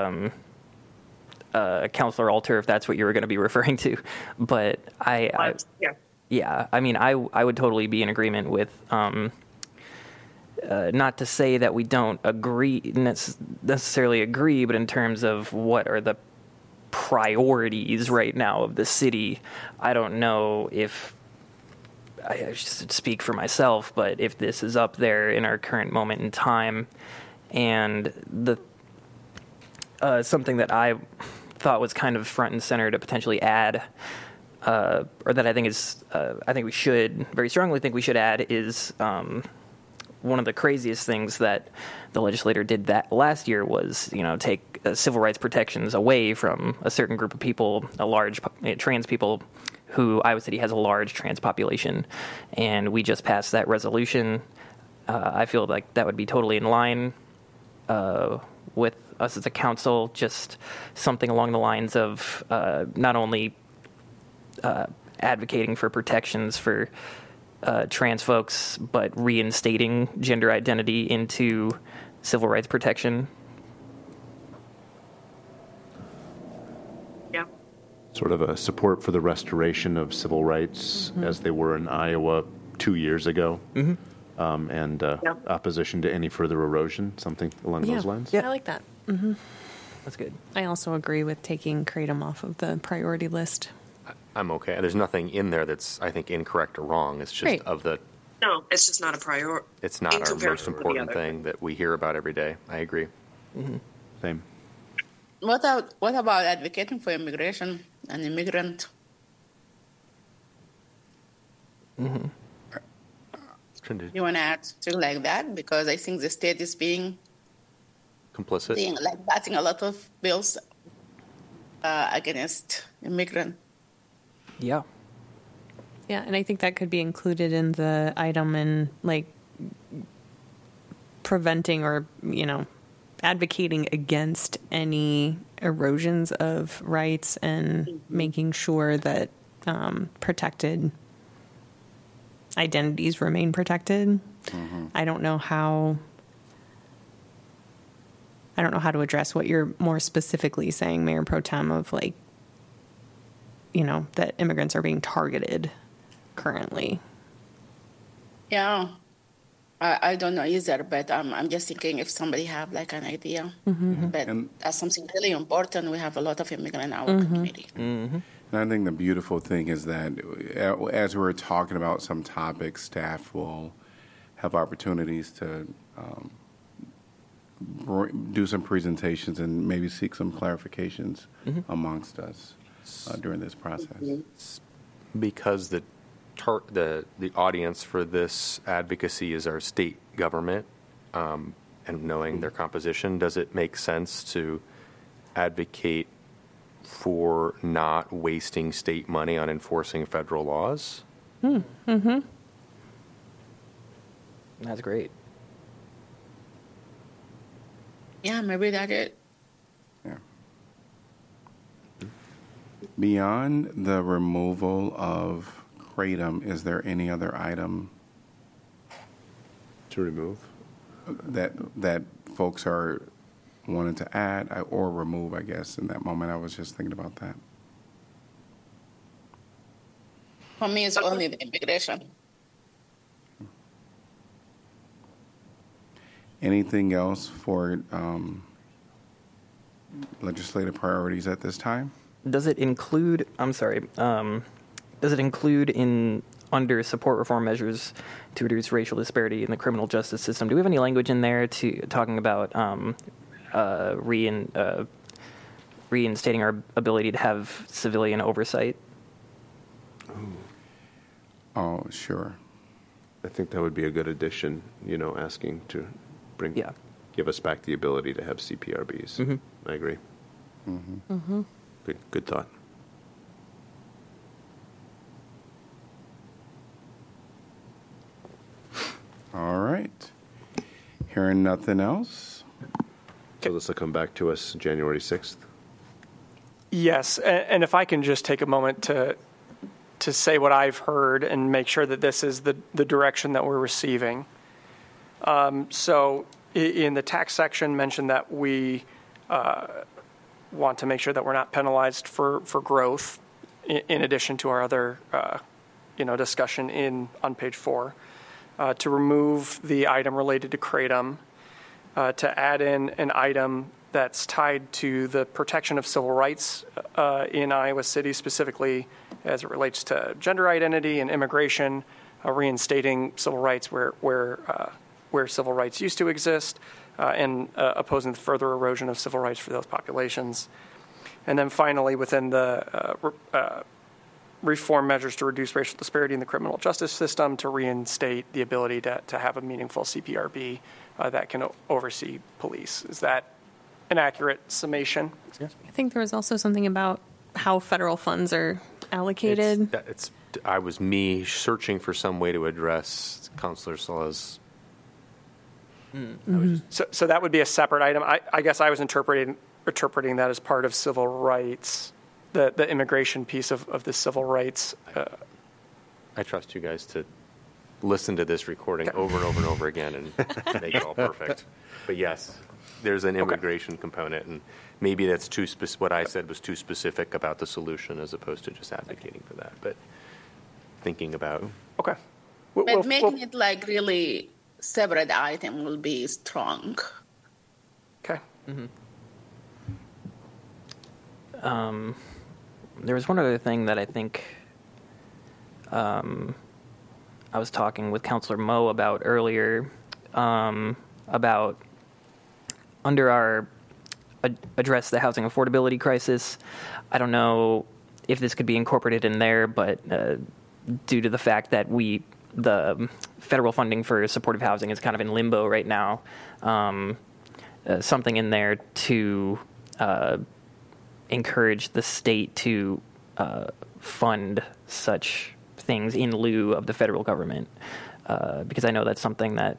Councilor Alter, if that's what you were going to be referring to, but I mean, I would totally be in agreement with, not to say that we don't necessarily agree, but in terms of what are the priorities right now of the city, I don't know if I should speak for myself, but if this is up there in our current moment in time, and the something that I thought was kind of front and center to potentially add, or that I think is, I think we should very strongly think we should add is one of the craziest things that the legislator did that last year was, take civil rights protections away from a certain group of people, a large trans people, who Iowa City has a large trans population, and we just passed that resolution. I feel like that would be totally in line with us as a council, just something along the lines of not only advocating for protections for trans folks, but reinstating gender identity into civil rights protection. Yeah. Sort of a support for the restoration of civil rights as they were in Iowa 2 years ago, and opposition to any further erosion, something along those lines. Yeah, I like that. Mm-hmm. That's good. I also agree with taking Kratom off of the priority list. I'm okay. There's nothing in there that's, I think, incorrect or wrong. It's just No, it's just not a priority. It's not our most important thing that we hear about every day. I agree. Mm-hmm. Same. What about advocating for immigration and immigrant? Mm-hmm. You want to add something like that? Because I think the state is being complicit, passing a lot of bills against immigrants. Yeah, and I think that could be included in the item in preventing or advocating against any erosions of rights and making sure that protected identities remain protected. Mm-hmm. I don't know how to address what you're more specifically saying, Mayor Pro Tem, of that immigrants are being targeted currently. Yeah, I don't know either, but I'm just thinking if somebody have an idea. Mm-hmm. But that's something really important. We have a lot of immigrants in our community. Mm-hmm. And I think the beautiful thing is that as we're talking about some topics, staff will have opportunities to do some presentations and maybe seek some clarifications amongst us during this process. Because the audience for this advocacy is our state government, and knowing their composition, does it make sense to advocate for not wasting state money on enforcing federal laws? Mm-hmm. That's great. Yeah, maybe that's it. Yeah. Beyond the removal of Kratom, is there any other item to remove that folks are wanting to add or remove? I guess in that moment I was just thinking about that. For me, it's only the immigration. Anything else for legislative priorities at this time? Does it include? Does it include under support reform measures to reduce racial disparity in the criminal justice system? Do we have any language in there talking about reinstating our ability to have civilian oversight? Oh, sure. I think that would be a good addition. Asking to give us back the ability to have CPRBs. Mm-hmm. I agree. Mm-hmm. Mm-hmm. Good thought. All right. Hearing nothing else. So this will come back to us January 6th? Yes, and if I can just take a moment to say what I've heard and make sure that this is the direction that we're receiving. So in the tax section mentioned that we want to make sure that we're not penalized for growth in addition to our other discussion on page 4. To remove the item related to Kratom, to add in an item that's tied to the protection of civil rights in Iowa City, specifically as it relates to gender identity and immigration, reinstating civil rights where civil rights used to exist, and opposing the further erosion of civil rights for those populations. And then finally, within the reform measures to reduce racial disparity in the criminal justice system, to reinstate the ability to have a meaningful CPRB that can oversee police. Is that an accurate summation? I think there was also something about how federal funds are allocated. I was me searching for some way to address Councilor Slaw's. So that would be a separate item. I guess I was interpreting that as part of civil rights, the immigration piece of the civil rights. I trust you guys to listen to this recording over and over and over again and make it all perfect. But yes, there's an immigration component, and maybe that's too what I said was too specific about the solution as opposed to just advocating for that. But thinking about but making it like really separate item will be strong. Okay. There was one other thing that I think I was talking with Councilor Moe about earlier, about under our address the housing affordability crisis. I don't know if this could be incorporated in there, but due to the fact that the federal funding for supportive housing is kind of in limbo right now, something in there to encourage the state to fund such things in lieu of the federal government, because I know that's something that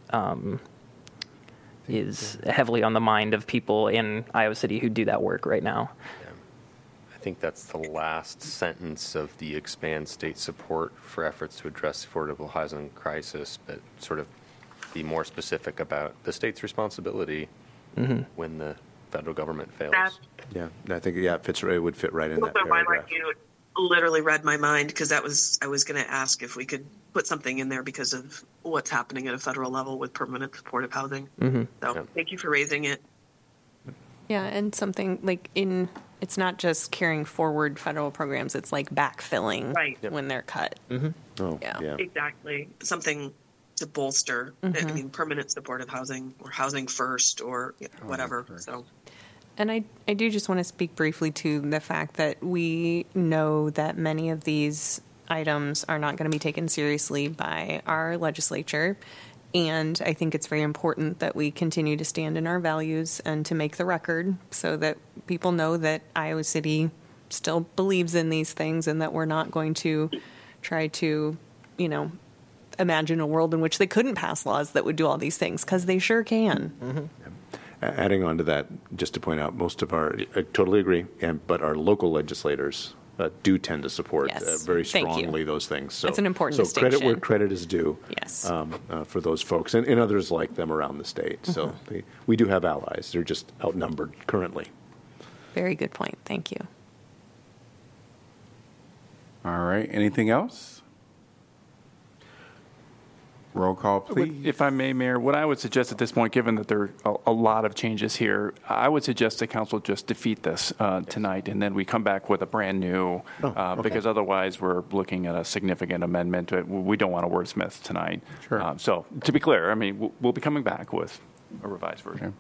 is heavily on the mind of people in Iowa City who do that work right now. I think that's the last sentence of the expand state support for efforts to address the affordable housing crisis, but sort of be more specific about the state's responsibility when the federal government fails. I think it would fit right in that paragraph. You literally read my mind, because I was going to ask if we could put something in there because of what's happening at a federal level with permanent supportive housing. So thank you for raising it. Yeah, and something like it's not just carrying forward federal programs, it's like backfilling when they're cut. Exactly. Something to bolster, I mean, permanent supportive housing or housing first or whatever. So. And I do just want to speak briefly to the fact that we know that many of these items are not going to be taken seriously by our legislature. And I think it's very important that we continue to stand in our values and to make the record so that people know that Iowa City still believes in these things and that we're not going to try to, imagine a world in which they couldn't pass laws that would do all these things, because they sure can. Adding on to that, just to point out, I totally agree, but our local legislators do tend to support very strongly those things. So it's an important distinction. So credit where credit is due. Yes. For those folks and others like them around the state. So we do have allies. They're just outnumbered currently. Very good point. Thank you. All right. Anything else? Roll call, please. If I may, Mayor, what I would suggest at this point, given that there are a lot of changes here, I would suggest the council just defeat this tonight, and then we come back with a brand new, because otherwise we're looking at a significant amendment. We don't want to wordsmith tonight. Sure. So to be clear, I mean, we'll be coming back with a revised version.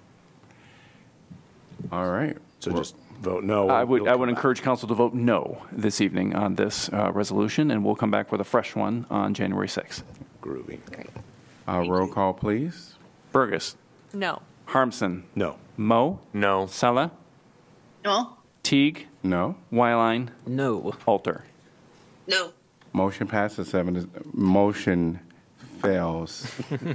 All right. So just vote no. I would encourage council to vote no this evening on this resolution, and we'll come back with a fresh one on January 6th. Groovy. Great. Roll call, please. Burgess. No. Harmson. No. Moe. No. Sella. No. Teague. No. Weiline. No. Alter. No. Motion passes 7. Motion fails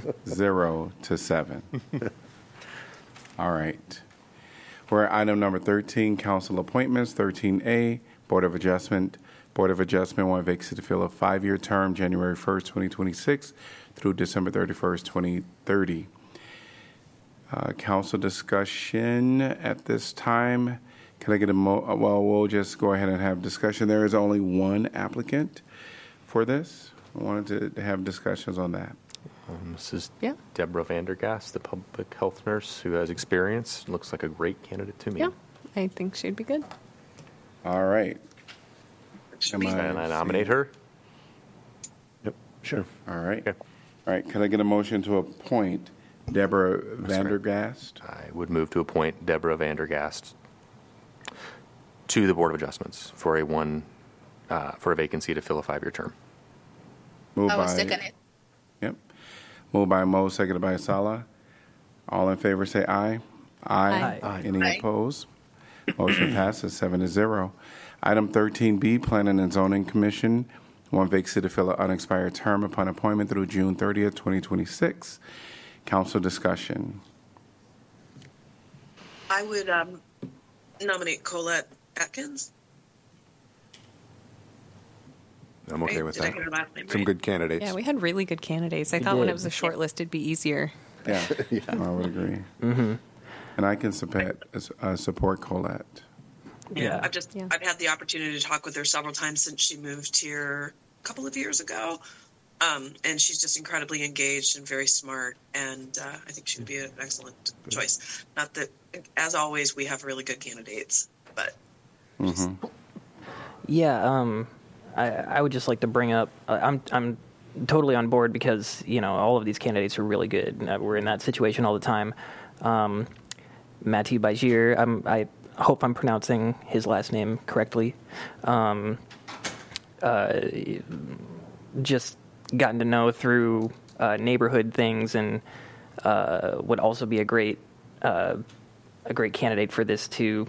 0-7. All right. We're at item number 13, council appointments. 13A, Board of Adjustment. Board of Adjustment want vacancy to fill a 5-year term, January 1st, 2026 through December 31st, 2030. Council discussion at this time. Can I get well, we'll just go ahead and have discussion. There is only one applicant for this. I wanted to have discussions on that. This is Deborah Vandergast, the public health nurse who has experience. Looks like a great candidate to me. Yeah, I think she'd be good. All right. Can I nominate her? Yep, sure. All right. Okay. All right. Can I get a motion to appoint Deborah Vandergast? I would move to appoint Deborah Vandergast to the Board of Adjustments for a vacancy to fill a 5-year term. I will second it. Yep. Moved by Mo, seconded by Sala. All in favor say aye. Aye. Any opposed? Motion passes 7-0. Item 13B, Planning and Zoning Commission. One vacancy to fill an unexpired term upon appointment through June 30th, 2026. Council discussion. I would nominate Colette Atkins. I'm okay with that. Some right? good candidates. Yeah, we had really good candidates. I thought when it was a short list, it'd be easier. Yeah, I would agree. Mm-hmm. And I can support Colette. Yeah, I've had the opportunity to talk with her several times since she moved here a couple of years ago. And she's just incredibly engaged and very smart. And I think she would be an excellent choice. Not that, as always, we have really good candidates, but. Mm-hmm. Yeah, I would just like to bring up, I'm totally on board because, all of these candidates are really good. We're in that situation all the time. Mathieu Bajir, I hope I'm pronouncing his last name correctly. Just gotten to know through neighborhood things and would also be a great candidate for this too.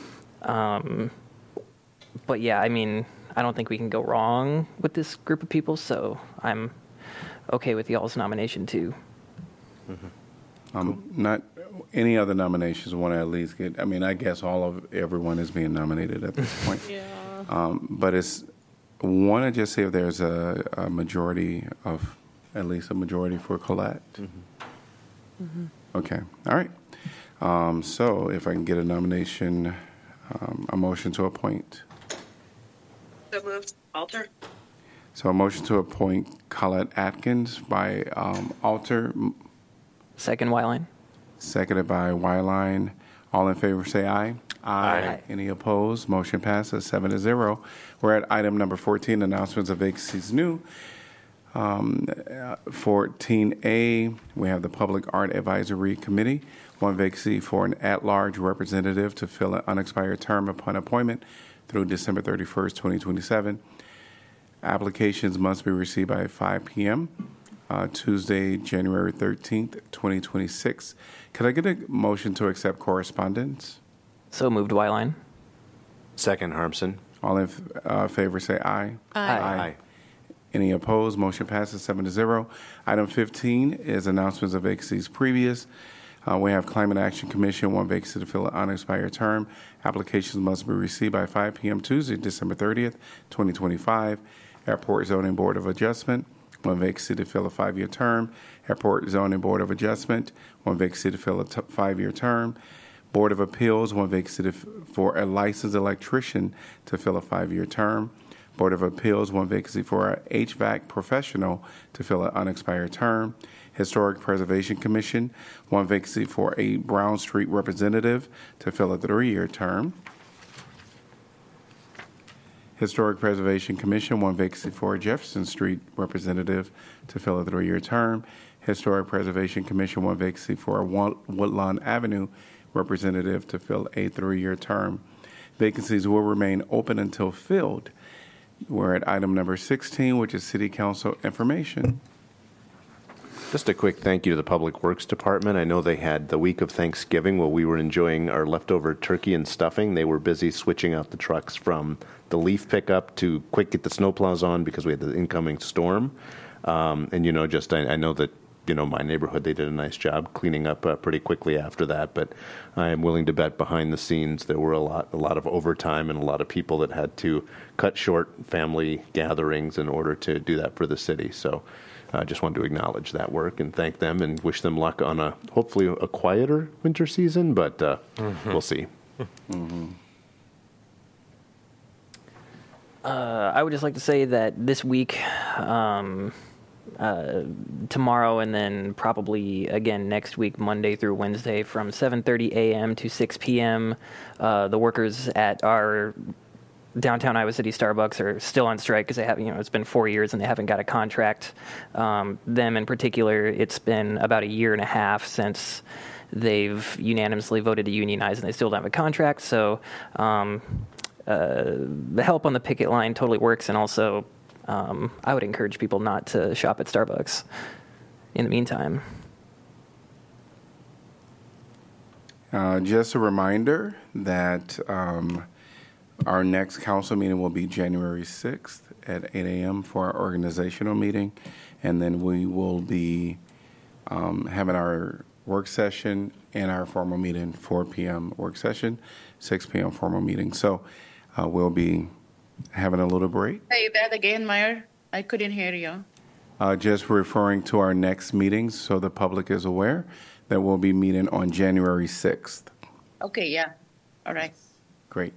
But yeah, I don't think we can go wrong with this group of people, so I'm okay with y'all's nomination too. Mm-hmm. Not any other nominations. Want to at least get. I guess everyone is being nominated at this point. Yeah. But want to just see if there's a majority at least a majority for Colette. Mm-hmm. Mm-hmm. Okay. All right. So if I can get a nomination, a motion to appoint. So moved. Alter. So a motion to appoint Colette Atkins by Alter. Second, Wyline. Seconded by Wyline. All in favor say aye. Aye. Any opposed? Motion passes 7-0. We're at item number 14, announcements of vacancies new. 14A, we have the Public Art Advisory Committee. One vacancy for an at-large representative to fill an unexpired term upon appointment through December 31st, 2027. Applications must be received by 5 p.m. Tuesday, January 13th, 2026. Could I get a motion to accept correspondence? So moved, Wyline. Second, Harmson. All in favor say aye. Aye. Any opposed? Motion passes 7-0. Item 15 is announcements of vacancies previous. We have Climate Action Commission, one vacancy to fill an unexpired term. Applications must be received by 5 p.m. Tuesday, December 30th, 2025. Airport Zoning Board of Adjustment, one vacancy to fill a 5-year term. Airport Zoning Board of Adjustment, one vacancy to fill a 5-year term. Board of Appeals, one vacancy for a licensed electrician to fill a 5-year term. Board of Appeals, one vacancy for an HVAC professional to fill an unexpired term. Historic Preservation Commission, one vacancy for a Brown Street representative to fill a 3-year term. Historic Preservation Commission, one vacancy for a Jefferson Street representative to fill a 3-year term. Historic Preservation Commission, one vacancy for a Woodlawn Avenue representative to fill a 3-year term. Vacancies will remain open until filled. We're at item number 16, which is City Council information. Just a quick thank you to the Public Works Department. I know they had the week of Thanksgiving while we were enjoying our leftover turkey and stuffing. They were busy switching out the trucks from the leaf pickup to quick get the snowplows on because we had the incoming storm. And, I know that my neighborhood, they did a nice job cleaning up pretty quickly after that. But I am willing to bet behind the scenes there were a lot of overtime and a lot of people that had to cut short family gatherings in order to do that for the city. So I just wanted to acknowledge that work and thank them and wish them luck on hopefully a quieter winter season, but we'll see. I would just like to say that this week, tomorrow, and then probably again next week, Monday through Wednesday, from 7:30 a.m. to 6 p.m., the workers at our downtown Iowa City Starbucks are still on strike because they have, it's been 4 years and they haven't got a contract. Them in particular, it's been about a year and a half since they've unanimously voted to unionize and they still don't have a contract. So the help on the picket line totally works, and also I would encourage people not to shop at Starbucks in the meantime. Just a reminder that our next council meeting will be January 6th at 8 a.m. for our organizational meeting, and then we will be having our work session and our formal meeting, 4 p.m. work session, 6 p.m. formal meeting. So we'll be having a little break. Say that again, Mayor. I couldn't hear you. Just referring to our next meetings so the public is aware that we'll be meeting on January 6th. Okay, yeah. All right. Great.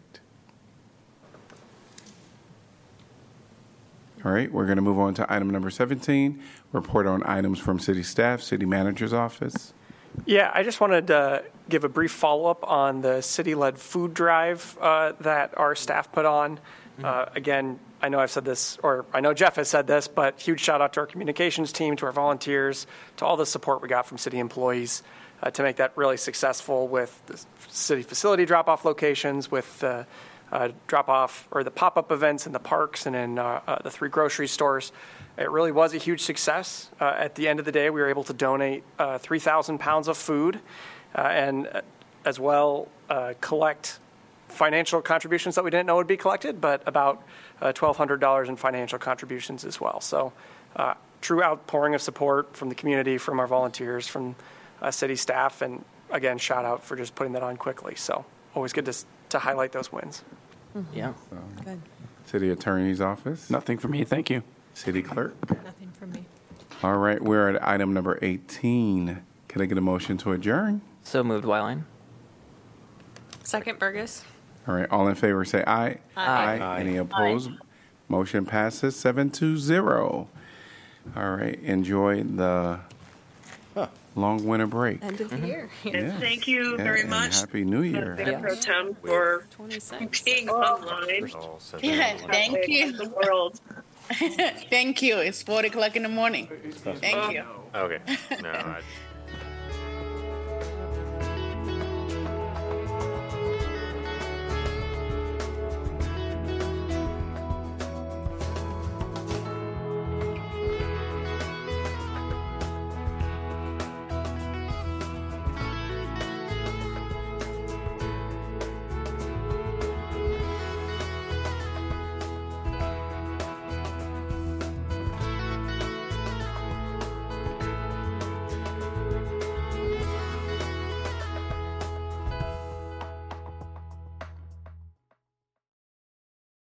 All right, we're going to move on to item number 17, report on items from city staff, city manager's office. Yeah, I just wanted to give a brief follow-up on the city-led food drive that our staff put on. Again, I know I've said this, or I know Jeff has said this, but huge shout out to our communications team, to our volunteers, to all the support we got from city employees to make that really successful with the city facility drop-off locations, with the drop-off or the pop-up events in the parks and in the 3 grocery stores. It really was a huge success. At the end of the day, we were able to donate 3,000 pounds of food and as well collect financial contributions that we didn't know would be collected, but about $1,200 in financial contributions as well. So true outpouring of support from the community, from our volunteers, from city staff, and again, shout out for just putting that on quickly. So always good to highlight those wins. Yeah. Good. City Attorney's Office. Nothing for me, thank you. City Clerk. Nothing from me. All right, we're at item number 18. Can I get a motion to adjourn? So moved, Weiland. Second, Burgess. All right, all in favor say aye. Aye. Aye. Any opposed? Motion passes 7-0. All right, enjoy the long winter break. End of the year. And thank you very much, Happy New Year. Mayor Pro Tem, for being online. Yeah, thank you. The world. Thank you. It's 4 o'clock in the morning. Thank you. Okay. No,